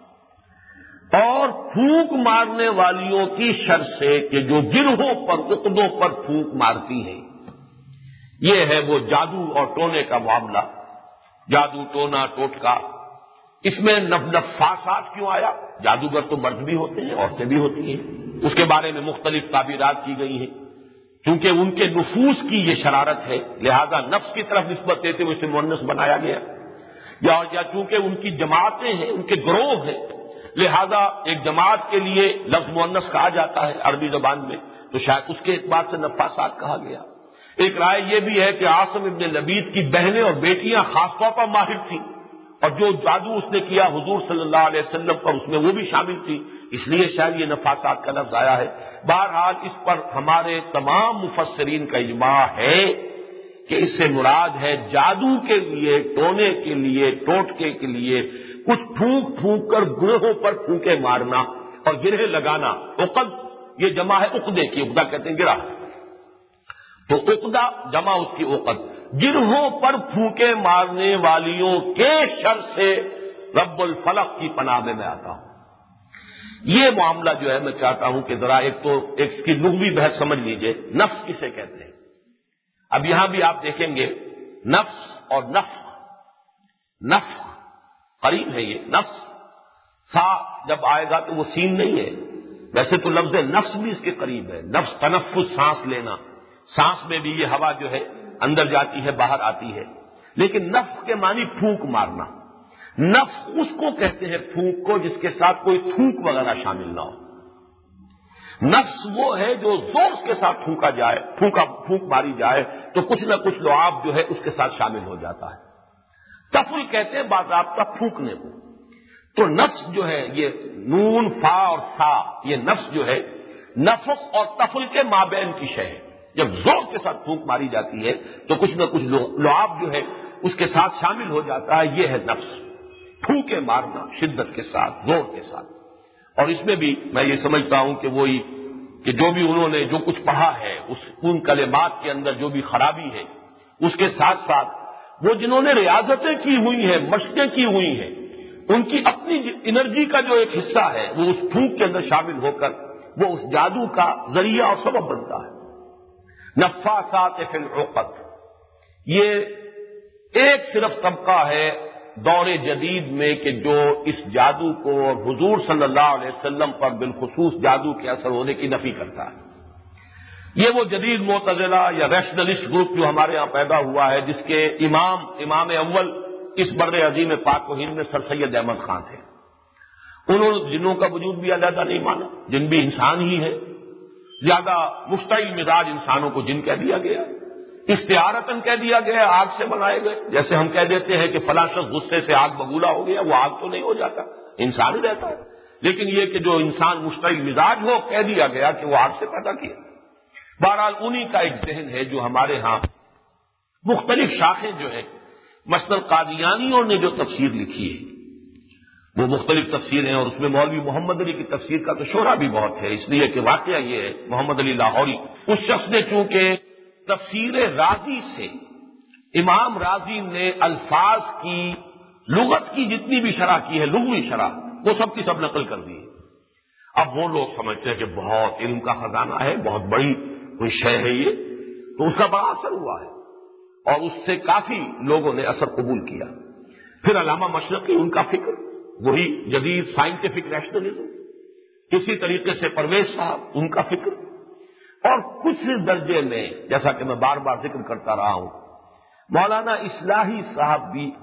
اور پھونک مارنے والیوں کی شر سے کہ جو گرہوں پر عقدوں پر پھونک مارتی ہیں. یہ ہے وہ جادو اور ٹونے کا معاملہ، جادو ٹونا ٹوٹکا. اس میں نفاسات کیوں آیا؟ جادوگر تو مرد بھی ہوتے ہیں، عورتیں بھی ہوتی ہیں. اس کے بارے میں مختلف تعبیرات کی گئی ہیں. چونکہ ان کے نفوس کی یہ شرارت ہے، لہذا نفس کی طرف نسبت دیتے ہوئے اسے مؤنث بنایا گیا، یا چونکہ ان کی جماعتیں ہیں، ان کے گروہ ہیں، لہذا ایک جماعت کے لیے لفظ مؤنث کہا جاتا ہے عربی زبان میں، تو شاید اس کے اعتبار سے نفاسات کہا گیا. ایک رائے یہ بھی ہے کہ عاصم ابن لبید کی بہنیں اور بیٹیاں خاص طور پر ماہر تھیں، اور جو جادو اس نے کیا حضور صلی اللہ علیہ وسلم پر اس میں وہ بھی شامل تھی، اس لیے شاید یہ نفاسات کا لفظ آیا ہے. بہرحال اس پر ہمارے تمام مفسرین کا اجماع ہے کہ اس سے مراد ہے جادو کے لیے، ٹونے کے لیے، ٹوٹکے کے لیے کچھ پھونک پھونک کر گروہوں پر پھونکے مارنا اور گرہ لگانا. عقد یہ جمع ہے عقدے کی، عقدہ کہتے ہیں گرہ، تو عقدہ جمع اس کی عقد. گرہوں پر پھونکے مارنے والیوں کے شر سے رب الفلق کی پناہ میں آتا ہوں. یہ معاملہ جو ہے میں چاہتا ہوں کہ ذرا ایک اس کی لغوی بحث سمجھ لیجئے. نفس کسے کہتے ہیں؟ اب یہاں بھی آپ دیکھیں گے نفس اور نفس قریب ہے. یہ نفس سا جب آئے گا تو وہ سین نہیں ہے. ویسے تو لفظ نفس بھی اس کے قریب ہے. نفس تنفس، سانس لینا، سانس میں بھی یہ ہوا جو ہے اندر جاتی ہے باہر آتی ہے. لیکن نفس کے معنی پھونک مارنا. نفس اس کو کہتے ہیں پھونک کو جس کے ساتھ کوئی تھوک وغیرہ شامل نہ ہو. نفس وہ ہے جو زور کے ساتھ پھونکا جائے، پھونک ماری جائے تو کچھ نہ کچھ لعاب جو ہے اس کے ساتھ شامل ہو جاتا ہے. تفل کہتے ہیں باضابطہ پھونکنے کو. تو نفس جو ہے یہ نون فا اور سا، یہ نفس جو ہے نفخ اور تفل کے مابین کی شے ہے. جب زور کے ساتھ پھونک ماری جاتی ہے تو کچھ نہ کچھ لعاب جو ہے اس کے ساتھ شامل ہو جاتا ہے. یہ ہے نفس، پھونکے مارنا شدت کے ساتھ، زور کے ساتھ. اور اس میں بھی میں یہ سمجھتا ہوں کہ وہی کہ جو بھی انہوں نے جو کچھ پڑھا ہے ان کلمات کے اندر جو بھی خرابی ہے، اس کے ساتھ ساتھ وہ جنہوں نے ریاضتیں کی ہوئی ہیں، مشقیں کی ہوئی ہیں، ان کی اپنی انرجی کا جو ایک حصہ ہے وہ اس پھونک کے اندر شامل ہو کر وہ اس جادو کا ذریعہ اور سبب بنتا ہے. نفاسات فی العقد، یہ ایک صرف طبقہ ہے دور جدید میں کہ جو اس جادو کو اور حضور صلی اللہ علیہ وسلم پر بالخصوص جادو کے اثر ہونے کی نفی کرتا ہے. یہ وہ جدید معتزلہ یا ریشنلسٹ گروپ جو ہمارے ہاں پیدا ہوا ہے، جس کے امام اول اس بر عظیم پاک و ہند میں سر سید احمد خان تھے. انہوں نے جنوں کا وجود بھی علیحدہ نہیں مانا، جن بھی انسان ہی ہے. زیادہ مشتعل مزاج انسانوں کو جن کہہ دیا گیا، استعارتاً کہہ دیا گیا، آگ سے بنائے گئے. جیسے ہم کہہ دیتے ہیں کہ فلاں شخص غصے سے آگ بگولا ہو گیا، وہ آگ تو نہیں ہو جاتا، انسان ہی رہتا ہے. لیکن یہ کہ جو انسان مشتعل مزاج ہو، کہہ دیا گیا کہ وہ آگ سے پیدا کیا. بہرحال انہی کا ایک ذہن ہے جو ہمارے ہاں مختلف شاخیں جو ہیں، مثلا قادیانیوں نے جو تفسیر لکھی ہے وہ مختلف تفسیریں، اور اس میں مولوی محمد علی کی تفسیر کا تو شہرہ بھی بہت ہے. اس لیے کہ واقعہ یہ ہے محمد علی لاہوری، اس شخص نے چونکہ تفسیر رازی سے، امام رازی نے الفاظ کی لغت کی جتنی بھی شرح کی ہے، لغوی شرح، وہ سب کی سب نقل کر دی ہے. اب وہ لوگ سمجھتے ہیں کہ بہت علم کا خزانہ ہے، بہت بڑی کوئی شے ہے یہ، تو اس کا بڑا اثر ہوا ہے اور اس سے کافی لوگوں نے اثر قبول کیا. پھر علامہ مشرقی، ان کا فکر وہی جدید سائنٹیفک ریشنلزم، اسی طریقے سے پرویز صاحب، ان کا فکر، اور کچھ درجے میں جیسا کہ میں بار بار ذکر کرتا رہا ہوں مولانا اصلاحی صاحب بھی.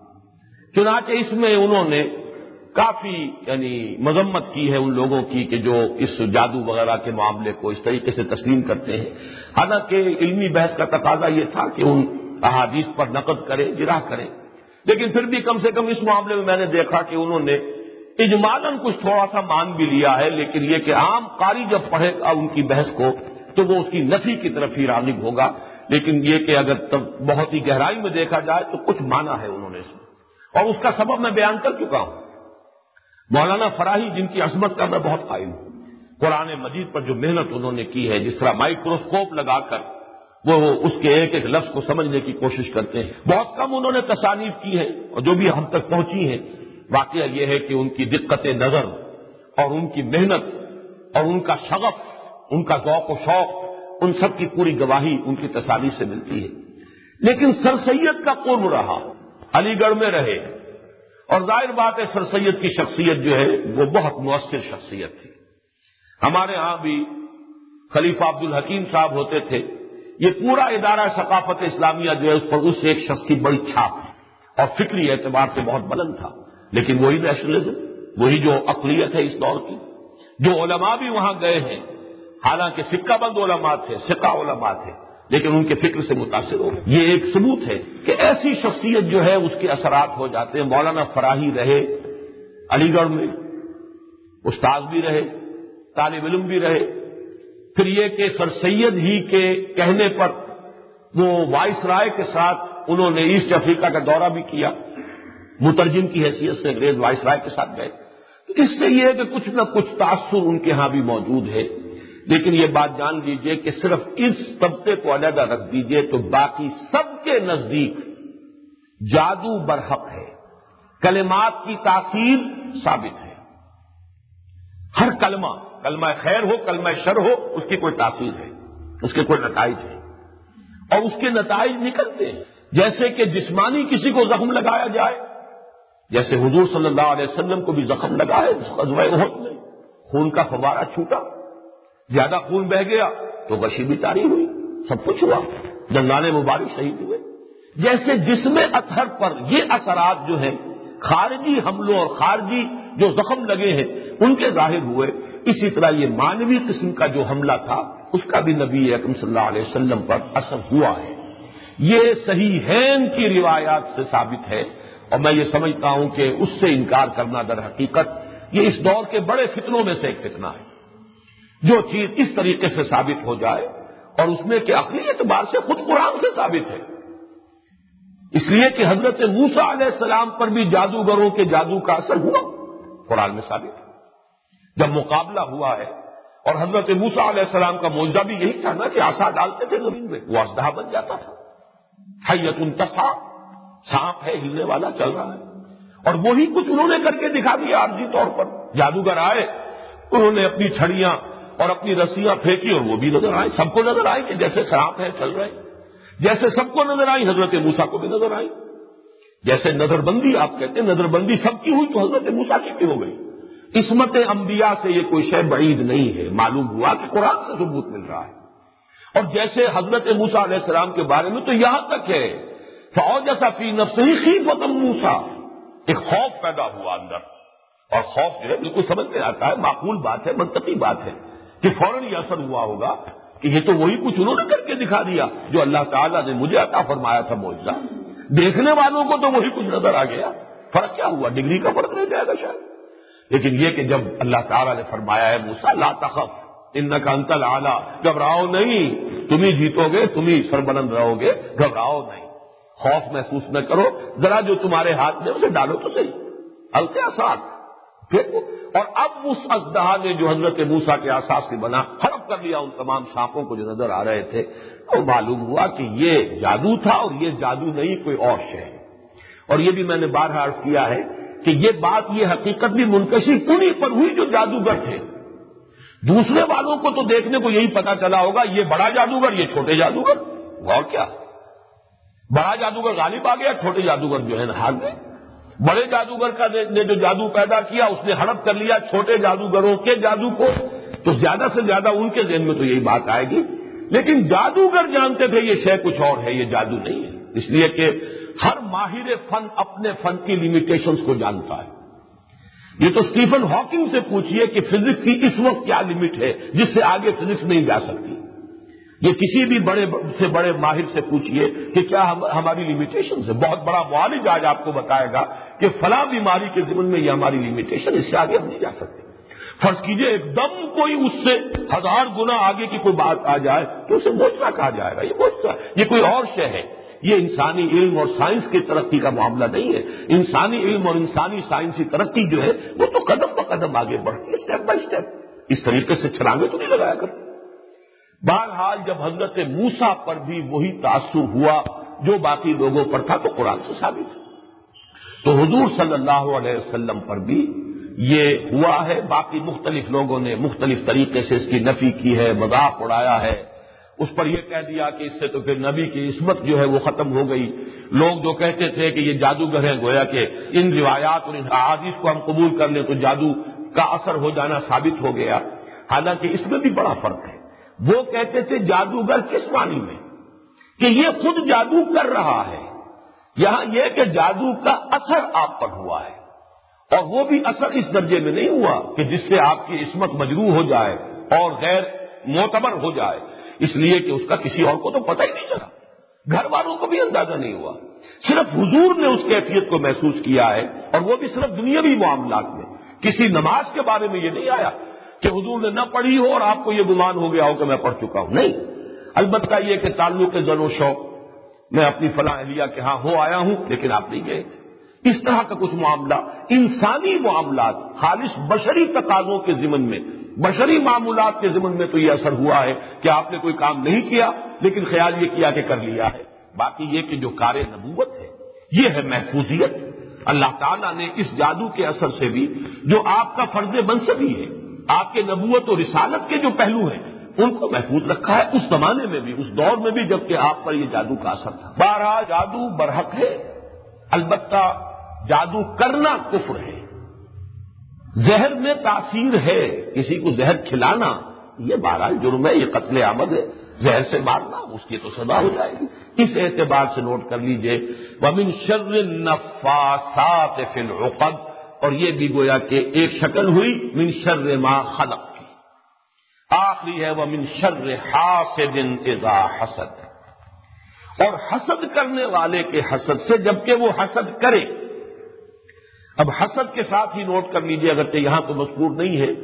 چنانچہ اس میں انہوں نے کافی مذمت کی ہے ان لوگوں کی کہ جو اس جادو وغیرہ کے معاملے کو اس طریقے سے تسلیم کرتے ہیں. حالانکہ علمی بحث کا تقاضا یہ تھا کہ ان احادیث پر نقد کریں، جرح کریں، لیکن پھر بھی کم سے کم اس معاملے میں نے دیکھا کہ انہوں نے اجمالاً کچھ تھوڑا سا مان بھی لیا ہے. لیکن یہ کہ عام قاری جب پڑھے گا ان کی بحث کو تو وہ اس کی نفی کی طرف ہی راغب ہوگا. لیکن یہ کہ اگر بہت ہی گہرائی میں دیکھا جائے تو کچھ مانا ہے انہوں نے اس میں، اور اس کا سبب میں بیان کر چکا ہوں. مولانا فراہی، جن کی عظمت کا میں بہت قائل ہوں، قرآن مجید پر جو محنت انہوں نے کی ہے، جس طرح مائکروسکوپ لگا کر وہ اس کے ایک ایک لفظ کو سمجھنے کی کوشش کرتے ہیں. بہت کم انہوں نے تصانیف کی ہیں اور جو بھی ہم تک پہنچی ہیں واقعہ یہ ہے کہ ان کی دقت نظر اور ان کی محنت اور ان کا شغف، ان کا ذوق و شوق، ان سب کی پوری گواہی ان کی تصانیف سے ملتی ہے. لیکن سر سید کا قرب رہا، علی گڑھ میں رہے، اور ظاہر بات ہے سر سید کی شخصیت جو ہے وہ بہت مؤثر شخصیت تھی. ہمارے ہاں بھی خلیفہ عبدالحکیم صاحب ہوتے تھے. یہ پورا ادارہ ثقافت اسلامیہ جو ہے اس پر اس ایک شخص کی بڑی چھاپ ہے اور فکری اعتبار سے بہت بلند تھا. لیکن وہی نیشنلزم، وہی جو اقلیت ہے اس دور کی، جو علماء بھی وہاں گئے ہیں، حالانکہ سکہ بند علماء تھے، سکہ علماء تھے، لیکن ان کے فکر سے متاثر ہو گئے. یہ ایک ثبوت ہے کہ ایسی شخصیت جو ہے اس کے اثرات ہو جاتے ہیں. مولانا فراہی رہے علی گڑھ میں، استاد بھی رہے، طالب علم بھی رہے. پھر یہ کہ سر سید ہی کے کہنے پر وہ وائس رائے کے ساتھ انہوں نے ایسٹ افریقہ کا دورہ بھی کیا، مترجم کی حیثیت سے انگریز وائس رائے کے ساتھ گئے. تو اس سے یہ ہے کہ کچھ نہ کچھ تاثر ان کے ہاں بھی موجود ہے. لیکن یہ بات جان لیجئے کہ صرف اس طبقے کو علیحدہ رکھ دیجئے تو باقی سب کے نزدیک جادو برحق ہے، کلمات کی تاثیر ثابت ہے. ہر کلمہ خیر ہو، کلمہ شر ہو، اس کی کوئی تاثیر ہے، اس کے کوئی نتائج ہے، اور اس کے نتائج نکلتے ہیں. جیسے کہ جسمانی کسی کو زخم لگایا جائے، جیسے حضور صلی اللہ علیہ وسلم کو بھی زخم لگا ہے غزوہ احد میں، خون کا فوارہ چھوٹا، زیادہ خون بہہ گیا تو غشی بھی طاری ہوئی، سب کچھ ہوا، دندان مبارک شہید ہوئے. جیسے جسم اطہر پر یہ اثرات جو ہیں خارجی حملوں اور خارجی جو زخم لگے ہیں ان کے ظاہر ہوئے، اسی طرح یہ مانوی قسم کا جو حملہ تھا اس کا بھی نبی اکرم صلی اللہ علیہ وسلم پر اثر ہوا ہے. یہ صحیحین کی روایات سے ثابت ہے، اور میں یہ سمجھتا ہوں کہ اس سے انکار کرنا در حقیقت یہ اس دور کے بڑے فتنوں میں سے ایک فتنہ ہے. جو چیز اس طریقے سے ثابت ہو جائے، اور اس میں کہ عقلی اعتبار سے خود قرآن سے ثابت ہے. اس لیے کہ حضرت موسیٰ علیہ السلام پر بھی جادوگروں کے جادو کا اثر ہوا، قرآن میں ثابت ہے. جب مقابلہ ہوا ہے، اور حضرت موسیٰ علیہ السلام کا معجزہ بھی یہی تھا نا کہ عصا ڈالتے تھے زمین میں، وہ اژدہا بن جاتا تھا. حیۃ تسعیٰ، سانپ ہے ہلنے والا، چل رہا ہے. اور وہی کچھ انہوں نے کر کے دکھا دیا عارضی طور پر. جادوگر آئے، انہوں نے اپنی چھڑیاں اور اپنی رسیاں پھینکی اور وہ بھی نظر آئے، سب کو نظر آئی کہ جیسے سانپ ہے چل رہے. جیسے سب کو نظر آئی حضرت موسیٰ کو بھی نظر آئی. جیسے نظر بندی آپ کہتے ہیں، نظر بندی سب کی ہوئی تو حضرت موسیٰ کی بھی ہو گئی. عصمت انبیاء سے یہ کوئی شے بعید نہیں ہے، معلوم ہوا کہ قرآن سے ثبوت مل رہا ہے. اور جیسے حضرت موسیٰ علیہ السلام کے بارے میں تو یہاں تک ہے فَأَوْجَسَ فِي نَفْسِهِ خِیفَةً مُوسیٰ، ایک خوف پیدا ہوا اندر. اور خوف جو ہے بالکل سمجھ میں آتا ہے، معقول بات ہے، منطقی بات ہے کہ فوراً یہ اثر ہوا ہوگا کہ یہ تو وہی کچھ انہوں نے کر کے دکھا دیا جو اللہ تعالیٰ نے مجھے عطا فرمایا تھا معجزہ. دیکھنے والوں کو تو وہی کچھ نظر آ گیا. فرق کیا ہوا؟ ڈگری کا فرق رہ جائے گا شاید. لیکن یہ کہ جب اللہ تعالیٰ نے فرمایا ہے موسیٰ لا تخف انک انت الاعلیٰ، گھبراؤ نہیں، تم ہی جیتو گے، تم ہی سربلند رہو گے، گھبراؤ نہیں، خوف محسوس نہ کرو، ذرا جو تمہارے ہاتھ میں اسے ڈالو تو صحیح، ہلکے آسان. اور اب اس اژدہا نے جو حضرت موسیٰ کے آساس سے بنا ہڑپ کر لیا ان تمام سانپوں کو جو نظر آ رہے تھے، تو معلوم ہوا کہ یہ جادو تھا، اور یہ جادو نہیں کوئی اور شے ہے. اور یہ بھی میں نے بارہا عرض کیا ہے کہ یہ بات، یہ حقیقت بھی منکشف انہی پر ہوئی جو جادوگر تھے. دوسرے والوں کو تو دیکھنے کو یہی پتا چلا ہوگا یہ بڑا جادوگر، یہ چھوٹے جادوگر، اور کیا، بڑا جادوگر غالب آ گیا، چھوٹے جادوگر جو ہے نا ہار گئے. بڑے جادوگر کا نے جو جادو پیدا کیا اس نے ہڑپ کر لیا چھوٹے جادوگروں کے جادو کو، تو زیادہ سے زیادہ ان کے ذہن میں تو یہی بات آئے گی. لیکن جادوگر جانتے تھے یہ شے کچھ اور ہے، یہ جادو نہیں ہے. اس لیے کہ ہر ماہر فن اپنے فن کی لیمیٹیشنز کو جانتا ہے. یہ تو اسٹیفن ہاکنگ سے پوچھئے کہ فزکس کی اس وقت کیا لمٹ ہے جس سے آگے فزکس نہیں جا سکتی. یہ کسی بھی بڑے سے بڑے ماہر سے پوچھئے کہ کیا ہماری لیمیٹیشنز ہے. بہت بڑا معالج آج آپ کو بتائے گا کہ فلاں بیماری کے ضمن میں یہ ہماری لیمیٹیشن، اس سے آگے ہم نہیں جا سکتے. فرض کیجئے ایک دم کوئی اس سے 1000 گنا آگے کی کوئی بات آ جائے تو اسے موجزہ کہا جائے گا. یہ موجزہ، یہ کوئی اور شے ہے. یہ انسانی علم اور سائنس کی ترقی کا معاملہ نہیں ہے. انسانی علم اور انسانی سائنسی ترقی جو ہے وہ تو قدم بقدم آگے بڑھتی ہے، اسٹیپ بائی اسٹیپ. اس طریقے سے چھلانگیں تو نہیں لگایا کرتے. بہرحال جب حضرت موسیٰ پر بھی وہی تاثر ہوا جو باقی لوگوں پر تھا تو قرآن سے ثابت ہے، تو حضور صلی اللہ علیہ وسلم پر بھی یہ ہوا ہے۔ باقی مختلف لوگوں نے مختلف طریقے سے اس کی نفی کی ہے، مذاق اڑایا ہے، اس پر یہ کہہ دیا کہ اس سے تو پھر نبی کی عصمت جو ہے وہ ختم ہو گئی۔ لوگ جو کہتے تھے کہ یہ جادوگر ہیں، گویا کہ ان روایات اور ان احادیث کو ہم قبول کر لیں تو جادو کا اثر ہو جانا ثابت ہو گیا، حالانکہ اس میں بھی بڑا فرق ہے۔ وہ کہتے تھے جادوگر کس معنی میں کہ یہ خود جادو کر رہا ہے، یہاں یہ کہ جادو کا اثر آپ پر ہوا ہے، اور وہ بھی اثر اس درجے میں نہیں ہوا کہ جس سے آپ کی عصمت مجروح ہو جائے اور غیر معتبر ہو جائے، اس لیے کہ اس کا کسی اور کو تو پتہ ہی نہیں چلا، گھر والوں کو بھی اندازہ نہیں ہوا، صرف حضور نے اس کیفیت کو محسوس کیا ہے، اور وہ بھی صرف دنیاوی معاملات میں۔ کسی نماز کے بارے میں یہ نہیں آیا کہ حضور نے نہ پڑھی ہو اور آپ کو یہ گمان ہو گیا ہو کہ میں پڑھ چکا ہوں، نہیں۔ البتہ یہ کہ تعلق زن و شوق، میں اپنی فلاں اہلیہ کے ہاں ہو آیا ہوں لیکن آپ نہیں گئے، اس طرح کا کچھ معاملہ، انسانی معاملات، خالص بشری تقاضوں کے ضمن میں، بشری معمولات کے ضمن میں تو یہ اثر ہوا ہے کہ آپ نے کوئی کام نہیں کیا لیکن خیال یہ کیا کہ کر لیا ہے۔ باقی یہ کہ جو کار نبوت ہے یہ ہے محفوظیت۔ اللہ تعالیٰ نے اس جادو کے اثر سے بھی جو آپ کا فرض منصبی ہے، آپ کے نبوت و رسالت کے جو پہلو ہیں ان کو محفوظ رکھا ہے، اس زمانے میں بھی، اس دور میں بھی جبکہ آپ پر یہ جادو کا اثر تھا۔ بہرحال جادو برحق ہے، البتہ جادو کرنا کفر ہے۔ زہر میں تاثیر ہے، کسی کو زہر کھلانا یہ بہرحال جرم ہے، یہ قتل عمد ہے، زہر سے مارنا اس کی تو سزا ہو جائے گی۔ اس اعتبار سے نوٹ کر لیجئے وَمِن شَرِّ النَّفَّاثَاتِ فِي الْعُقَدِ، اور یہ بھی گویا کہ ایک شکل ہوئی من شر ما خلق کی، آخری ہے وَمِن شَرِّ حَاسِدٍ إِذَا حَسَدَ، اور حسد کرنے والے کے حسد سے جبکہ وہ حسد کرے۔ اب حسد کے ساتھ ہی نوٹ کر لیجئے، اگرچہ یہاں تو مذکور نہیں ہے،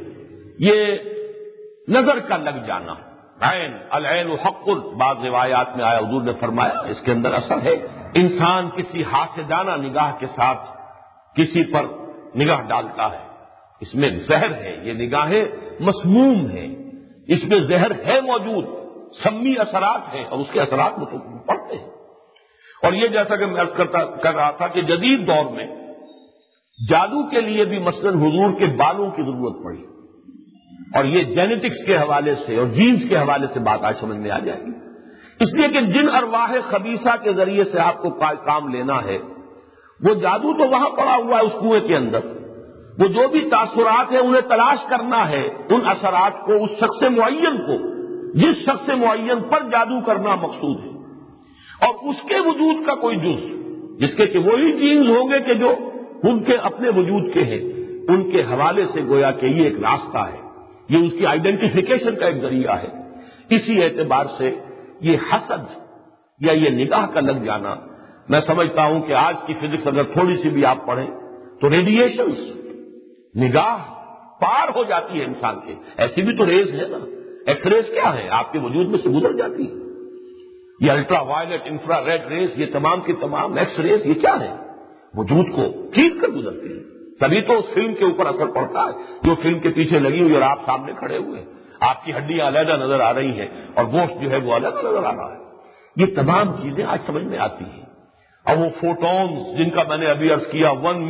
یہ نظر کا لگ جانا، عین العین حق، بعض روایات میں آیا حضور نے فرمایا اس کے اندر اثر ہے۔ انسان کسی حاسدانہ نگاہ کے ساتھ کسی پر نگاہ ڈالتا ہے، اس میں زہر ہے، یہ نگاہیں مسموم ہیں، اس میں زہر ہے موجود، سمی اثرات ہیں اور اس کے اثرات میں تو پڑتے ہیں۔ اور یہ جیسا کہ میں عرض کر رہا تھا کہ جدید دور میں جادو کے لیے بھی مثلاً حضور کے بالوں کی ضرورت پڑی، اور یہ جینیٹکس کے حوالے سے اور جینز کے حوالے سے بات آج سمجھ میں آ جائے گی، اس لیے کہ جن ارواح خبیثہ کے ذریعے سے آپ کو کام لینا ہے وہ جادو تو وہاں پڑا ہوا ہے اس کنویں کے اندر، وہ جو بھی تاثرات ہیں انہیں تلاش کرنا ہے، ان اثرات کو اس شخص معین کو، جس شخص معین پر جادو کرنا مقصود ہے، اور اس کے وجود کا کوئی جز جس کے کہ وہی جینز ہوں گے کہ جو ان کے اپنے وجود کے ہیں، ان کے حوالے سے گویا کہ یہ ایک راستہ ہے، یہ اس کی آئیڈینٹیفیکیشن کا ایک ذریعہ ہے۔ اسی اعتبار سے یہ حسد یا یہ نگاہ کا لگ جانا، میں سمجھتا ہوں کہ آج کی فزکس اگر تھوڑی سی بھی آپ پڑھیں تو ریڈیشنز نگاہ پار ہو جاتی ہے انسان کے، ایسی بھی تو ریز ہے نا، ایکس ریز کیا ہے آپ کے وجود میں سے گزر جاتی ہے، یہ ultra violet infra red rays, یہ تمام کی تمام ایکس ریز، یہ کیا ہے، وجود کو کھینچ کر گزرتی ہے، تبھی تو اس فلم کے اوپر اثر پڑتا ہے جو فلم کے پیچھے لگی ہوئی اور آپ سامنے کھڑے ہوئے، آپ کی ہڈیاں علیحدہ نظر آ رہی ہیں اور گوشت جو ہے وہ علیحدہ نظر آ رہا ہے، یہ تمام چیزیں آج سمجھ میں آتی ہیں۔ اور وہ فوٹونز جن کا میں نے ابھی عرض کیا 1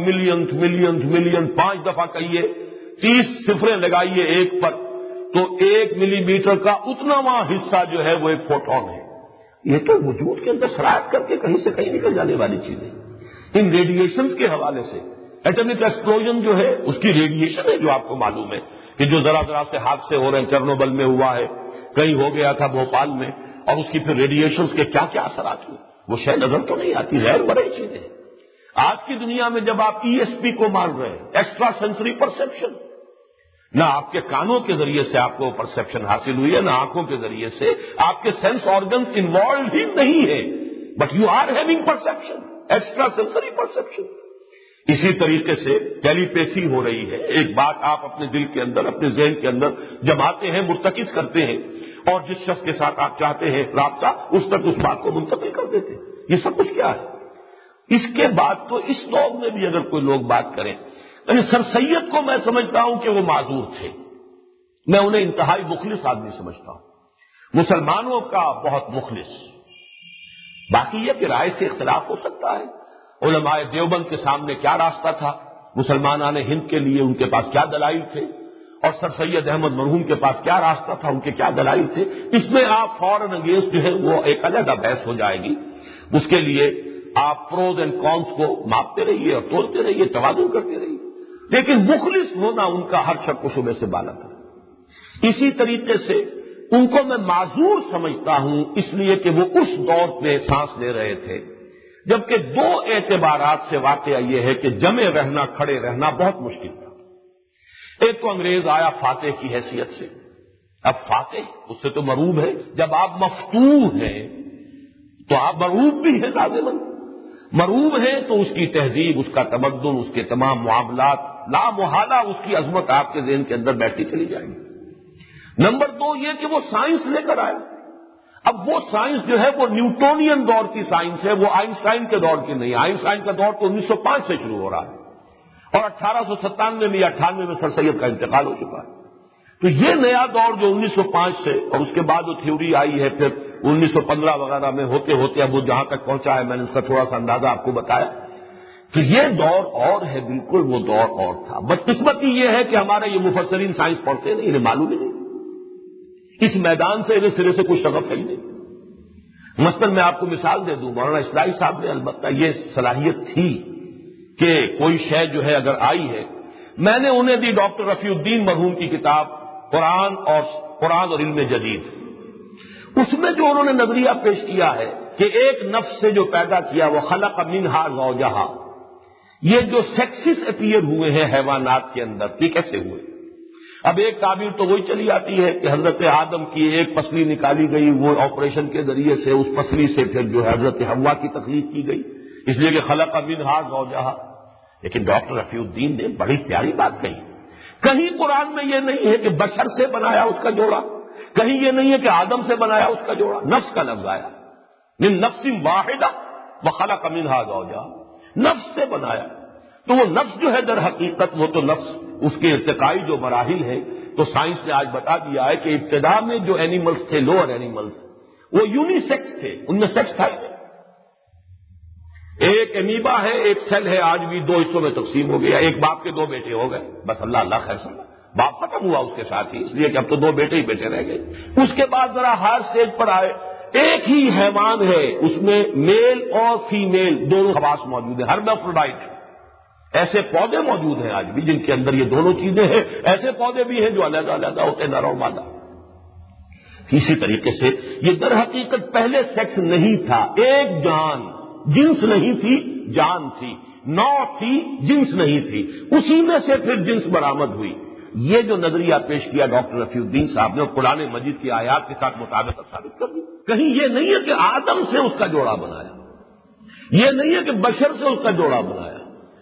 ملین 5 دفعہ کہیے، 30 صفریں لگائیے ایک پر تو 1 ملی میٹر کا اتناواں حصہ جو ہے وہ ایک فوٹون ہے، یہ تو وجود کے اندر سرایت کر کے کہیں سے کہیں نکل جانے والی چیزیں۔ ان ریڈیشنز کے حوالے سے ایٹمک ایکسپلوژن جو ہے اس کی ریڈیشن ہے جو آپ کو معلوم ہے کہ جو ذرا ذرا سے حادثے ہو رہے ہیں، چرنوبل میں ہوا ہے، کہیں ہو گیا تھا بھوپال میں، اور اس کی پھر ریڈیشنز کے کیا کیا اثرات ہوئے وہ شے نظر تو نہیں آتی، غیر مرئی چیزیں۔ آج کی دنیا میں جب آپ ESP کو مان رہے ہیں، ایکسٹرا سینسری پرسپشن، نہ آپ کے کانوں کے ذریعے سے آپ کو پرسپشن حاصل ہوئی ہے، نہ آنکھوں کے ذریعے سے، آپ کے سینس آرگنز انوالوڈ ہی نہیں ہے، but you are having perception, extra sensory perception. اسی طریقے سے ٹیلی پیتھی ہو رہی ہے، ایک بات آپ اپنے دل کے اندر، اپنے ذہن کے اندر جماتے ہیں، مرتکز کرتے ہیں، اور جس شخص کے ساتھ آپ چاہتے ہیں رابطہ اس تک اس بات کو منتقل کر دیتے ہیں۔ یہ سب کچھ کیا ہے؟ اس کے بعد تو اس دور میں بھی اگر کوئی لوگ بات کریں، یعنی سر سید کو میں سمجھتا ہوں کہ وہ معذور تھے، میں انہیں انتہائی مخلص آدمی سمجھتا ہوں، مسلمانوں کا بہت مخلص. باقی یہ کہ رائے سے اختلاف ہو سکتا ہے. علماء دیوبند کے سامنے کیا راستہ تھا، مسلمانان ہند کے لیے ان کے پاس کیا دلائل تھے، اور سر سید احمد مرحوم کے پاس کیا راستہ تھا، ان کے کیا دلائل تھے. اس میں آپ فوراً اگینسٹ جو ہے وہ ایک علیحدہ بحث ہو جائے گی. اس کے لیے آپ پروز اینڈ کونس کو ماپتے رہیے اور تولتے رہیے، توازن کرتے رہیے. لیکن مخلص ہونا ان کا ہر شک و شبے سے بالا تھا. اسی طریقے سے ان کو میں معذور سمجھتا ہوں، اس لیے کہ وہ اس دور میں سانس لے رہے تھے جبکہ دو اعتبارات سے واقعہ یہ ہے کہ جمے رہنا، کھڑے رہنا بہت مشکل تھا. ایک تو انگریز آیا فاتح کی حیثیت سے. اب فاتح اس سے تو مروب ہے، جب آپ مفتوح ہیں تو آپ مروب بھی ہیں لازماً. مروب ہیں تو اس کی تہذیب، اس کا تمدن، اس کے تمام معاملات لا محالہ اس کی عظمت آپ کے ذہن کے اندر بیٹھتی چلی جائے گی. نمبر دو یہ کہ وہ سائنس لے کر آیا. اب وہ سائنس جو ہے وہ نیوٹونین دور کی سائنس ہے، وہ آئنسٹائن کے دور کی نہیں. آئنسٹائن کا دور تو 1905 سے شروع ہو رہا ہے اور 1897 میں یا 98 میں سر سید کا انتقال ہو چکا ہے. تو یہ نیا دور جو 1905 سے اور اس کے بعد جو تھیوری آئی ہے پھر 1915 وغیرہ میں ہوتے ہوتے اب وہ جہاں تک پہنچا ہے، میں نے اس کا تھوڑا سا اندازہ آپ کو بتایا. تو یہ دور اور ہے، بالکل وہ دور اور تھا. بدقسمتی یہ ہے کہ ہمارے یہ مفسرین سائنس پڑھتے نہیں، انہیں معلوم ہی نہیں. اس میدان سے انہیں سرے سے کوئی شغف ہے ہی نہیں. مثلاً میں آپ کو مثال دے دوں، مولانا اصلاحی صاحب نے البتہ یہ صلاحیت تھی کہ کوئی شے جو ہے اگر آئی ہے، میں نے انہیں دی ڈاکٹر رفیع الدین مرحوم کی کتاب قرآن اور علم جدید. اس میں جو انہوں نے نظریہ پیش کیا ہے کہ ایک نفس سے جو پیدا کیا وہ خلق منہا زوجہا، یہ جو سیکسز اپیئر ہوئے ہیں حیوانات کے اندر، یہ کیسے ہوئے؟ اب ایک تعبیر تو وہی چلی آتی ہے کہ حضرت آدم کی ایک پسلی نکالی گئی، وہ آپریشن کے ذریعے سے اس پسلی سے پھر جو ہے حضرت حوا کی تخلیق کی گئی، اس لیے کہ خلق منہا زوجہا. لیکن ڈاکٹر رفیع الدین نے بڑی پیاری بات کہی. کہیں قرآن میں یہ نہیں ہے کہ بشر سے بنایا اس کا جوڑا، کہیں یہ نہیں ہے کہ آدم سے بنایا اس کا جوڑا. نفس کا لفظ آیا، من نفس واحدہ وخلق منہا زوجہا، نفس سے بنایا. تو وہ نفس جو ہے در حقیقت وہ تو نفس اس کے ارتقائی جو مراحل ہیں، تو سائنس نے آج بتا دیا ہے کہ ابتدا میں جو اینیملز تھے، لوور اینیملز، وہ یونی سیکس تھے، ان میں سیکس تھا ہی نہیں. ایک امیبا ہے، ایک سیل ہے، آج بھی دو حصوں میں تقسیم ہو گیا. ایک باپ کے دو بیٹے ہو گئے، بس اللہ اللہ خیر سمجھا. باپ ختم ہوا اس کے ساتھ ہی، اس لیے کہ اب تو دو بیٹے ہی بیٹے رہ گئے. اس کے بعد ذرا ہائر سٹیج پر آئے، ایک ہی حیوان ہے، اس میں میل اور فیمیل دونوں خواص موجود ہیں، ہرمافروڈائٹ. ایسے پودے موجود ہیں آج بھی جن کے اندر یہ دونوں چیزیں ہیں، ایسے پودے بھی ہیں جو علیحدہ علیحدہ ہوتے ہیں، نر اور مادہ. اسی طریقے سے یہ در حقیقت پہلے سیکس نہیں تھا، ایک جان، جنس نہیں تھی، جان تھی، نو تھی، جنس نہیں تھی، اسی میں سے پھر جنس برآمد ہوئی. یہ جو نظریہ پیش کیا ڈاکٹر رفیع الدین صاحب نے، قرآن مجید کی آیات کے ساتھ مطابقت ثابت کر دی. کہیں یہ نہیں ہے کہ آدم سے اس کا جوڑا بنایا، یہ نہیں ہے کہ بشر سے اس کا جوڑا بنایا،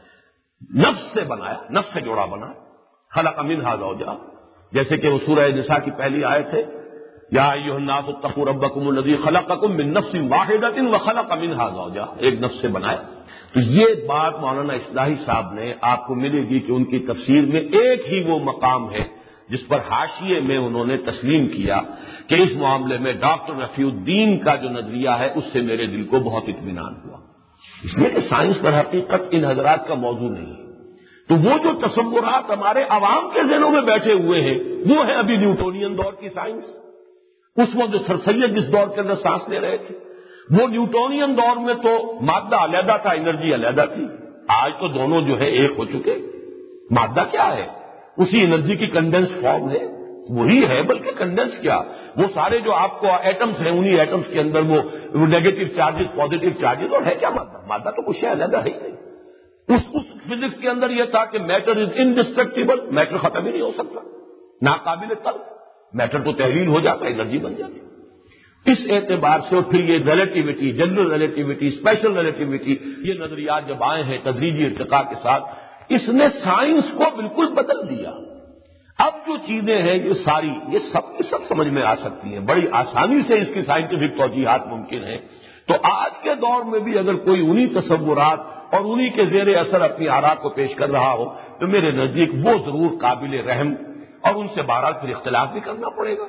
نفس سے بنایا، نفس سے جوڑا بنا. خلق منہا زوجہا، جیسے کہ وہ سورہ نساء کی پہلی آیت ہے، یا ایھا الناس اتقوا ربکم الذی خلقکم من نفس واحدۃ وخلق منہا زوجہا، ایک نفس سے بنایا. تو یہ بات مولانا اصلاحی صاحب نے آپ کو ملے گی کہ ان کی تفسیر میں ایک ہی وہ مقام ہے جس پر حاشیے میں انہوں نے تسلیم کیا کہ اس معاملے میں ڈاکٹر رفیع الدین کا جو نظریہ ہے اس سے میرے دل کو بہت اطمینان ہوا. اس لیے کہ سائنس پر حقیقت ان حضرات کا موضوع نہیں ہے. تو وہ جو تصورات ہمارے عوام کے ذہنوں میں بیٹھے ہوئے ہیں وہ ہے ابھی نیوٹونین دور کی سائنس. اس وقت جو سر سید جس دور کے اندر سانس لے رہے تھے وہ نیوٹونین دور میں تو مادہ علیحدہ تھا، انرجی علیحدہ تھی. آج تو دونوں جو ہے ایک ہو چکے. مادہ کیا ہے؟ اسی انرجی کی کنڈینس فارم ہے، وہی ہے، بلکہ کنڈینس کیا، وہ سارے جو آپ کو ایٹمز ہیں انہی ایٹمز کے اندر وہ نیگیٹو چارجز، پازیٹو چارجز، اور ہے کیا مادہ؟ مادہ تو کچھ علیحدہ ہے ہی نہیں. اس فزکس کے اندر یہ تھا کہ میٹر از انڈسٹرکٹیبل، میٹر ختم ہی نہیں ہو سکتا، ناقابل تلف. میٹر تو تحلیل ہو جاتا ہے، انرجی بن جاتی. اس اعتبار سے اور پھر یہ relativity, general relativity, special relativity, یہ نظریات جب آئے ہیں تدریجی ارتقاء کے ساتھ، اس نے سائنس کو بالکل بدل دیا. اب جو چیزیں ہیں یہ ساری یہ سب سمجھ میں آ سکتی ہیں، بڑی آسانی سے اس کی سائنٹیفک توجیحات ممکن ہیں. تو آج کے دور میں بھی اگر کوئی انہی تصورات اور انہی کے زیر اثر اپنی آراء کو پیش کر رہا ہو تو میرے نزدیک وہ ضرور قابل رحم، اور ان سے بہرحال پھر اختلاف بھی کرنا پڑے گا.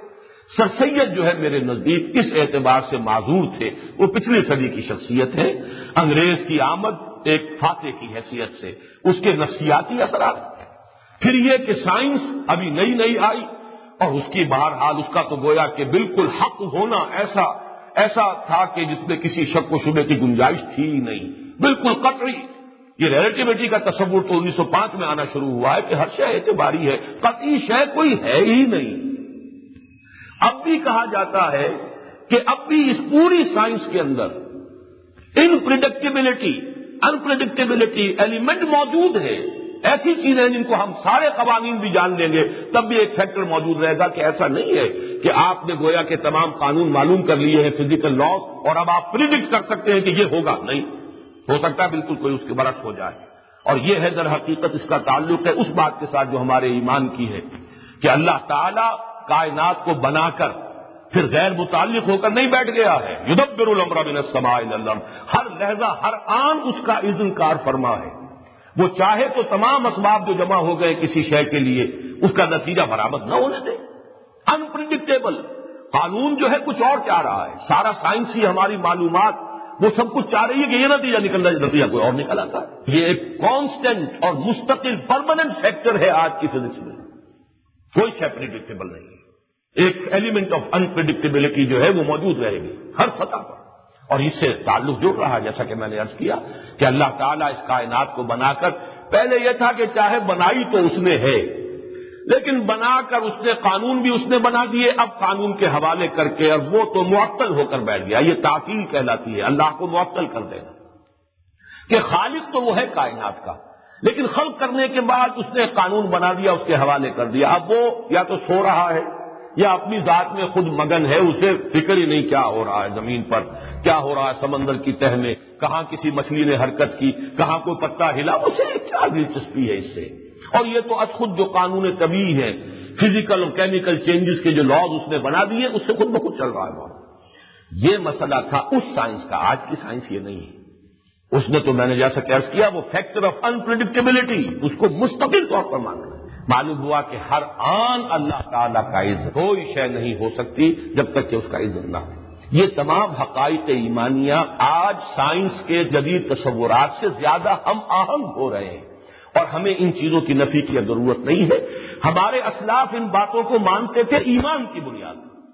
سر سید جو ہے میرے نزدیک اس اعتبار سے معذور تھے، وہ پچھلی صدی کی شخصیت ہے، انگریز کی آمد ایک فاتح کی حیثیت سے، اس کے نفسیاتی اثرات، پھر یہ کہ سائنس ابھی نئی نئی آئی اور اس کی بہرحال اس کا تو گویا کہ بالکل حق ہونا ایسا تھا کہ جس میں کسی شک و شبے کی گنجائش تھی ہی نہیں، بالکل قطعی۔ یہ ریلیٹیوٹی کا تصور تو 1905 میں آنا شروع ہوا ہے کہ ہر شے اعتباری ہے، قطعی شے کوئی ہے ہی نہیں۔ اب بھی کہا جاتا ہے کہ اب بھی اس پوری سائنس کے اندر انپریڈکٹیبلٹی ایلیمنٹ موجود ہے، ایسی چیزیں جن کو ہم سارے قوانین بھی جان لیں گے تب بھی ایک فیکٹر موجود رہے گا کہ ایسا نہیں ہے کہ آپ نے گویا کہ تمام قانون معلوم کر لیے ہیں فزیکل لاز اور اب آپ پریڈکٹ کر سکتے ہیں کہ یہ ہوگا، نہیں ہو سکتا ہے بالکل کوئی اس کے برعکس ہو جائے۔ اور یہ ہے در حقیقت اس کا تعلق ہے اس بات کے ساتھ جو ہمارے ایمان کی ہے کہ اللہ تعالی کائنات کو بنا کر پھر غیر متعلق ہو کر نہیں بیٹھ گیا ہے، یدبر الامر من السماء الی الارض، ہر لحظہ ہر آن اس کا اذن کار فرما ہے، وہ چاہے تو تمام اسباب جو جمع ہو گئے کسی شے کے لیے اس کا نتیجہ برآمد نہ ہونے دے۔ انپریڈکٹیبل قانون جو ہے کچھ اور چاہ رہا ہے، سارا سائنسی ہماری معلومات وہ سب کچھ چاہ رہی ہے کہ یہ نتیجہ نکل رہا ہے، نتیجہ کوئی اور نکل آتا ہے۔ یہ ایک کانسٹنٹ اور مستقل پرماننٹ فیکٹر ہے آج کی فزکس میں، کوئی شے پریڈکٹیبل نہیں ہے، ایک ایلیمنٹ آف انپریڈکٹیبلٹی جو ہے وہ موجود رہے گی ہر سطح پر۔ اور اس سے تعلق جڑ رہا جیسا کہ میں نے عرض کیا کہ اللہ تعالیٰ اس کائنات کو بنا کر، پہلے یہ تھا کہ چاہے بنائی تو اس نے ہے لیکن بنا کر اس نے قانون بھی اس نے بنا دیے، اب قانون کے حوالے کر کے اور وہ تو معطل ہو کر بیٹھ گیا، یہ تعطیل کہلاتی ہے، اللہ کو معطل کر دینا کہ خالق تو وہ ہے کائنات کا لیکن خلق کرنے کے بعد اس نے قانون بنا دیا، اس کے حوالے کر دیا، اب وہ یا تو سو رہا ہے یا اپنی ذات میں خود مگن ہے، اسے فکر ہی نہیں کیا ہو رہا ہے زمین پر، کیا ہو رہا ہے سمندر کی تہ میں، کہاں کسی مچھلی نے حرکت کی، کہاں کوئی پتا ہلا، اسے کیا دلچسپی ہے اس سے۔ اور یہ تو از خود جو قانون طبیعی ہے، فزیکل اور کیمیکل چینجز کے جو لاز اس نے بنا دیے اس سے خود بخود چل رہا ہے بہت۔ یہ مسئلہ تھا اس سائنس کا، آج کی سائنس یہ نہیں ہے، اس نے تو میں نے جیسا عرض کیا وہ فیکٹر آف انپریڈکٹیبلٹی اس کو مستقل طور پر مانا۔ معلوم ہوا کہ ہر آن اللہ تعالیٰ کا عزت، کوئی شے نہیں ہو سکتی جب تک کہ اس کا عزت نہ ہو۔ یہ تمام حقائق ایمانیہ آج سائنس کے جدید تصورات سے زیادہ ہم آہنگ ہو رہے ہیں اور ہمیں ان چیزوں کی نفی کی ضرورت نہیں ہے۔ ہمارے اسلاف ان باتوں کو مانتے تھے ایمان کی بنیاد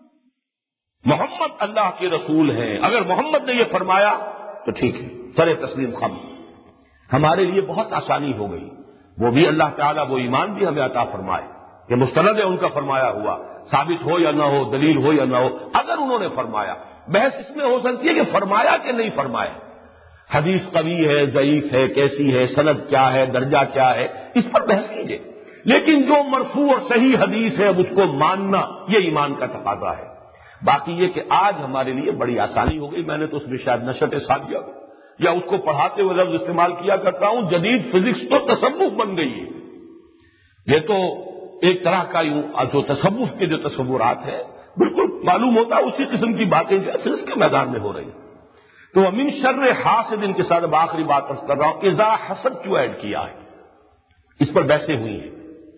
پر، محمد اللہ کے رسول ہیں، اگر محمد نے یہ فرمایا تو ٹھیک ہے، سر تسلیم خم۔ ہمارے لیے بہت آسانی ہو گئی، وہ بھی اللہ تعالیٰ وہ ایمان بھی ہمیں عطا فرمائے کہ مستند ہے ان کا فرمایا ہوا، ثابت ہو یا نہ ہو، دلیل ہو یا نہ ہو، اگر انہوں نے فرمایا، بحث اس میں ہو سکتی ہے کہ فرمایا کہ نہیں فرمایا، حدیث قوی ہے ضعیف ہے کیسی ہے، سند کیا ہے، درجہ کیا ہے، اس پر بحث کیجیے، لیکن جو مرفوع اور صحیح حدیث ہے اس کو ماننا یہ ایمان کا تقاضا ہے۔ باقی یہ کہ آج ہمارے لیے بڑی آسانی ہو گئی، میں نے تو اس میں شاید نشت ثانیہ یا اس کو پڑھاتے ہوئے لفظ استعمال کیا کرتا ہوں، جدید فزکس تو تصوف بن گئی ہے۔ یہ تو ایک طرح کا یوں جو تصوف کے جو تصورات ہیں بالکل معلوم ہوتا ہے اسی قسم کی باتیں جو فزکس کے میدان میں ہو رہی ہیں۔ تو ومن شر حاسد کے ساتھ اب آخری بات عرض کر رہا ہوں، اذا حسد کیوں ایڈ کیا ہے، اس پر بحثیں ہوئی ہیں۔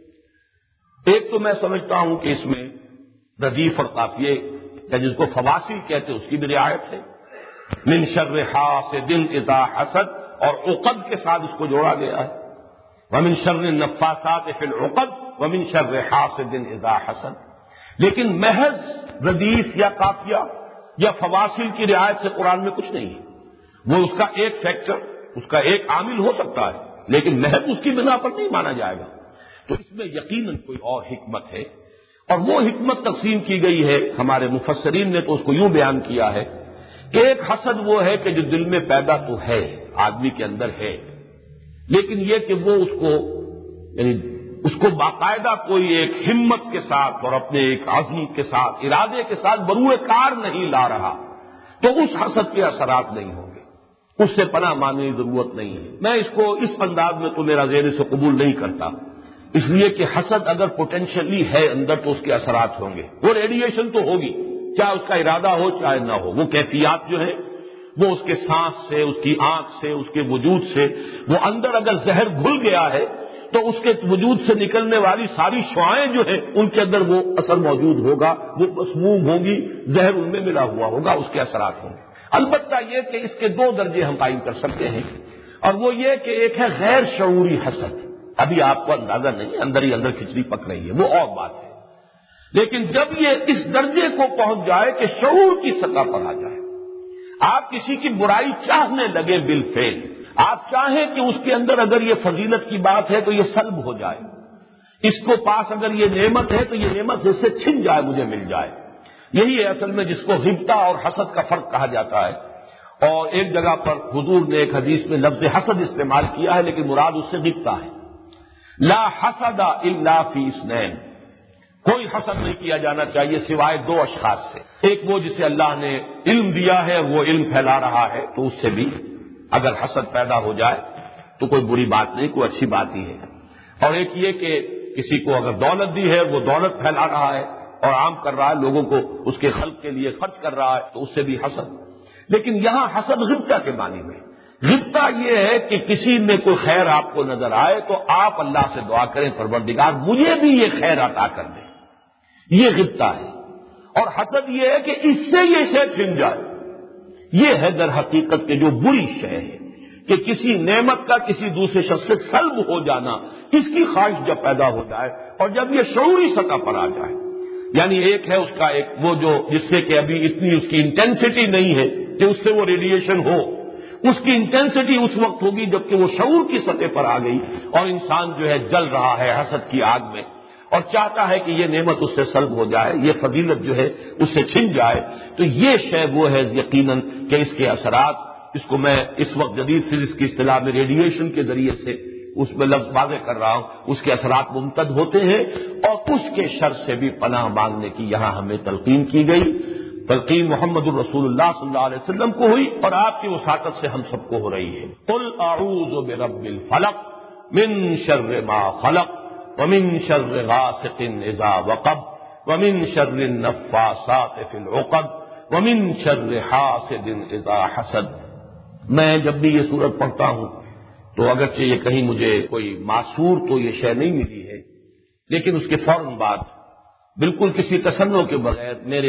ایک تو میں سمجھتا ہوں کہ اس میں ردیف اور قافیے یا جس کو فواصل کہتے ہیں اس کی بھی رعایت ہے، من شر حاسد اذا حسد، اور عقد کے ساتھ اس کو جوڑا گیا ہے، ومن شر النفاثات فی العقد ومن شر حاسد اذا حسد۔ لیکن محض ردیف یا قافیہ یا فواصل کی رعایت سے قرآن میں کچھ نہیں ہے، وہ اس کا ایک فیکٹر، اس کا ایک عامل ہو سکتا ہے لیکن محض اس کی بنا پر نہیں مانا جائے گا۔ تو اس میں یقیناً کوئی اور حکمت ہے، اور وہ حکمت تقسیم کی گئی ہے، ہمارے مفسرین نے تو اس کو یوں بیان کیا ہے کہ ایک حسد وہ ہے کہ جو دل میں پیدا تو ہے، آدمی کے اندر ہے، لیکن یہ کہ وہ اس کو یعنی اس کو باقاعدہ کوئی ایک ہمت کے ساتھ اور اپنے ایک عزم کے ساتھ، ارادے کے ساتھ بروئے کار نہیں لا رہا، تو اس حسد کے اثرات نہیں ہوں گے، اس سے پناہ ماننے کی ضرورت نہیں ہے۔ میں اس کو اس انداز میں تو میرا ذہن سے قبول نہیں کرتا، اس لیے کہ حسد اگر پوٹینشلی ہے اندر تو اس کے اثرات ہوں گے، وہ ریڈیشن تو ہوگی، چاہے اس کا ارادہ ہو چاہے نہ ہو، وہ کیفیات جو ہے وہ اس کے سانس سے، اس کی آنکھ سے، اس کے وجود سے، وہ اندر اگر زہر گھل گیا ہے تو اس کے وجود سے نکلنے والی ساری شعاعیں جو ہیں ان کے اندر وہ اثر موجود ہوگا، وہ مسموم ہوں گی، زہر ان میں ملا ہوا ہوگا، اس کے اثرات ہوں گے۔ البتہ یہ کہ اس کے دو درجے ہم قائم کر سکتے ہیں، اور وہ یہ کہ ایک ہے غیر شعوری حسد، ابھی آپ کو اندازہ نہیں، اندر ہی اندر کھچڑی پک رہی ہے، وہ اور بات ہے۔ لیکن جب یہ اس درجے کو پہنچ جائے کہ شعور کی سطح پر آ جائے، آپ کسی کی برائی چاہنے لگے بالفعل، آپ چاہیں کہ اس کے اندر اگر یہ فضیلت کی بات ہے تو یہ سلب ہو جائے، اس کو پاس اگر یہ نعمت ہے تو یہ نعمت اس سے چھن جائے، مجھے مل جائے۔ یہی ہے اصل میں جس کو غبطہ اور حسد کا فرق کہا جاتا ہے۔ اور ایک جگہ پر حضور نے ایک حدیث میں لفظ حسد استعمال کیا ہے، لیکن مراد اس سے غبطہ ہے۔ لا حسد الا فی اثنین، کوئی حسد نہیں کیا جانا چاہیے سوائے دو اشخاص سے، ایک وہ جسے اللہ نے علم دیا ہے، وہ علم پھیلا رہا ہے تو اس سے بھی اگر حسد پیدا ہو جائے تو کوئی بری بات نہیں، کوئی اچھی بات ہی ہے۔ اور ایک یہ کہ کسی کو اگر دولت دی ہے، وہ دولت پھیلا رہا ہے اور عام کر رہا ہے، لوگوں کو اس کے خلق کے لیے خرچ کر رہا ہے تو اس سے بھی حسد۔ لیکن یہاں حسد غبطہ کے معنی میں، غبطہ یہ ہے کہ کسی میں کوئی خیر آپ کو نظر آئے تو آپ اللہ سے دعا کریں پروردگار مجھے بھی یہ خیر عطا کر دے، یہ غبطہ ہے۔ اور حسد یہ ہے کہ اس سے یہ شے چھن جائے، یہ ہے در حقیقت کہ جو بری شے ہے کہ کسی نعمت کا کسی دوسرے شخص سے سلب ہو جانا، اس کی خواہش جب پیدا ہو جائے اور جب یہ شعوری سطح پر آ جائے، یعنی ایک ہے اس کا ایک وہ جو جس سے کہ ابھی اتنی اس کی انٹینسٹی نہیں ہے کہ اس سے وہ ریڈیشن ہو، اس کی انٹینسٹی اس وقت ہوگی جبکہ وہ شعور کی سطح پر آ گئی اور انسان جو ہے جل رہا ہے حسد کی آگ میں اور چاہتا ہے کہ یہ نعمت اس سے سلب ہو جائے، یہ فضیلت جو ہے اس سے چھن جائے، تو یہ شے وہ ہے یقیناً کہ اس کے اثرات، اس کو میں اس وقت جدید فزکس کی اصطلاح میں ریڈیشن کے ذریعے سے اس میں لفظ واضح کر رہا ہوں، اس کے اثرات ممتد ہوتے ہیں اور اس کے شر سے بھی پناہ مانگنے کی یہاں ہمیں تلقین کی گئی۔ تلقین محمد الرسول اللہ صلی اللہ علیہ وسلم کو ہوئی اور آپ کی وساطت سے ہم سب کو ہو رہی ہے۔ قل اعوذ برب الفلق من شر ما خلق ومن شر غاسق اذا وقب ومن شر النفاثات فی العقد ومن شر حاسد اذا حسد۔ میں جب بھی یہ سورت پڑھتا ہوں تو اگرچہ یہ کہیں مجھے کوئی معصور تو یہ شے نہیں ملی ہے، لیکن اس کے فوراً بعد بالکل کسی تصنع کے بغیر میرے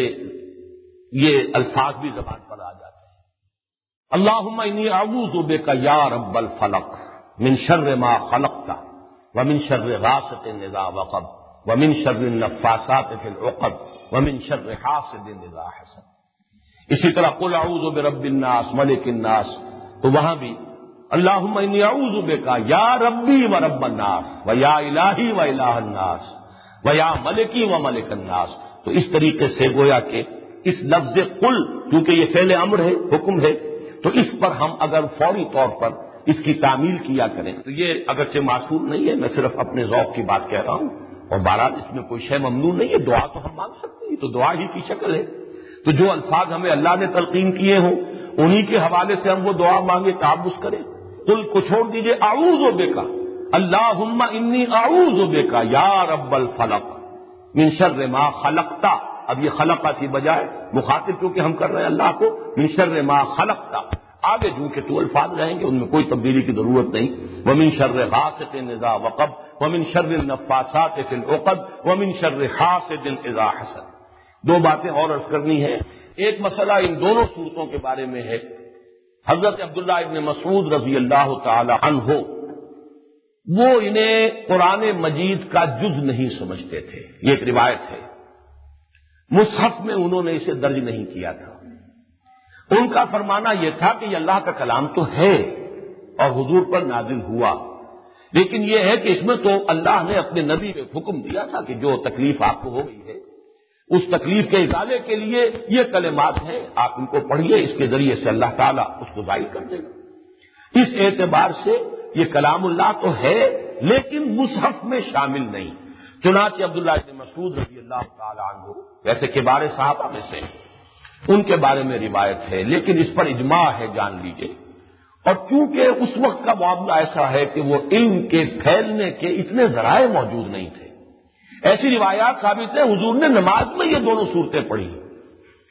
یہ الفاظ بھی زبان پر آ جاتے ہیں۔ اللہم انی اعوذ بک یا رب الفلق من شر ما خلقت ومن شر غاسق اذا وقب ومن شر النفاثات فی العقد ومن شر حاسد اذا حسد۔ اسی طرح قل اعوذ برب الناس ملک الناس، تو وہاں بھی اللہم انی اعوذ بک یا ربی و رب الناس و یا الہی و الہ الناس و یا ملکی و ملک الناس۔ تو اس طریقے سے گویا کہ اس لفظ قل کیونکہ یہ فعل امر ہے، حکم ہے، تو اس پر ہم اگر فوری طور پر اس کی تعمیل کیا کریں تو یہ اگرچہ معصور نہیں ہے، میں صرف اپنے ذوق کی بات کہہ رہا ہوں، اور بہرحال اس میں کوئی شے ممنوع نہیں ہے، دعا تو ہم مانگ سکتے ہیں، تو دعا ہی کی شکل ہے۔ تو جو الفاظ ہمیں اللہ نے تلقین کیے ہوں انہی کے حوالے سے ہم وہ دعا مانگے، تعبس کریں۔ قل کو چھوڑ دیجئے، اعوذ بک اللہم انی اعوذ بک یا رب الفلق من شر ما خلقت، اب یہ خلقہ کی بجائے مخاطب کیونکہ ہم کر رہے ہیں اللہ کو، من شر ما خلقت، آگے جو کہ تو الفاظ رہیں گے ان میں کوئی تبدیلی کی ضرورت نہیں۔ ومن شر غاسق اذا وقب ومن شر النفاثات فی العقد ومن شر حاسد اذا حسد۔ دو باتیں اور عرض کرنی ہے۔ ایک مسئلہ ان دونوں صورتوں کے بارے میں ہے، حضرت عبداللہ ابن مسعود رضی اللہ تعالی عنہ وہ انہیں قرآن مجید کا جز نہیں سمجھتے تھے، یہ ایک روایت ہے، مصحف میں انہوں نے اسے درج نہیں کیا تھا۔ ان کا فرمانا یہ تھا کہ یہ اللہ کا کلام تو ہے اور حضور پر نازل ہوا، لیکن یہ ہے کہ اس میں تو اللہ نے اپنے نبی کو حکم دیا تھا کہ جو تکلیف آپ کو ہو گئی ہے اس تکلیف کے ازالے کے لیے یہ کلمات ہیں، آپ ان کو پڑھیے، اس کے ذریعے سے اللہ تعالیٰ اس کو ظاہر کر دے گا۔ اس اعتبار سے یہ کلام اللہ تو ہے لیکن مصحف میں شامل نہیں۔ چنانچہ عبداللہ بن مسعود رضی اللہ تعالی عنہ ویسے کبار صحابہ میں سے ان کے بارے میں روایت ہے، لیکن اس پر اجماع ہے، جان لیجئے۔ اور چونکہ اس وقت کا معاملہ ایسا ہے کہ وہ علم کے پھیلنے کے اتنے ذرائع موجود نہیں تھے، ایسی روایات ثابت ہیں حضور نے نماز میں یہ دونوں صورتیں پڑھی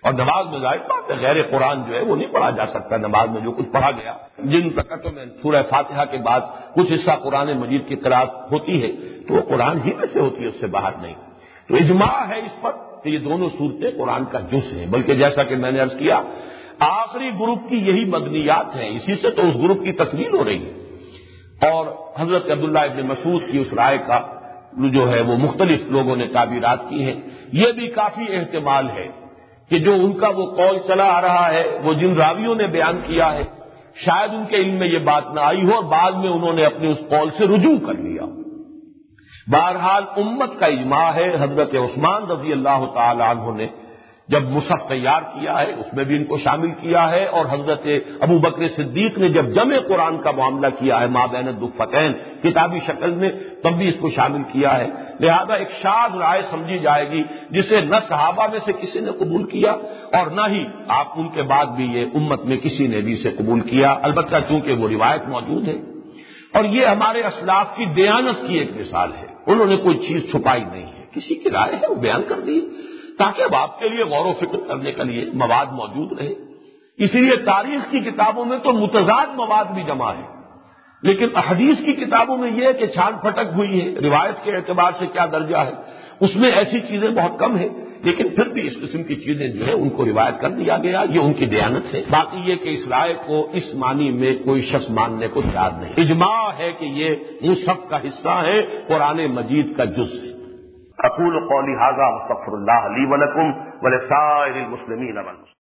اور نماز میں ظاہر بات ہے غیر قرآن جو ہے وہ نہیں پڑھا جا سکتا. نماز میں جو کچھ پڑھا گیا، جن رکعتوں میں سورہ فاتحہ کے بعد کچھ حصہ قرآن مجید کی قرأت ہوتی ہے تو وہ قرآن ہی میں سے ہوتی ہے، اس سے باہر نہیں. تو اجماع ہے اس پر کہ یہ دونوں صورتیں قرآن کا جز ہیں. بلکہ جیسا کہ میں نے عرض کیا، آخری گروپ کی یہی مدنیات ہیں، اسی سے تو اس گروپ کی تکمیل ہو رہی ہے. اور حضرت عبداللہ ابن مسعود کی اس رائے کا جو ہے وہ مختلف لوگوں نے تعبیرات کی ہیں. یہ بھی کافی احتمال ہے کہ جو ان کا وہ قول چلا آ رہا ہے، وہ جن راویوں نے بیان کیا ہے، شاید ان کے علم میں یہ بات نہ آئی ہو اور بعد میں انہوں نے اپنے اس قول سے رجوع کر لیا. بہرحال امت کا اجماع ہے. حضرت عثمان رضی اللہ تعالی عنہ نے جب مصحف تیار کیا ہے اس میں بھی ان کو شامل کیا ہے، اور حضرت ابو بکر صدیق نے جب جمع قرآن کا معاملہ کیا ہے مابین الدفتین کتابی شکل میں، تب بھی اس کو شامل کیا ہے. لہذا ایک شاذ رائے سمجھی جائے گی جسے نہ صحابہ میں سے کسی نے قبول کیا اور نہ ہی آپ ان کے بعد بھی یہ امت میں کسی نے بھی اسے قبول کیا. البتہ چونکہ وہ روایت موجود ہے اور یہ ہمارے اسلاف کی دیانت کی ایک مثال ہے. انہوں نے کوئی چیز چھپائی نہیں ہے، کسی کی رائے ہے وہ بیان کر دی تاکہ اب آپ کے لیے غور و فکر کرنے کے لیے مواد موجود رہے. اسی لیے تاریخ کی کتابوں میں تو متضاد مواد بھی جمع ہے، لیکن احادیث کی کتابوں میں یہ ہے کہ چھان پھٹک ہوئی ہے. روایت کے اعتبار سے کیا درجہ ہے اس میں ایسی چیزیں بہت کم ہیں، لیکن پھر بھی اس قسم کی چیزیں جو ہے ان کو روایت کر دیا گیا. یہ ان کی دیانت ہے. باقی یہ کہ اس رائے کو اس معنی میں کوئی شخص ماننے کو تیار نہیں. اجماع ہے کہ یہ مصحف کا حصہ ہے، قرآن مجید کا جز ہے. اقول قولی ھذا واستغفر اللہ لی ولکم ولسائر المسلمین والمسلمات.